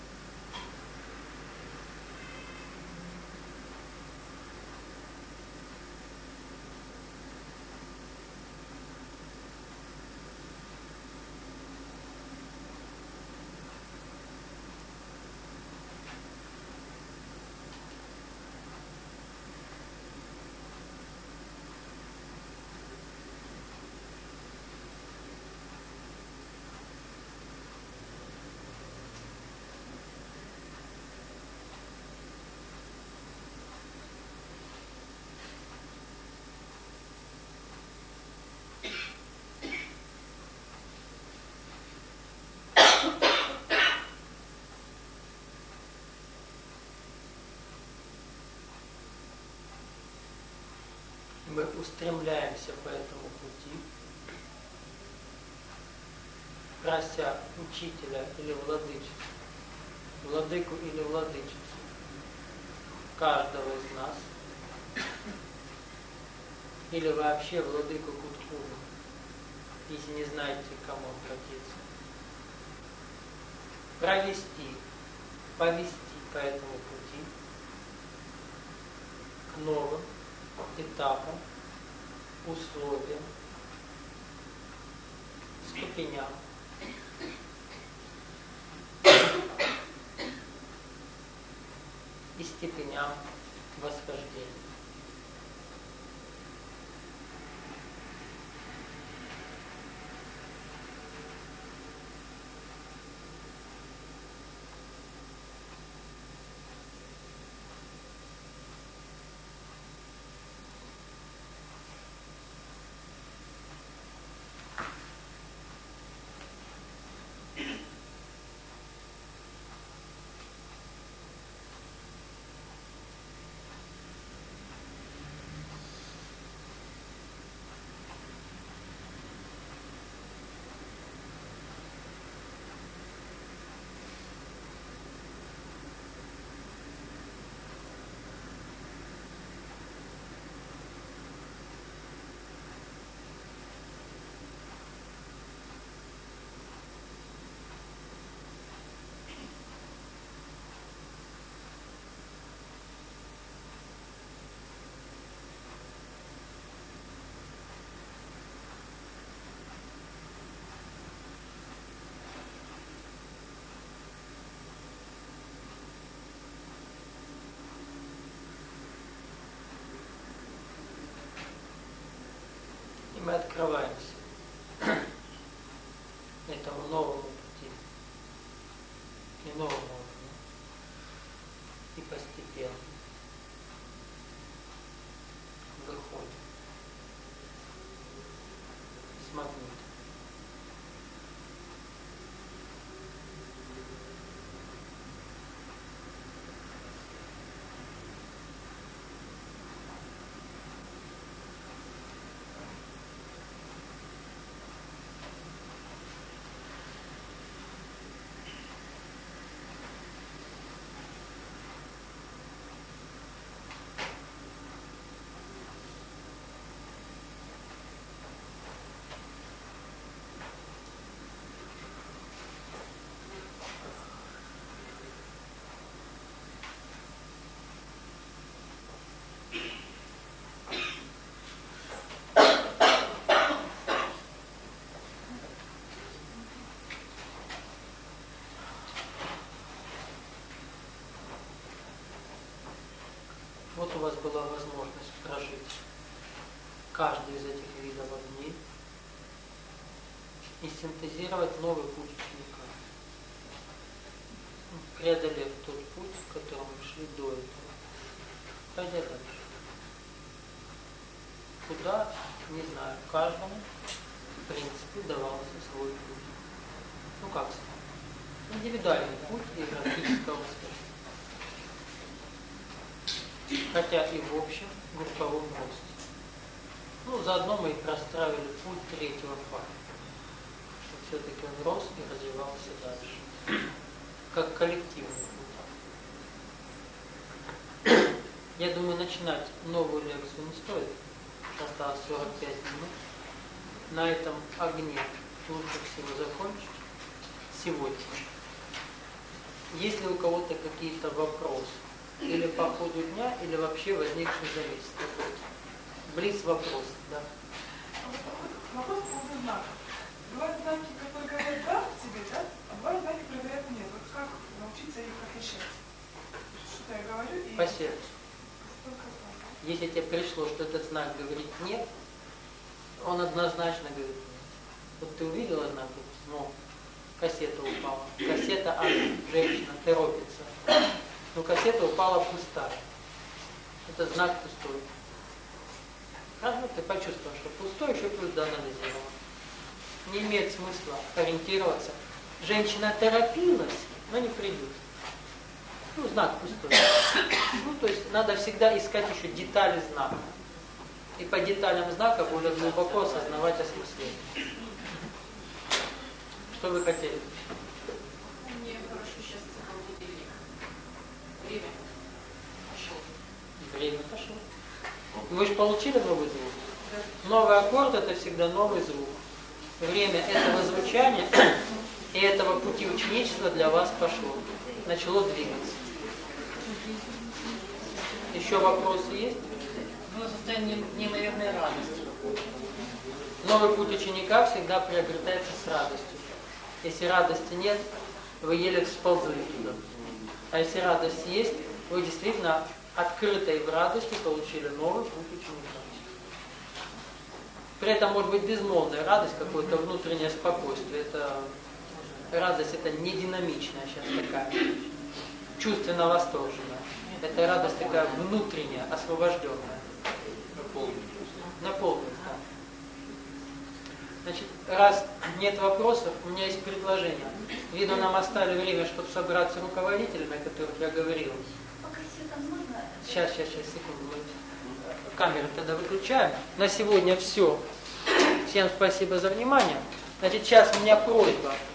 Мы устремляемся по этому пути, прося учителя или владычицу, владыку или владычицу, каждого из нас, или вообще владыку Кудхуру, если не знаете, к кому обратиться, провести, повести по этому пути к новым этапам, условиям, ступеням, и степеням восхождения. Мы открываемся этому новому пути и новому окну, и постепенно выходим с магнита. Вот у вас была возможность прожить каждый из этих видов огней и синтезировать новый путь ученика, преодолев тот путь, которым мы шли до этого, пойдя дальше. Куда, не знаю, каждому, в принципе, давался свой путь. Ну как сказать? Индивидуальный путь иерархического восхождения. Хотя и в общем групповом росте. Ну, заодно мы и простраивали путь третьего факта, чтобы все-таки он рос и развивался дальше, как коллективный путь. Я думаю, начинать новую лекцию не стоит. Осталось сорок пять минут. На этом огне лучше всего закончить сегодня. Есть ли у кого-то какие-то вопросы? Или по ходу дня, или вообще возникший за месяц? Близ вопрос, да. Вопрос по поводу знаков. Бывают знаки, которые говорят «да» тебе, да? А бывают знаки, которые говорят «нет». Вот как научиться их отличать? Что-то я говорю и... По сердцу. Если тебе пришло, что этот знак говорит «нет», он однозначно говорит «нет». Вот ты увидела знак, ну, кассета упала. Кассета, а женщина торопится. Но кассета упала пустая. Это знак пустой. Хорошо, ты почувствовал, что пустой, еще плюс доанализировал. Не имеет смысла ориентироваться. Женщина торопилась, но не придет. Ну, знак пустой. Ну, то есть надо всегда искать еще детали знака. И по деталям знака более глубоко осознавать осмысление. Что вы хотели? Мне хорошо сейчас цифровой будильник. Время пошло. Время пошло. Вы же получили новый звук? Новый аккорд — это всегда новый звук. Время этого звучания и этого пути ученичества для вас пошло. Начало двигаться. Еще вопросы есть? Было состояние неимоверной радости. Новый путь ученика всегда приобретается с радостью. Если радости нет, вы еле всползли туда. А если радость есть, вы действительно открытой в радости получили новый путь ученика. При этом может быть безмолвная радость, какое-то внутреннее спокойствие. Это радость, это не динамичная сейчас такая, чувственно восторженная. Это радость такая внутренняя, освобожденная. Наполненная. Наполненная, да. Значит, раз нет вопросов, у меня есть предложение. Видно, нам оставили время, чтобы собраться с руководителями, о которых я говорил. Сейчас, сейчас, сейчас, секунду. Мы камеру тогда выключаем. На сегодня все. Всем спасибо за внимание. Значит, сейчас у меня просьба.